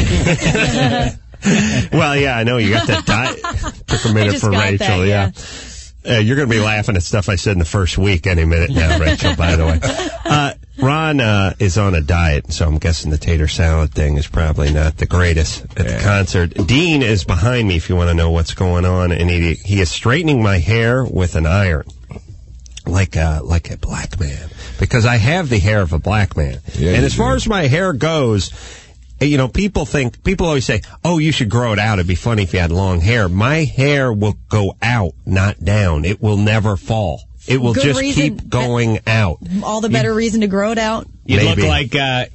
Well, yeah, I know you got that diet. Took a minute for Rachel, yeah. You're going to be laughing at stuff I said in the first week any minute now, Rachel, by the way. Ron is on a diet, so I'm guessing the tater salad thing is probably not the greatest at the concert. Dean is behind me if you want to know what's going on, and he is straightening my hair with an iron. Like a black man. Because I have the hair of a black man. Yeah, and as far as my hair goes, you know, people always say, "Oh, you should grow it out. It'd be funny if you had long hair." My hair will go out, not down. It will never fall. It will just keep going out. All the better reason to grow it out. You'd look like a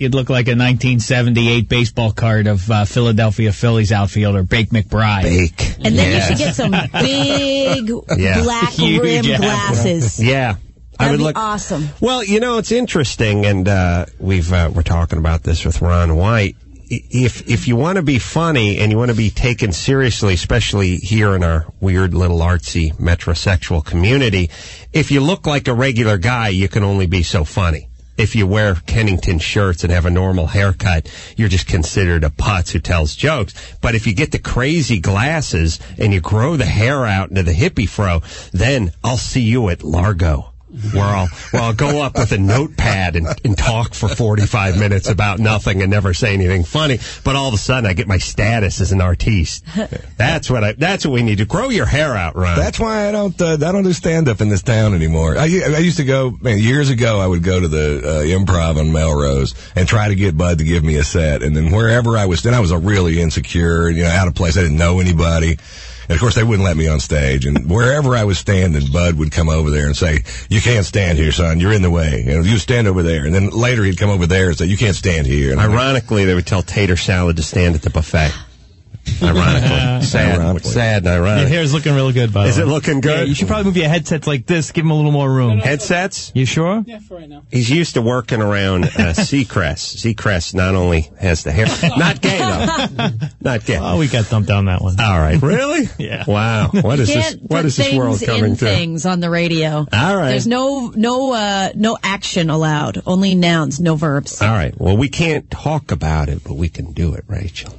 1978 baseball card of Philadelphia Phillies outfielder Bake McBride. And then you should get some big black rim glasses. Yeah. That'd be awesome. Well, you know, it's interesting, and we're talking about this with Ron White. If you want to be funny and you want to be taken seriously, especially here in our weird little artsy metrosexual community, if you look like a regular guy, you can only be so funny. If you wear Kennington shirts and have a normal haircut, you're just considered a putz who tells jokes. But if you get the crazy glasses and you grow the hair out into the hippie fro, then I'll see you at Largo. Where I'll go up with a notepad and talk for 45 minutes about nothing and never say anything funny. But all of a sudden, I get my status as an artiste. That's what we need to grow your hair out, Ron. That's why I don't do stand up in this town anymore. I used to go, years ago. I would go to the Improv on Melrose and try to get Bud to give me a set. And then wherever I was, then I was really insecure, out of place. I didn't know anybody. And, of course, they wouldn't let me on stage. And wherever I was standing, Bud would come over there and say, "You can't stand here, son. You're in the way. You stand over there." And then later he'd come over there and say, "You can't stand here." And ironically, they would tell Tater Salad to stand at the buffet. Ironically. Sad and ironic. Your hair's looking really good, by the way. Is it looking good? Yeah, you should probably move your headsets like this. Give them a little more room. Headsets? You sure? Yeah, for right now. He's used to working around Seacrest. Seacrest not only has the hair... Not gay, though. Not gay. Oh, we got thumped on that one. All right. Really? Yeah. What is this world coming to? Things on the radio. All right. There's no action allowed. Only nouns, no verbs. All right. Well, we can't talk about it, but we can do it, Rachel.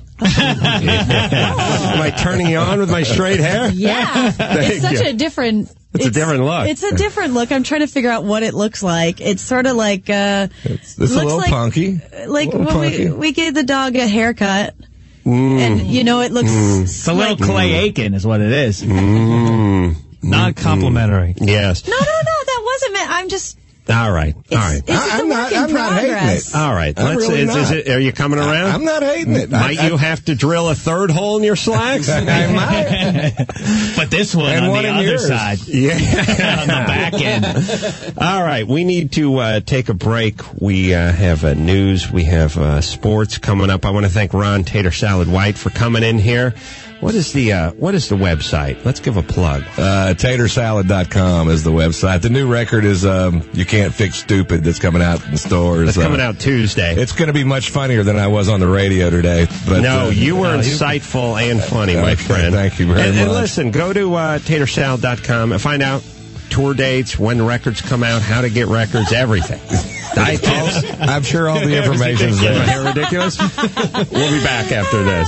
Am I turning you on with my straight hair? Yeah. It's such a different... It's a different look. It's a different look. I'm trying to figure out what it looks like. It's sort of like... it's a little punky. Like when we gave the dog a haircut. And, it looks... It's a little Clay Aiken is what it is. Not complimentary. Yes. No, that wasn't meant. I'm just... All right. I'm not hating it. All right. Are you coming around? I'm not hating it. Might you have to drill a third hole in your slacks? I might. But this one and on one the in other yours. side. Yeah. On the back end. All right. We need to take a break. We have news. We have sports coming up. I want to thank Ron Tater Salad White for coming in here. What is the website? Let's give a plug. Tatersalad.com is the website. The new record is You Can't Fix Stupid that's coming out in stores. That's coming out Tuesday. It's going to be much funnier than I was on the radio today. But, no, you were insightful and funny, my friend. Thank you very much. And listen, go to tatersalad.com and find out tour dates, when the records come out, how to get records, everything. Diet tips. I'm sure all the information is there. Am I ridiculous? We'll be back after this.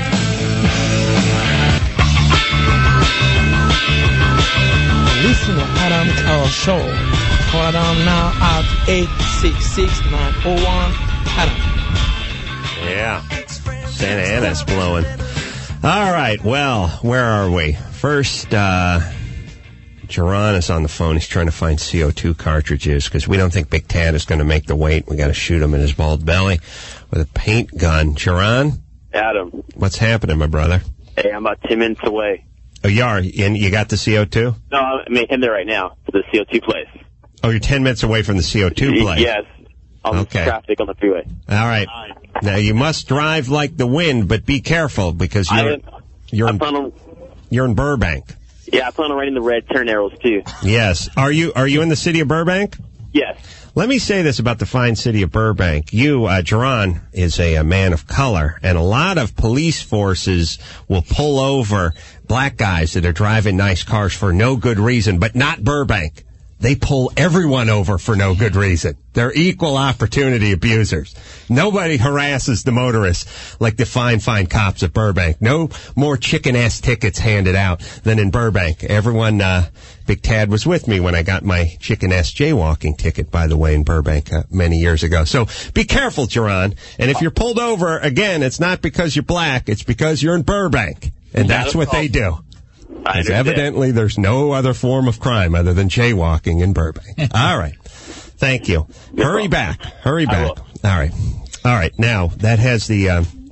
Listen to Adam Carroll Show. Call Adam now at 866-901 Adam. Yeah. Santa Ana's blowing. All right. Well, where are we? First, Geron is on the phone. He's trying to find CO2 cartridges because we don't think Big Tad is going to make the weight. We got to shoot him in his bald belly with a paint gun. Geron? Adam. What's happening, my brother? Hey, I'm about 10 minutes away. Oh, you are? And you got the CO2? No, I mean, I'm there right now for the CO2 place. Oh, you're 10 minutes away from the CO2 place? Yes. On traffic on the freeway. All right. Now, you must drive like the wind, but be careful because you're in Burbank. Yeah, I plan on running the red turn arrows, too. Yes. Are you in the city of Burbank? Yes. Let me say this about the fine city of Burbank. You, Geron, is a man of color, and a lot of police forces will pull over black guys that are driving nice cars for no good reason, but not Burbank. They pull everyone over for no good reason. They're equal opportunity abusers. Nobody harasses the motorists like the fine cops at Burbank. No more chicken-ass tickets handed out than in Burbank. Everyone, Big Tad was with me when I got my chicken-ass jaywalking ticket, by the way, in Burbank many years ago. So be careful, Geron. And if you're pulled over, again, it's not because you're black. It's because you're in Burbank. And that's what they do. Because evidently there's no other form of crime other than jaywalking in Burbank. All right. Thank you. Hurry back. All right. Now, that has the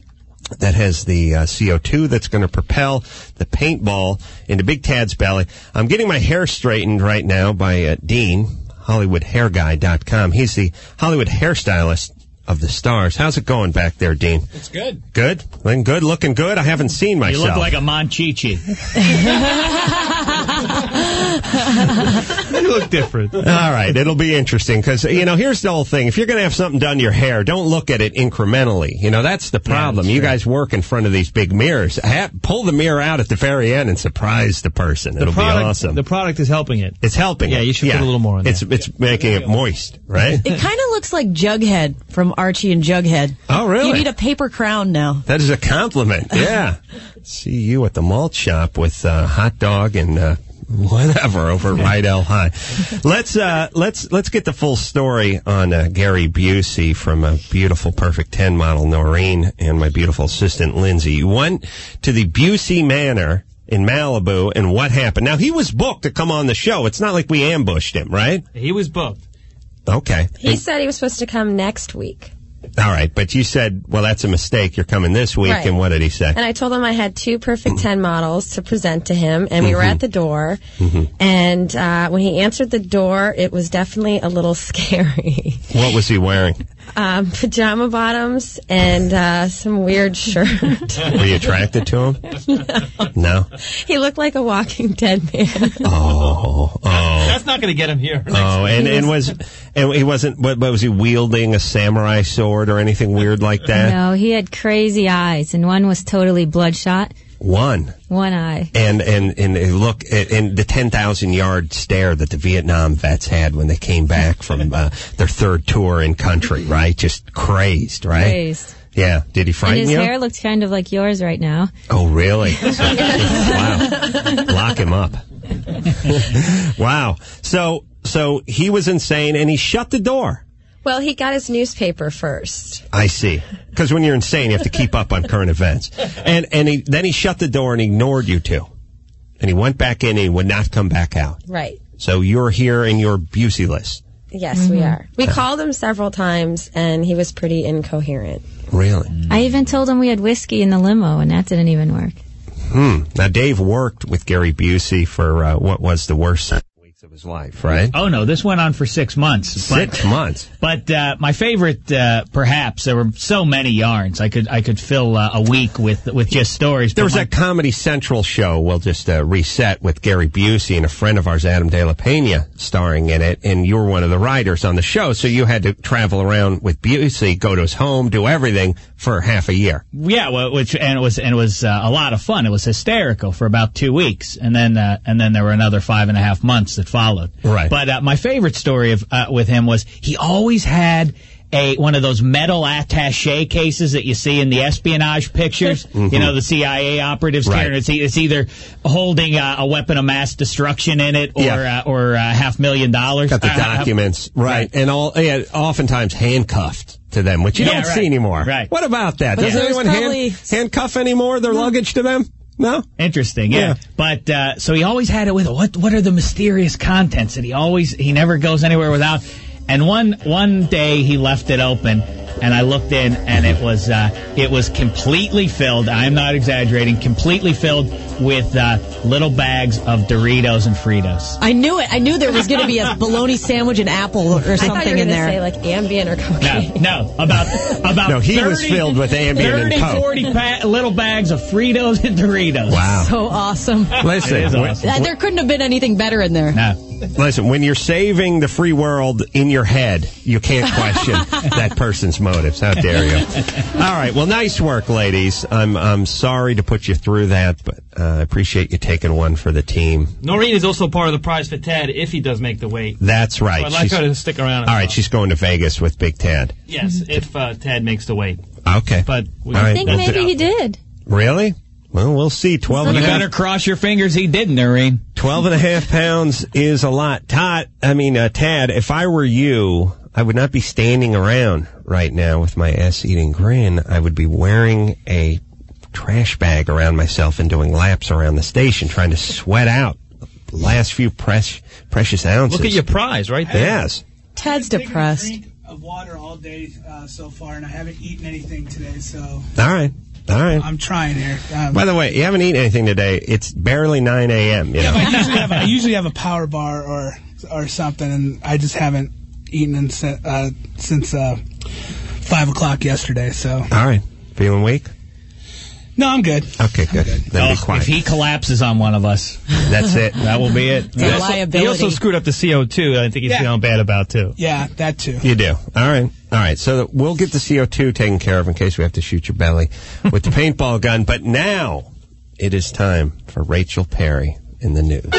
CO2 that's going to propel the paintball into Big Tad's belly. I'm getting my hair straightened right now by Dean, HollywoodHairGuy.com. He's the Hollywood hairstylist of the stars. How's it going back there, Dean? It's good. Good? Looking good? I haven't seen myself. You look like a Monchichi. You look different. All right. It'll be interesting because, here's the whole thing. If you're going to have something done to your hair, don't look at it incrementally. That's the problem. You guys work in front of these big mirrors. Pull the mirror out at the very end and surprise the person. It'll be awesome. The product is helping it. It's helping it. Yeah, you should put a little more on there. It's making it moist, right? It kind of looks like Jughead from Archie and Jughead. Oh, really? You need a paper crown now. That is a compliment. Yeah. See you at the malt shop with hot dog and whatever over at Rydell High. Let's get the full story on Gary Busey from a beautiful Perfect 10 model Noreen and my beautiful assistant Lindsay. You went to the Busey Manor in Malibu, and what happened? Now, he was booked to come on the show. It's not like we ambushed him, right? He was booked. Okay. He said he was supposed to come next week. All right, but you said, well, that's a mistake. You're coming this week, right. And what did he say? And I told him I had 2 Perfect 10 models to present to him, and we were at the door. Mm-hmm. And when he answered the door, it was definitely a little scary. What was he wearing? Pajama bottoms and some weird shirt. Were you attracted to him? No? He looked like a Walking Dead man. Oh. That's not going to get him here. And he wasn't, but was he wielding a samurai sword or anything weird like that? No, he had crazy eyes, and one was totally bloodshot. One eye. And look, in the 10,000-yard stare that the Vietnam vets had when they came back from their third tour in country, right? Just crazed, right? Crazed. Yeah. Did he frighten and you? his hair looked kind of like yours right now. Oh, really? Wow. Lock him up. Wow. So he was insane, and he shut the door. Well, he got his newspaper first. I see. Because when you're insane, you have to keep up on current events. And then he shut the door and ignored you two. And he went back in and he would not come back out. Right. So you're here in your Busey list. Yes, we are. We called him several times, and he was pretty incoherent. Really? I even told him we had whiskey in the limo, and that didn't even work. Now, Dave worked with Gary Busey for what was the worst of his life, right? Oh no, this went on for 6 months. 6 months. But my favorite, perhaps, there were so many yarns. I could fill a week with just stories. There was that Comedy Central show, we'll just reset, with Gary Busey and a friend of ours, Adam De La Pena, starring in it, and you were one of the writers on the show, so you had to travel around with Busey, go to his home, do everything for half a year. Yeah, well, it was a lot of fun. It was hysterical for about 2 weeks, and then there were another 5.5 months that followed. Right. But my favorite story with him was he always had one of those metal attaché cases that you see in the espionage pictures. Mm-hmm. You know, the CIA operatives carrying it. It's either holding a weapon of mass destruction in it or $500,000. Got the documents, right. And oftentimes handcuffed to them, which you don't see anymore. Right. What about that? But Does anyone handcuff anymore their luggage to them? No? Interesting, yeah. But, so he always had it with him. What are the mysterious contents that he never goes anywhere without? And one day he left it open, and I looked in, and it was completely filled. I'm not exaggerating. Completely filled with little bags of Doritos and Fritos. I knew it. I knew there was going to be a bologna sandwich and apple or something I thought you were in there. Say like Ambien or cocaine. No, about no, he 30, was filled with Ambien and Coke. 40 little bags of Fritos and Doritos. Wow. So awesome. Listen, It is awesome. There couldn't have been anything better in there. No. Listen, when you're saving the free world in your head, you can't question that person's motives. How dare you? All right. Well, nice work, ladies. I'm sorry to put you through that, but I appreciate you taking one for the team. Noreen is also part of the prize for Ted if he does make the weight. That's right. So I'd like her to stick around. All right. She's going to Vegas with Big Ted. Yes, if Ted makes the weight. Okay. But I think maybe he did. Really? Well, we'll see. 12 and a You half. better cross your fingers he didn't, Noreen. 12.5 pounds is a lot. Tad, if I were you, I would not be standing around right now with my ass-eating grin. I would be wearing a trash bag around myself and doing laps around the station, trying to sweat out the last few precious ounces. Look at your prize right there. Yes. Ted's depressed. I've taken a drink of water all day so far, and I haven't eaten anything today, so... All right. I'm trying here. By the way, you haven't eaten anything today. It's barely 9 a.m. You know? I usually have a power bar or something, and I just haven't eaten since 5 o'clock yesterday. So. All right. Feeling weak? No, I'm good. Okay, good. Then be quiet. If he collapses on one of us, that's it. That will be it. He also screwed up the CO2. I think he's feeling bad about too. Yeah, that too. You do. All right. So we'll get the CO2 taken care of in case we have to shoot your belly with the paintball gun. But now it is time for Rachel Perry in the news.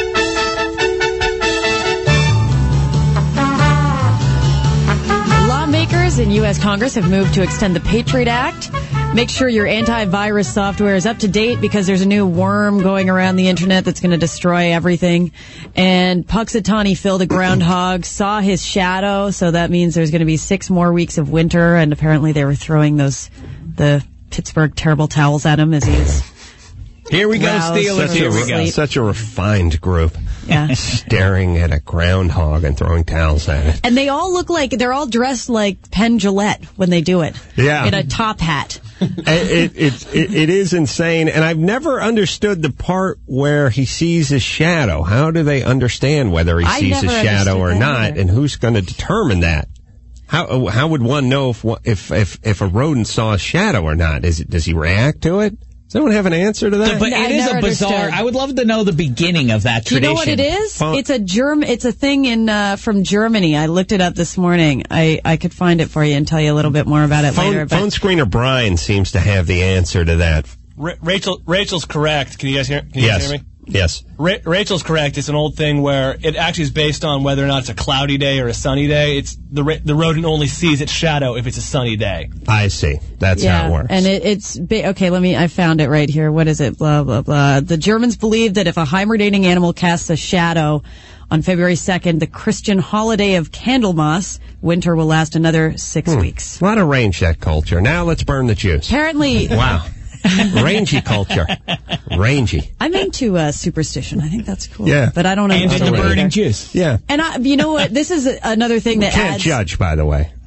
Lawmakers in U.S. Congress have moved to extend the Patriot Act. Make sure your antivirus software is up to date because there's a new worm going around the internet that's going to destroy everything. And Puxatawny Phil the groundhog saw his shadow, so that means there's going to be 6 more weeks of winter. And apparently they were throwing the Pittsburgh terrible towels at him as he's here we go, Steelers. Here we go. Such a refined group. Yeah. Staring at a groundhog and throwing towels at it. And they all look like they're all dressed like Penn Jillette when they do it. Yeah. In a top hat. It is insane, and I've never understood the part where he sees his shadow. How do they understand whether he sees his shadow or not, and who's going to determine that? How would one know if a rodent saw a shadow or not? Does he react to it? Does anyone have an answer to that? But it is a bizarre. Understood. I would love to know the beginning of that tradition. Do you know what it is? It's a thing from Germany. I looked it up this morning. I could find it for you and tell you a little bit more about it later. Phone screener Brian seems to have the answer to that. Rachel's correct. Can you guys hear? Yes. Hear me? Yes. Rachel's correct. It's an old thing where it actually is based on whether or not it's a cloudy day or a sunny day. It's the rodent only sees its shadow if it's a sunny day. I see. That's how it works. And I found it right here. What is it? Blah, blah, blah. The Germans believe that if a hibernating animal casts a shadow on February 2nd, the Christian holiday of Candlemas, winter will last another 6 weeks. A lot of range, that culture. Now let's burn the Jews. Apparently. Wow. Rangy culture. Rangy. I'm into superstition. I think that's cool. Yeah. But I don't know. And into burning Jews. Yeah. And you know what? This is another thing that can't adds... judge, by the way.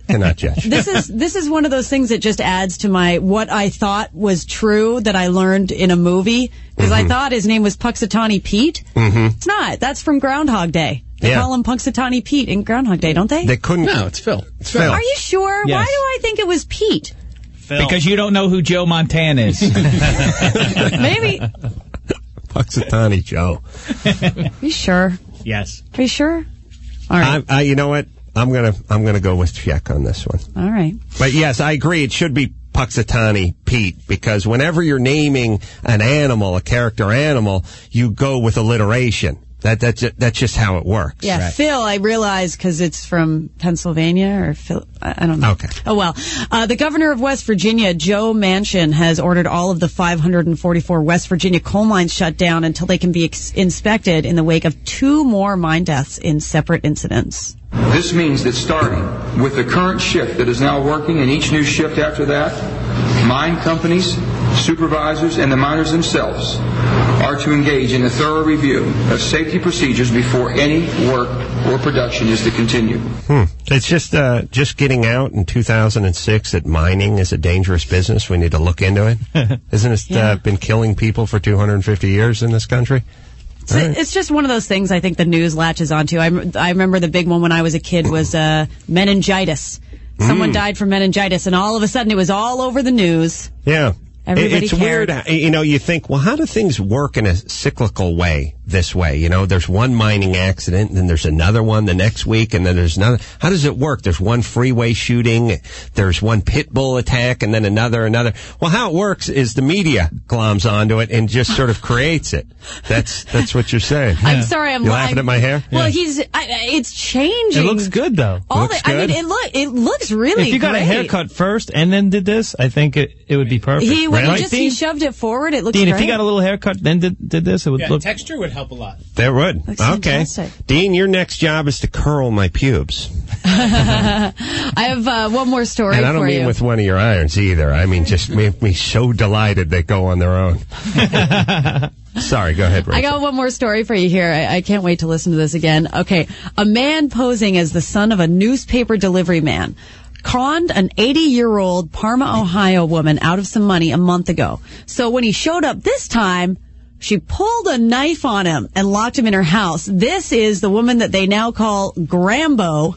Cannot judge. This is one of those things that just adds to my what I thought was true that I learned in a movie, because I thought his name was Punxsutawney Pete. It's not. That's from Groundhog Day. They call him Punxsutawney Pete in Groundhog Day, don't they? They couldn't. No, it's Phil. It's Phil. Are you sure? Yes. Why do I think it was Pete? Phil. Because you don't know who Joe Montana is. Maybe. Punxsutawney Joe. Are you sure? Yes. Are you sure? All right. You know what? I'm gonna go with Czech on this one. All right. But yes, I agree. It should be Punxsutawney Pete, because whenever you're naming an animal, a character animal, you go with alliteration. That's just how it works. Yeah, right. Phil, I realize because it's from Pennsylvania, or Phil, I don't know. Okay. Oh, well. The governor of West Virginia, Joe Manchin, has ordered all of the 544 West Virginia coal mines shut down until they can be inspected in the wake of 2 more mine deaths in separate incidents. This means that starting with the current shift that is now working and each new shift after that, mine companies, supervisors, and the miners themselves are to engage in a thorough review of safety procedures before any work or production is to continue. It's just getting out in 2006 that mining is a dangerous business. We need to look into it. Isn't it been killing people for 250 years in this country? It's just one of those things I think the news latches onto. I remember the big one when I was a kid was meningitis. Someone died from meningitis, and all of a sudden it was all over the news. Yeah. Everybody it's cared. weird. You think, well, how do things work in a cyclical way this way? There's one mining accident, and then there's another one the next week, and then there's another. How does it work? There's one freeway shooting, there's one pit bull attack, and then another. Well, how it works is the media gloms onto it and just sort of creates it. That's what you're saying. I'm sorry, I'm laughing at my hair? Well, it's changing. It looks good, though. It looks really If you got great. a haircut first and then did this, I think it would be perfect. He shoved it forward. It looks Dean, great. if he got a little haircut then did this, it would look... texture would help a lot. That would. Looks okay. fantastic. Dean, your next job is to curl my pubes. I have one more story and I don't for mean you. with one of your irons either. I mean, just make me so delighted they go on their own. Sorry, go ahead, Rachel. I got one more story for you here. I can't wait to listen to this again. Okay. A man posing as the son of a newspaper delivery man conned an 80-year-old Parma, Ohio woman out of some money a month ago. So when he showed up this time, she pulled a knife on him and locked him in her house. This is the woman that they now call Grambo.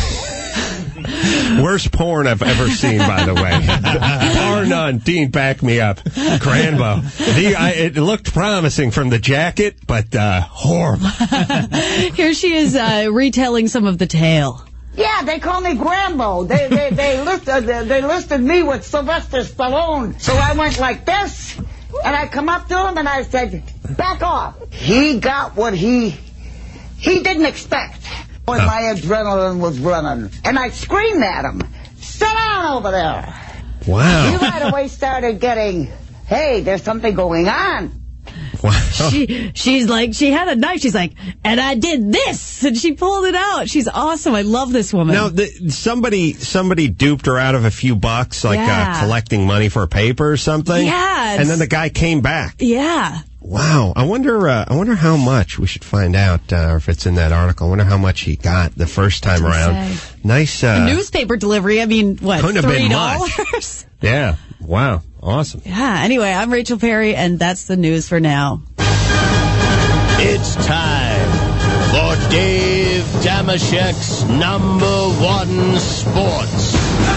Worst porn I've ever seen, by the way. Bar none. Dean, back me up. Grambo. It looked promising from the jacket, but horrible. Here she is retelling some of the tale. Yeah, they call me Grambo. They listed me with Sylvester Stallone. So I went like this, and I come up to him and I said, "Back off." He got what he didn't expect. When my adrenaline was running, and I screamed at him, "Sit down over there." Wow. He right away started getting, "Hey, there's something going on." Wow. She's like, she had a knife. She's like, and I did this, and she pulled it out. She's awesome. I love this woman. Now, somebody duped her out of a few bucks, like collecting money for a paper or something. Yeah. And then the guy came back. Yeah. Wow. I wonder how much. We should find out, or if it's in that article. I wonder how much he got the first time around. Nice. Newspaper delivery. I mean, what? Couldn't have been much. $3? Yeah. Wow. Awesome. Yeah. Anyway, I'm Rachel Perry, and that's the news for now. It's time for Dave Damashek's #1 sports.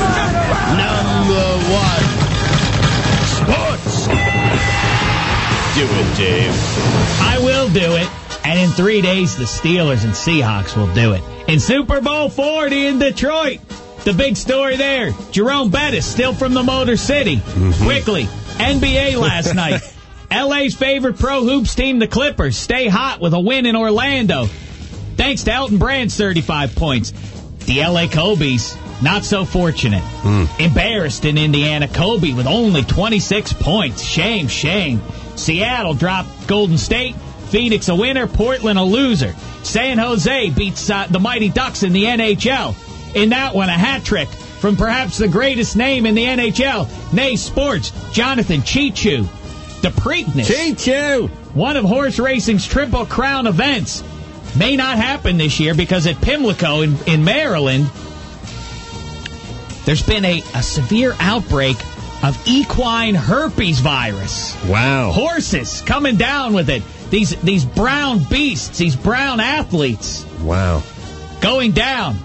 #1 sports. Do it, Dave. I will do it. And in 3 days, the Steelers and Seahawks will do it. In Super Bowl 40 in Detroit, the big story there, Jerome Bettis, still from the Motor City. Quickly, NBA last night. LA's favorite pro hoops team, the Clippers, stay hot with a win in Orlando. Thanks to Elton Brand's 35 points. The LA Kobe's not so fortunate. Embarrassed in Indiana. Kobe with only 26 points. Shame, shame. Seattle dropped Golden State. Phoenix a winner. Portland a loser. San Jose beats the Mighty Ducks in the NHL. In that one, a hat trick from perhaps the greatest name in the NHL, nay Sports, Jonathan Chichu. The Preakness. Chichu! One of horse racing's Triple Crown events. May not happen this year because at Pimlico in Maryland, there's been a severe outbreak of equine herpes virus. Wow. Horses coming down with it. These brown beasts, these brown athletes. Wow. Going down.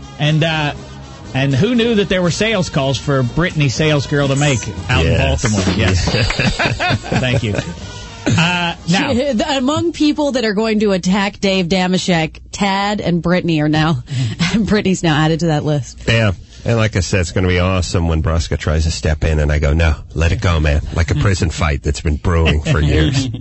And who knew that there were sales calls for Britney Salesgirl to make out in Baltimore? Yes. Thank you. Now, among people that are going to attack Dave Damashek, Tad and Brittany are now. Brittany's now added to that list. Yeah. And like I said, it's going to be awesome when Brusca tries to step in, and I go, no, let it go, man. Like a prison fight that's been brewing for years.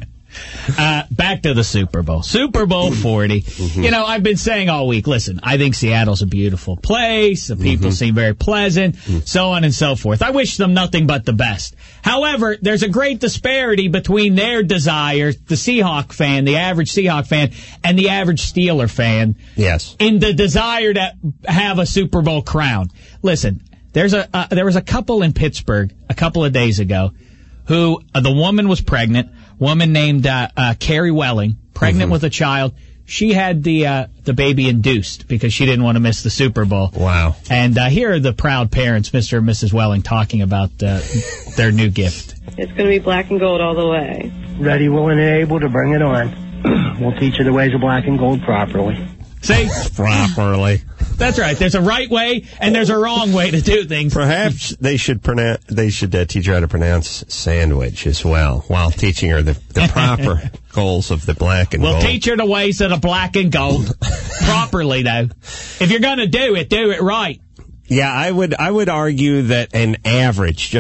Back to the Super Bowl. Super Bowl 40. Mm-hmm. You know, I've been saying all week, listen, I think Seattle's a beautiful place. The people seem very pleasant, so on and so forth. I wish them nothing but the best. However, there's a great disparity between their desire, the Seahawk fan, the average Seahawk fan, and the average Steeler fan. Yes. In the desire to have a Super Bowl crown. Listen, there was a couple in Pittsburgh a couple of days ago who, the woman was pregnant. Woman named Carrie Welling, pregnant with a child. She had the baby induced because she didn't want to miss the Super Bowl. Wow. And here are the proud parents, Mr. and Mrs. Welling, talking about their new gift. It's going to be black and gold all the way. Ready, willing, and able to bring it on. We'll teach you the ways of black and gold properly. See? Properly. That's right. There's a right way and there's a wrong way to do things. Perhaps they should teach her how to pronounce sandwich as well, while teaching her the proper goals of the black and gold. We'll teach her the ways of the black and gold properly, though. If you're going to do it right. Yeah, I would argue that an average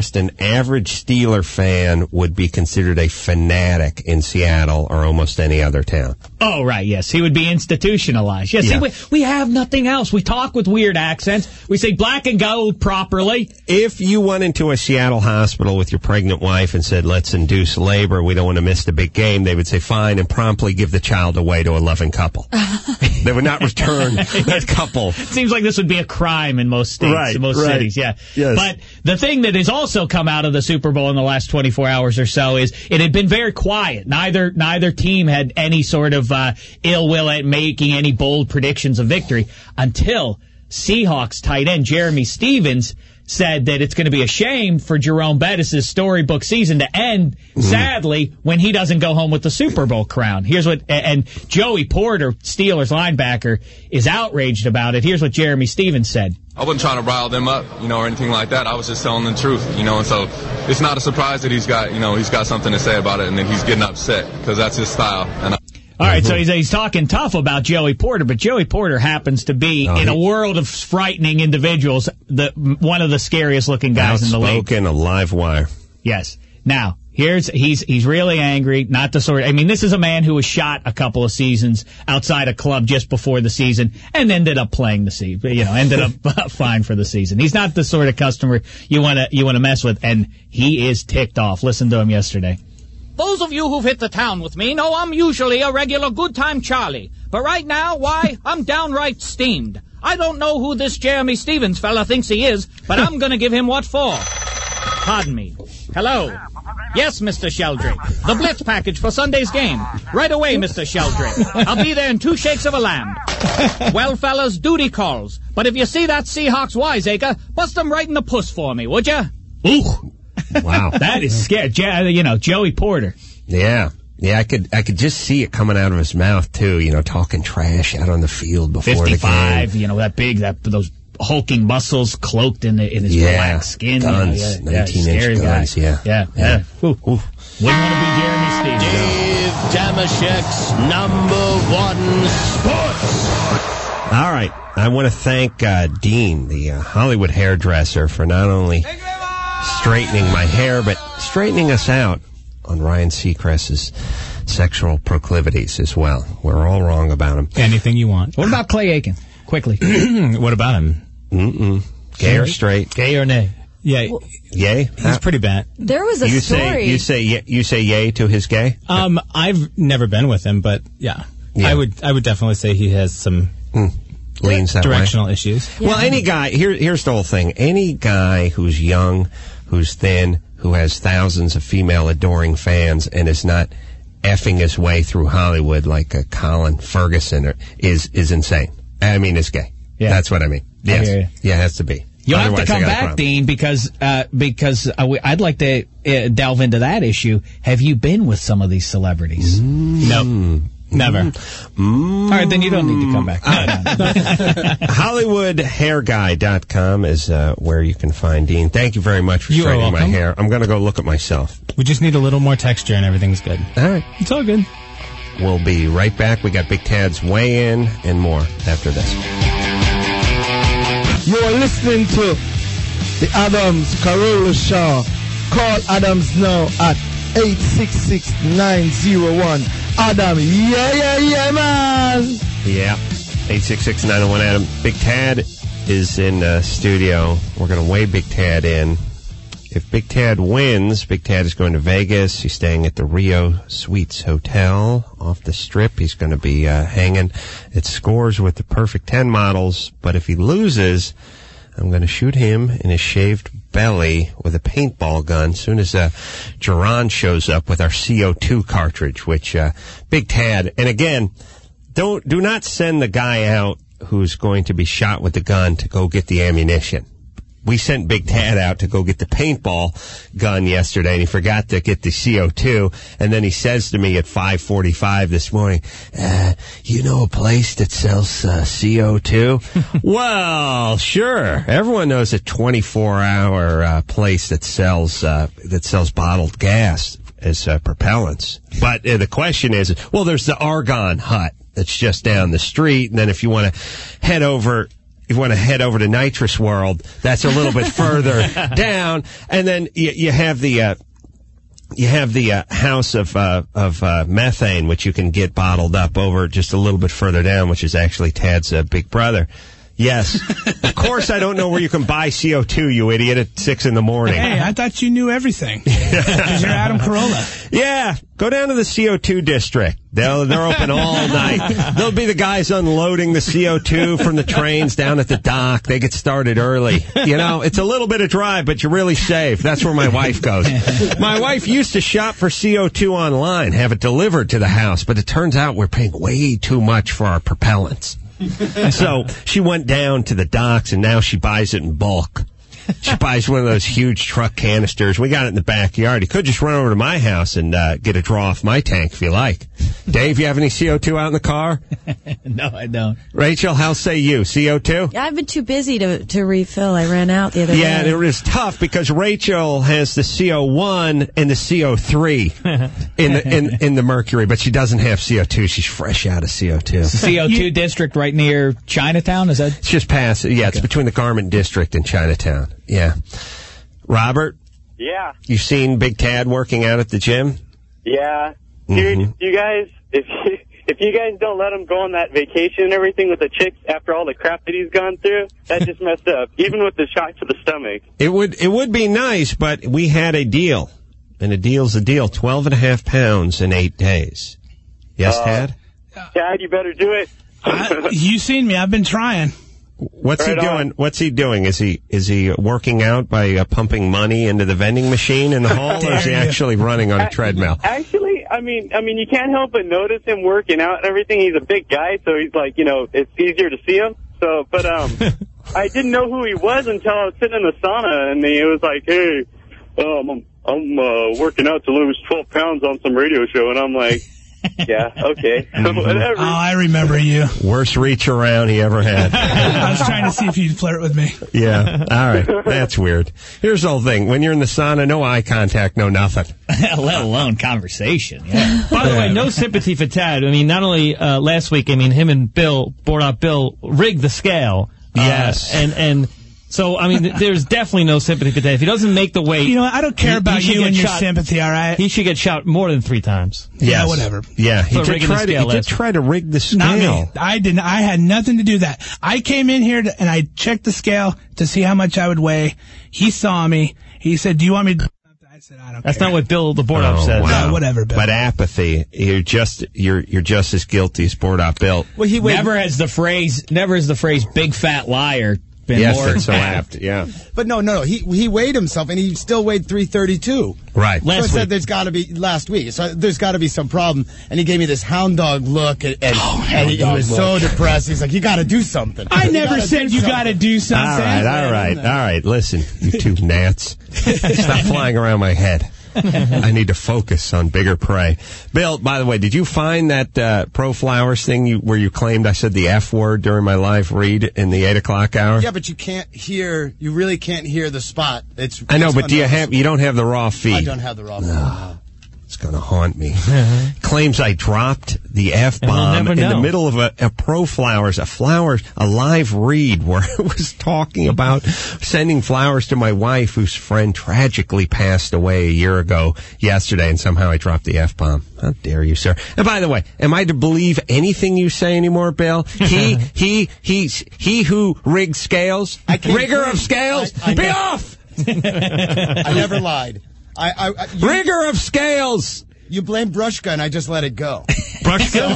Steeler fan would be considered a fanatic in Seattle or almost any other town. Oh, right, yes. He would be institutionalized. Yes, yeah. We have nothing else. We talk with weird accents. We say black and gold properly. If you went into a Seattle hospital with your pregnant wife and said, let's induce labor, we don't want to miss the big game, they would say fine and promptly give the child away to a loving couple. They would not return that couple. It seems like this would be a crime in most states, in most cities, yeah. Yes. But the thing that has also come out of the Super Bowl in the last 24 hours or so is it had been very quiet. Neither team had any sort of ill will at making any bold predictions of victory until Seahawks tight end Jeremy Stevens said that it's going to be a shame for Jerome Bettis' storybook season to end, sadly, when he doesn't go home with the Super Bowl crown. And Joey Porter, Steelers linebacker, is outraged about it. Here's what Jeremy Stevens said. I wasn't trying to rile them up, or anything like that. I was just telling the truth, and so it's not a surprise that he's got something to say about it and that he's getting upset because that's his style. And all right, so he's talking tough about Joey Porter, but Joey Porter happens to be, in a world of frightening individuals, one of the scariest looking guys in the league. Outspoken, a live wire. Yes. Now, he's really angry, not the sort. I mean, this is a man who was shot a couple of seasons outside a club just before the season and ended up playing the season. Ended up fine for the season. He's not the sort of customer you want to mess with, and he is ticked off. Listen to him yesterday. Those of you who've hit the town with me know I'm usually a regular good-time Charlie. But right now, I'm downright steamed. I don't know who this Jeremy Stevens fella thinks he is, but I'm going to give him what for. Pardon me. Hello. Yes, Mr. Sheldrake. The Blitz package for Sunday's game. Right away, Mr. Sheldrake. I'll be there in 2 shakes of a lamb. Well, fellas, duty calls. But if you see that Seahawks wiseacre, bust him right in the puss for me, would ya? Ooh. Wow. That is scary. Joey Porter. Yeah. Yeah, I could just see it coming out of his mouth, too, talking trash out on the field before 55, the game. those hulking muscles cloaked in his relaxed skin. Guns, 19-inch guns, Yeah. Ooh. Wouldn't want to be Jeremy Stevens. Dave Damashek's #1 sports. All right. I want to thank Dean, the Hollywood hairdresser, for not only straightening my hair, but straightening us out on Ryan Seacrest's sexual proclivities as well. We're all wrong about him. Anything you want. What about Clay Aiken? Quickly. What about him? Gay or straight? Gay or nay? Yeah. Yay? He's pretty bad. There was a story. You say yay to his gay? I've never been with him, but yeah. I would definitely say he has some leans that directional way. issues. Yeah. Well, any guy, here's the whole thing. Any guy who's young, who's thin, who has thousands of female adoring fans and is not effing his way through Hollywood like a Colin Ferguson is insane. I mean, is gay. Yeah. That's what I mean. Yes. Yeah, it has to be. You'll have to Otherwise, I come got a back, problem. Dean, because I'd like to delve into that issue. Have you been with some of these celebrities? Nope. Never. All right, then you don't need to come back. HollywoodHairGuy.com is where you can find Dean. Thank you very much for You are straightening my welcome. hair. I'm going to go look at myself. We just need a little more texture and everything's good. All right. It's all good. We'll be right back. We got Big Tad's weigh-in and more after this. You're listening to the Adams Carolla Show. Call Adams now at 866-901-ADAM. Yeah, man. Yeah. 866-901-ADAM. Big Tad is in studio. We're going to weigh Big Tad in. If Big Tad wins, Big Tad is going to Vegas. He's staying at the Rio Suites Hotel off the Strip. He's going to be hanging at Scores with the Perfect 10 models. But if he loses, I'm going to shoot him in his shaved belly with a paintball gun as soon as Geron shows up with our CO2 cartridge, which Big Tad, and again, do not send the guy out who's going to be shot with the gun to go get the ammunition. We sent Big Tad out to go get the paintball gun yesterday, and he forgot to get the CO2, and then he says to me at 5:45 this morning, you know a place that sells CO2? Well, sure. Everyone knows a 24-hour place that sells bottled gas as propellants. But the question is, well, there's the Argonne Hut that's just down the street, and then if you want to head over to Nitrous World, that's a little bit further down, and then you have the house of methane, which you can get bottled up over just a little bit further down, which is actually Tad's big brother. Yes. Of course I don't know where you can buy CO2, you idiot, at 6 in the morning. Hey, I thought you knew everything. Because you're Adam Carolla. Yeah. Go down to the CO2 district. They're open all night. They'll be the guys unloading the CO2 from the trains down at the dock. They get started early. You know, it's a little bit of drive, but you're really safe. That's where my wife goes. My wife used to shop for CO2 online, have it delivered to the house, but it turns out we're paying way too much for our propellants. So she went down to the docks, and now she buys it in bulk. She buys one of those huge truck canisters. We got it in the backyard. You could just run over to my house and get a draw off my tank if you like. Dave, you have any CO2 out in the car? No, I don't. Rachel, how say you? CO2? I've been too busy to refill. I ran out the other day. Yeah, and it was tough because Rachel has the CO1 and the CO3 in the Mercury, but she doesn't have CO2. She's fresh out of CO2. It's the CO2 district right near Chinatown, is that? It's just past, yeah, it's between the Garment District and Chinatown. Yeah. Robert? Yeah. You seen Big Tad working out at the gym? Yeah. Dude, you guys, if you guys don't let him go on that vacation and everything with the chicks after all the crap that he's gone through, that just messed up. Even with the shot to the stomach. It would be nice, but we had a deal. And a deal's a deal. 12.5 pounds in 8 days. Yes, Tad? Tad, you better do it. You seen me. I've been trying. What's he doing? What's he doing? Is he working out by pumping money into the vending machine in the hall, or is he actually running on a treadmill? Actually, I mean, you can't help but notice him working out and everything. He's a big guy, so he's like, it's easier to see him. So, but I didn't know who he was until I was sitting in the sauna, and he was like, "Hey, I'm working out to lose 12 pounds on some radio show," and I'm like. Yeah, okay. Whatever. Oh, I remember you. Worst reach around he ever had. I was trying to see if you'd flirt with me. Yeah, all right. That's weird. Here's the whole thing. When you're in the sauna, no eye contact, no nothing. Let alone conversation. Yeah. By the way, no sympathy for Tad. I mean, not only last week, I mean, him and Bill, Board Up Bill, rigged the scale. Yes. And so, I mean, there's definitely no sympathy for Tad. If he doesn't make the weight... You know, I don't care about you and your sympathy, all right? He should get shot more than 3 times. Yes. Yeah, whatever. Yeah, he did try to rig the scale. Not me. I didn't. I had nothing to do with that. I came in here and I checked the scale to see how much I would weigh. He saw me. He said, "Do you want me to do something?" I said, "I don't That's care." not what Bill, the Board Up says. Wow. No, whatever, Bill. But apathy, you're just as guilty as Board Up Bill. Well, never has the phrase "big fat liar" been Yes, more that's so apt. apt. Yeah. But no. He weighed himself, and he still weighed 332. Right. So I said there's got to be last week. So there's got to be some problem. And he gave me this hound dog look, and he was so depressed. He's like, "You got to do something." I never said you got to do something. All right. Listen, you two gnats. Stop flying around my head. I need to focus on bigger prey. Bill, by the way, did you find that Pro Flowers thing where you claimed I said the F word during my live read in the 8 o'clock hour? Yeah, but you really can't hear the spot. I know, but you don't have the raw feed? I don't have the raw feed. No. It's going to haunt me. Claims I dropped the F-bomb in the middle of a Pro Flowers, a live read where I was talking about sending flowers to my wife whose friend tragically passed away a year ago yesterday, and somehow I dropped the F-bomb. How dare you, sir? And by the way, am I to believe anything you say anymore, Bill? He who rigged scales? Rigger of scales? Be off! I never lied. Rigger of scales! You blame Brushka, and I just let it go. Brushka?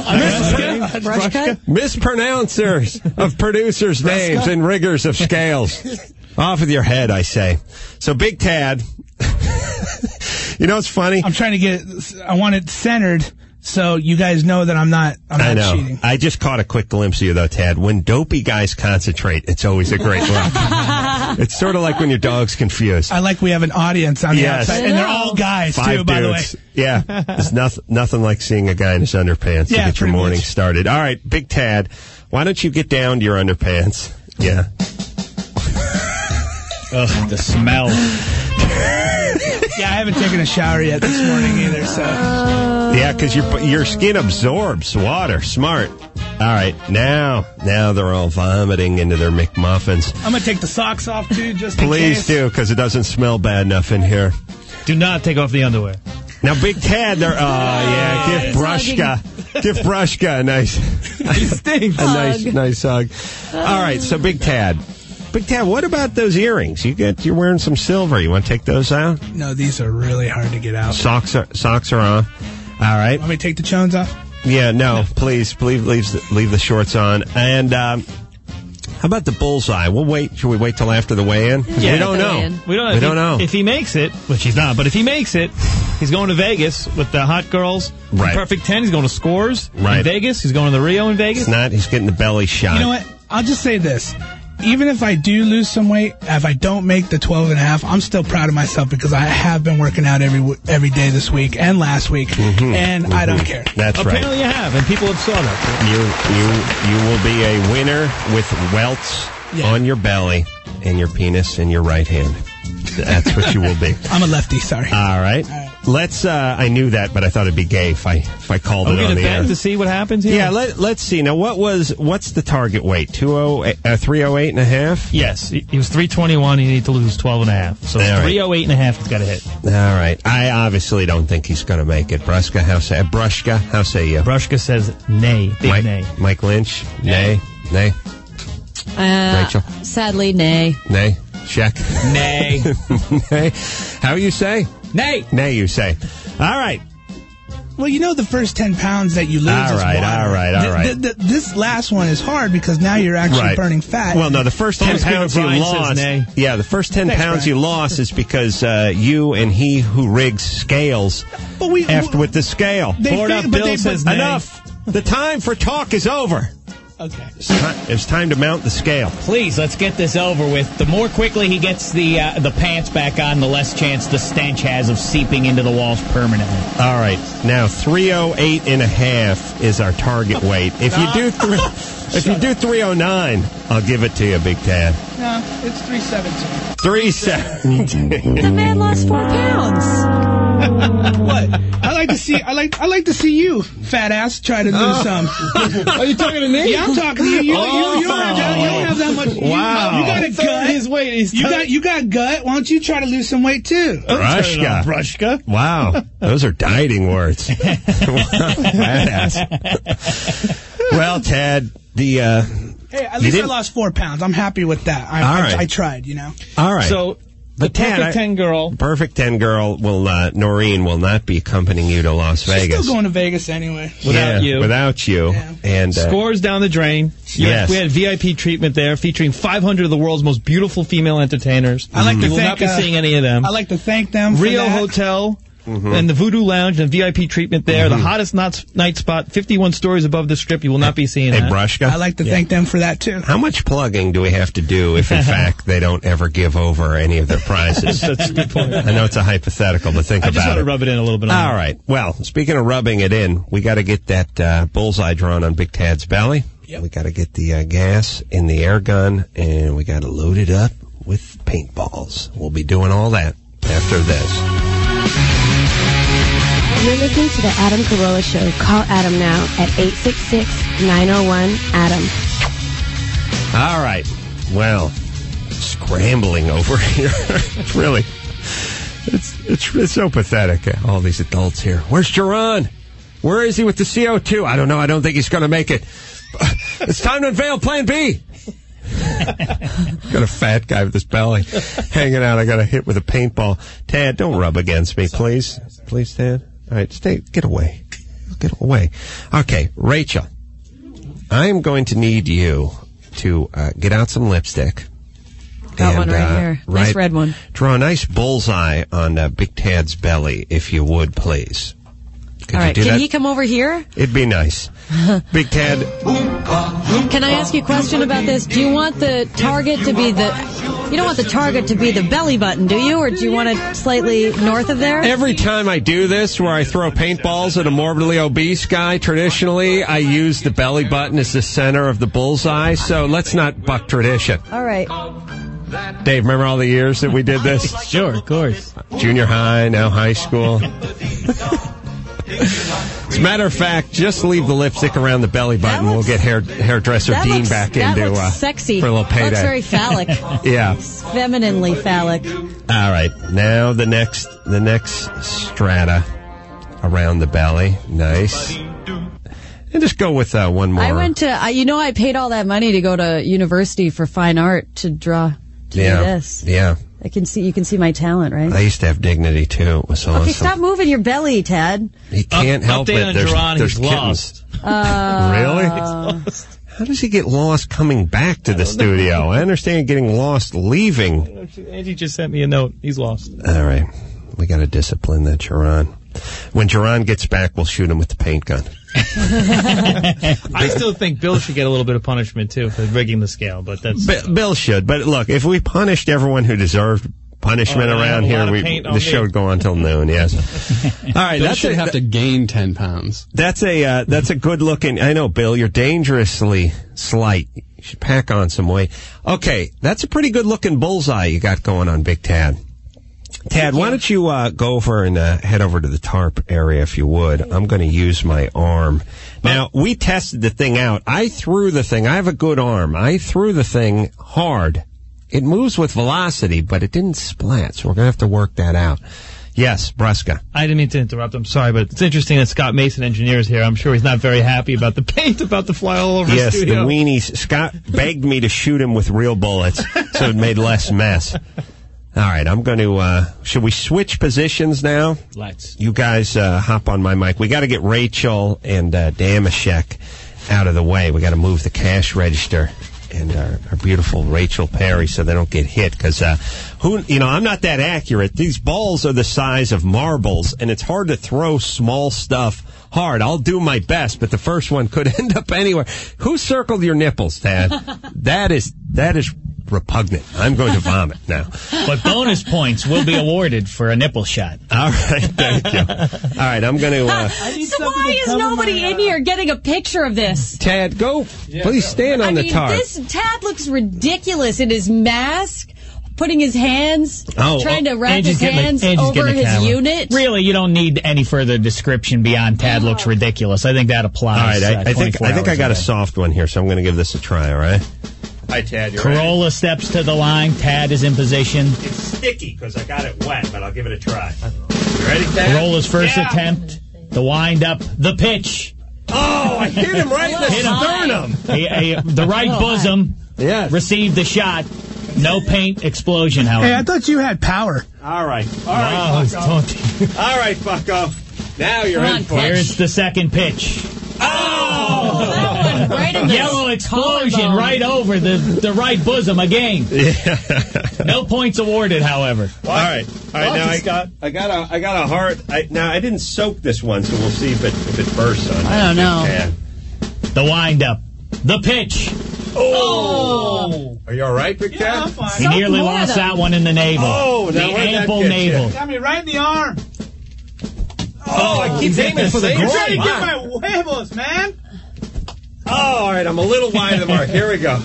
Mispronouncers of producers' names and riggers of scales. Off with your head, I say. So, Big Tad, you know what's funny? I'm trying to I want it centered so you guys know that I'm not cheating. I just caught a quick glimpse of you, though, Tad. When dopey guys concentrate, it's always a great look. It's sort of like when your dog's confused. I like we have an audience on the outside, and they're all guys, 5 too, by the way. dudes. Yeah. There's nothing like seeing a guy in his underpants to get your morning started. All right, Big Tad, why don't you get down to your underpants? Yeah. Ugh, the smell. Yeah, I haven't taken a shower yet this morning either, so. Yeah, because your skin absorbs water. Smart. All right, now they're all vomiting into their McMuffins. I'm going to take the socks off, too, just in case. Please do, because it doesn't smell bad enough in here. Do not take off the underwear. Now, Big Tad, give Brushka a nice, he stinks. nice hug. All right, so Big Tad, what about those earrings? You're wearing some silver. You want to take those out? No, these are really hard to get out. Socks are on. All right. Want me to take the chones off? Yeah, no, please leave the shorts on. And how about the bullseye? We'll wait. Should we wait till after the weigh-in? Yeah, we don't know. We don't know. If he makes it, which he's not, but if he makes it, he's going to Vegas with the hot girls. Right. Perfect 10. He's going to Scores in Vegas. He's going to the Rio in Vegas. It's not. He's getting the belly shot. You know what? I'll just say this. Even if I do lose some weight, if I don't make the 12.5, I'm still proud of myself because I have been working out every day this week and last week, and I don't care. That's right. Apparently you have, and people have saw that. You will be a winner with welts on your belly and your penis in your right hand. That's what you will be. I'm a lefty, sorry. All right. Let's, I knew that, but I thought it'd be gay if I called it on the air. Are we going to bet to see what happens here? Yeah, let's see. Now, what's the target weight? 308 and a half? Yes. He was 321. He needed to lose 12.5. So 308 and a half, he's got to hit. All right. I obviously don't think he's going to make it. Brushka, how say you? Brushka says nay. Big nay. Mike Lynch, nay. Rachel? Sadly, nay. Nay. Check. Nay. Nay. How you say? Nay. Nay, you say. All right. Well, you know the first 10 pounds that you lose is water. All right. This last one is hard because now you're actually burning fat. Well, no, the first 10 pounds you lost. Yeah, the first 10 pounds you lost is because you and he who rigs scales effed with the scale. Bill says nay. Enough. The time for talk is over. Okay. It's time to mount the scale. Please, let's get this over with. The more quickly he gets the pants back on, the less chance the stench has of seeping into the walls permanently. All right. Now, 308 and a half is our target weight. If you do 309, I'll give it to you, Big Tad. No, it's 317. 317. The man lost 4 pounds. What? I like to see you, fat ass, try to lose some. Are you talking to me? Yeah, I'm talking to you. You don't have that much. Wow. You got a gut. His weight. You got gut. Why don't you try to lose some weight too? Brushka. Wow. Those are dieting words. Badass. Well, Tad, Hey, at least I lost 4 pounds. I'm happy with that. I tried, All right. So But Perfect Tad, 10 girl. Perfect 10 girl Noreen will not be accompanying you to Las She's Vegas. still going to Vegas anyway. Without you. Without you. Yeah. And Scores down the drain. Yes. We had VIP treatment there featuring 500 of the world's most beautiful female entertainers. I like to You will thank, not be seeing any of them. I like to thank them for Rio that. Hotel and the Voodoo Lounge and VIP treatment there. The hottest night spot, 51 stories above the strip. You will not be seeing Hey, that. Brushka. I like to thank them for that too. How much plugging do we have to do if, in fact, they don't ever give over any of their prizes? That's a good point. I know it's a hypothetical, but think I just about want it. to rub it in a little bit. All right. Well, speaking of rubbing it in, we got to get that bullseye drawn on Big Tad's belly. Yep. We got to get the gas in the air gun, and we got to load it up with paintballs. We'll be doing all that after this. You're listening to the Adam Carolla Show. Call Adam now at 866-901-ADAM. All right. Well, scrambling over here. It's really, it's so pathetic. All these adults here. Where's Jerron? Where is he with the CO2? I don't know. I don't think he's going to make it. It's time to unveil Plan B. Got a fat guy with his belly hanging out. I got a hit with a paintball. Tad, don't rub against me, please. Please, Tad. All right, get away. Get away. Okay, Rachel, I'm going to need you to get out some lipstick. Got one right here. Nice red one. Draw a nice bullseye on Big Tad's belly, if you would, please. Could All right, you do can that? he come over here? It'd be nice. Big Tad. Can I ask you a question about this? Do you want the target to be you don't want the target to be the belly button, do you? Or do you want it slightly north of there? Every time I do this, where I throw paintballs at a morbidly obese guy, traditionally, I use the belly button as the center of the bullseye, so let's not buck tradition. All right. Dave, remember all the years that we did this? Sure, of course. Junior high, now high school. As a matter of fact, just leave the lipstick around the belly button. We'll get hairdresser Dean back into sexy. for a little payday. Looks very phallic. Yeah. Femininely phallic. All right. Now the next strata around the belly. Nice. And just go with one more. I went to, I paid all that money to go to University for Fine Art to do this. Yeah. You can see my talent, right? I used to have dignity too. It was awesome. Okay, stop moving your belly, Tad. He can't help it. On Jerron, there's he's kittens. lost. Really? How does he get lost coming back to the studio? I understand getting lost leaving. Angie just sent me a note. He's lost. All right. We got to discipline that Jerron. When Jerron gets back, we'll shoot him with the paint gun. I still think Bill should get a little bit of punishment, too, for rigging the scale, but that's... Bill should. But look, if we punished everyone who deserved punishment around here, the show would go on till noon, yes. All right. Bill should have to gain 10 pounds. That's a good looking... I know, Bill, you're dangerously slight. You should pack on some weight. Okay, that's a pretty good looking bullseye you got going on, Big Tad. Tad, why don't you go over and head over to the tarp area, if you would. I'm going to use my arm. Now, we tested the thing out. I threw the thing. I have a good arm. I threw the thing hard. It moves with velocity, but it didn't splat, so we're going to have to work that out. Yes, Bruska. I didn't mean to interrupt. I'm sorry, but it's interesting that Scott Mason Engineer's here. I'm sure he's not very happy about the paint about to fly all over the studio. Yes, the weenies. Scott begged me to shoot him with real bullets, so it made less mess. All right, I'm going to, should we switch positions now? Let's. You guys hop on my mic. We got to get Rachel and Damashek out of the way. We got to move the cash register and our beautiful Rachel Perry so they don't get hit. Because, I'm not that accurate. These balls are the size of marbles, and it's hard to throw small stuff hard. I'll do my best, but the first one could end up anywhere. Who circled your nipples, Tad? That is repugnant. I'm going to vomit now. But bonus points will be awarded for a nipple shot. All right, thank you. All right, I'm going to... So why is nobody in here getting a picture of this? Tad, please stand on the tarp. Tad looks ridiculous in his mask, putting his hands, trying to wrap his hands over his unit. Really, you don't need any further description beyond Tad looks ridiculous. I think that applies. All right, I think I got a soft one here, so I'm going to give this a try, all right? Hi, Tad. Carolla steps to the line. Tad is in position. It's sticky because I got it wet, but I'll give it a try. You ready, Tad? Carolla's first attempt. The wind up. The pitch. Oh, I hit him right in the sternum. The right bosom. Yes. Received the shot. No paint explosion, however. Hey, I thought you had power. All right. Wow, he's taunting. All right, Bucko. Now you're in for it. Here's the second pitch. Oh! Right in the Yellow explosion collarbone. right over the right bosom again. Yeah. No points awarded, however. All right. Now I got a heart. Now I didn't soak this one, so we'll see if it bursts on. I don't know. Yeah. The windup. The pitch. Oh! Are you all right, Big Cat? He nearly lost that one in the navel. Oh, the now where'd that ample get navel. you? Got me right in the arm. Oh, I keep aiming for the I'm trying to groin. get my huevos, man. Oh, all right. I'm a little wide of the mark. Here we go.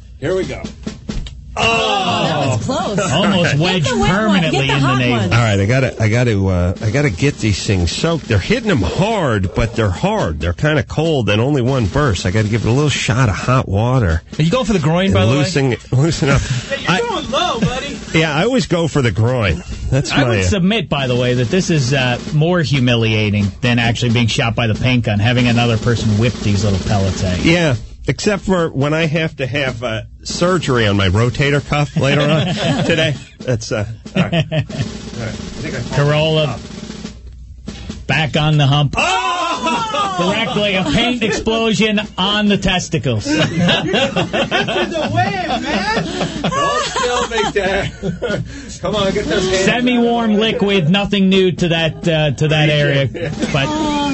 Oh, that was close. Almost wedged Get the wet one. permanently Get the in the hot navel. one. all right. I gotta get these things soaked. They're hitting them hard, but they're hard. They're kind of cold, and only one burst. I got to give it a little shot of hot water. Are you going for the groin, by the way? Loosen up. Hey, you're going low, buddy. Yeah, I always go for the groin. That's I my. would submit, by the way, that this is more humiliating than actually being shot by the paint gun, having another person whip these little pellets at you. Yeah, except for when I have to have surgery on my rotator cuff later on today. That's all right. All right. Corolla back on the hump. Correctly, a paint explosion on the testicles. This is a wave, man. Hold still, Big Dad. Come on, get those hands. Semi-warm liquid, nothing new to that area, but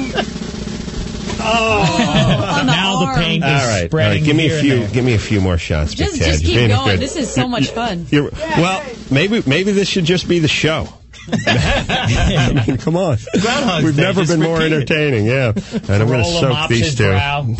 now the paint is spreading. Give me a few more shots, Big Ted. Just keep going. This is so much fun. Well, maybe this should just be the show. I mean, come on. Groundhog's We've Day, never just been more repeat it. entertaining, yeah. And I'm going to soak these two.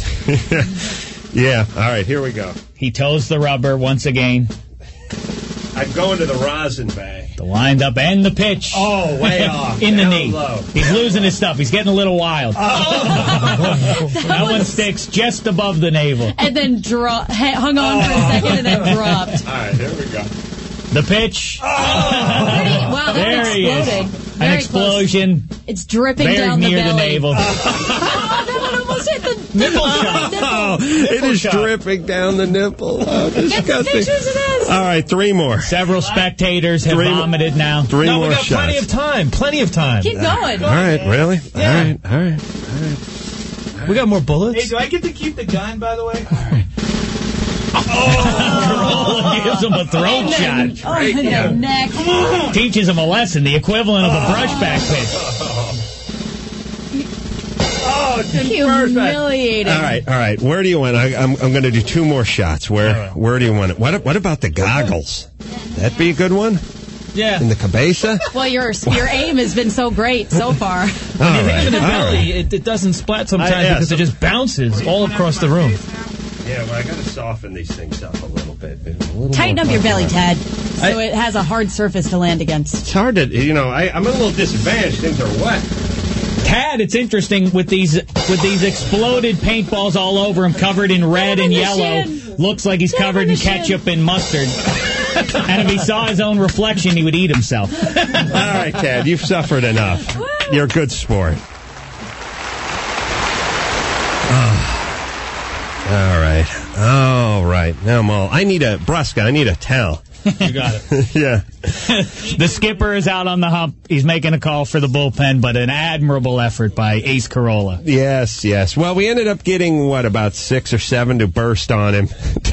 Yeah, all right, here we go. He toes the rubber once again. I'm going to the rosin bag. The windup and the pitch. Oh, way off. In the Down knee. low. He's losing his stuff. He's getting a little wild. That one sticks just above the navel. And then hung on for a second and then dropped. All right, here we go. The pitch. Wow, There that he exploded. is. Very An explosion. Close. It's dripping Very down the near belly. the navel. That one almost hit the Nipple shot. Oh, it is dripping down the nipple. Oh, Get the pictures of this. All right, three more. Several spectators have vomited now. Three No, more we got shots. plenty of time. Keep going. All right, really? Yeah. All right. We got more bullets. Hey, do I get to keep the gun, by the way? Corolla gives him a throat shot. Oh, in the neck. Teaches him a lesson, the equivalent of a brushback pitch. Oh, Humiliating. All right. Where do you want? I'm going to do two more shots. Where do you want it? What about the goggles? That'd be a good one. Yeah. In the cabeza. Well, your aim has been so great so far. When you hit it in the belly, it doesn't splat sometimes because it just bounces all across the room. Yeah, well, I got to soften these things up a little bit. Tighten up your belly, Ted, so it has a hard surface to land against. It's hard to, I'm a little disadvantaged. Things are wet. Tad, it's interesting with these exploded paintballs all over him, covered in red and yellow. Looks like he's covered in ketchup and mustard. And if he saw his own reflection, he would eat himself. All right, Tad, you've suffered enough. You're a good sport. All right. Now, Mo, I need a towel. You got it. Yeah. The skipper is out on the hump. He's making a call for the bullpen, but an admirable effort by Ace Corolla. Yes. Well, we ended up getting, about 6 or 7 to burst on him.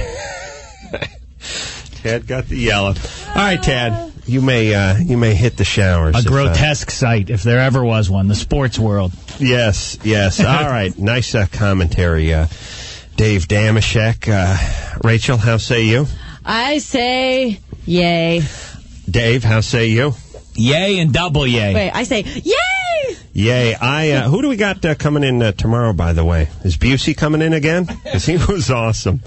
Tad got the yellow. All right, Tad, you may hit the showers. A grotesque sight, if there ever was one. The sports world. Yes. All right. Nice commentary, Dave Damashek. Rachel, how say you? I say yay. Dave, how say you? Yay and double yay. Wait, I say yay! Yay. Who do we got coming in tomorrow, by the way? Is Busey coming in again? Because he was awesome.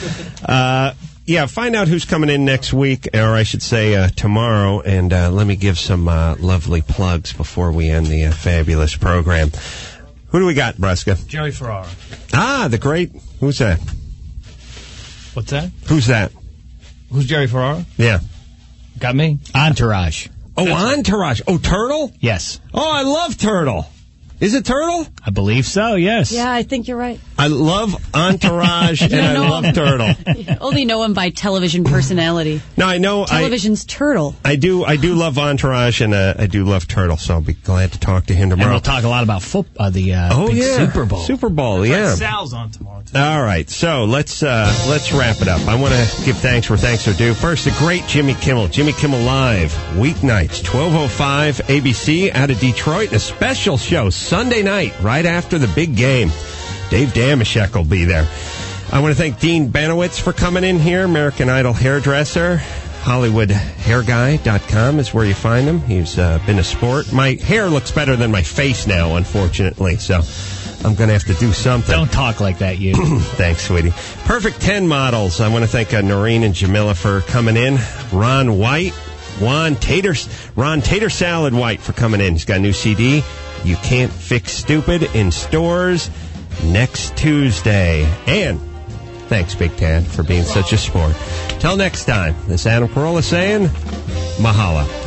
Find out who's coming in next week, or I should say tomorrow, and let me give some lovely plugs before we end the fabulous program. Who do we got, Breska? Jerry Ferrara. Ah, the great... Who's that? What's that? Who's that? Who's Jerry Ferrara? Yeah. Got me. Entourage. Oh, Entourage. Oh, Turtle? Yes. Oh, I love Turtle. Is it Turtle? I believe so, yes. Yeah, I think you're right. I love Entourage and I love Turtle. You only know him by television personality. No, I know. Television's Turtle. I do love Entourage and I do love Turtle, so I'll be glad to talk to him tomorrow. And we'll talk a lot about football, big Super Bowl. Super Bowl, yeah. Sal's on tomorrow, too. All right, so let's wrap it up. I want to give thanks where thanks are due. First, the great Jimmy Kimmel Live, weeknights, 12:05, ABC out of Detroit, and a special show Sunday night, right after the big game. Dave Damashek will be there. I want to thank Dean Benowitz for coming in here, American Idol hairdresser. HollywoodHairGuy.com is where you find him. He's been a sport. My hair looks better than my face now, unfortunately, so I'm going to have to do something. Don't talk like that, you. Thanks, sweetie. Perfect 10 models. I want to thank Noreen and Jamila for coming in. Ron Tater Salad White for coming in. He's got a new CD, You Can't Fix Stupid, in stores next Tuesday. And thanks, Big Tad, for being such a sport. Till next time, this is Adam Carolla saying, Mahala.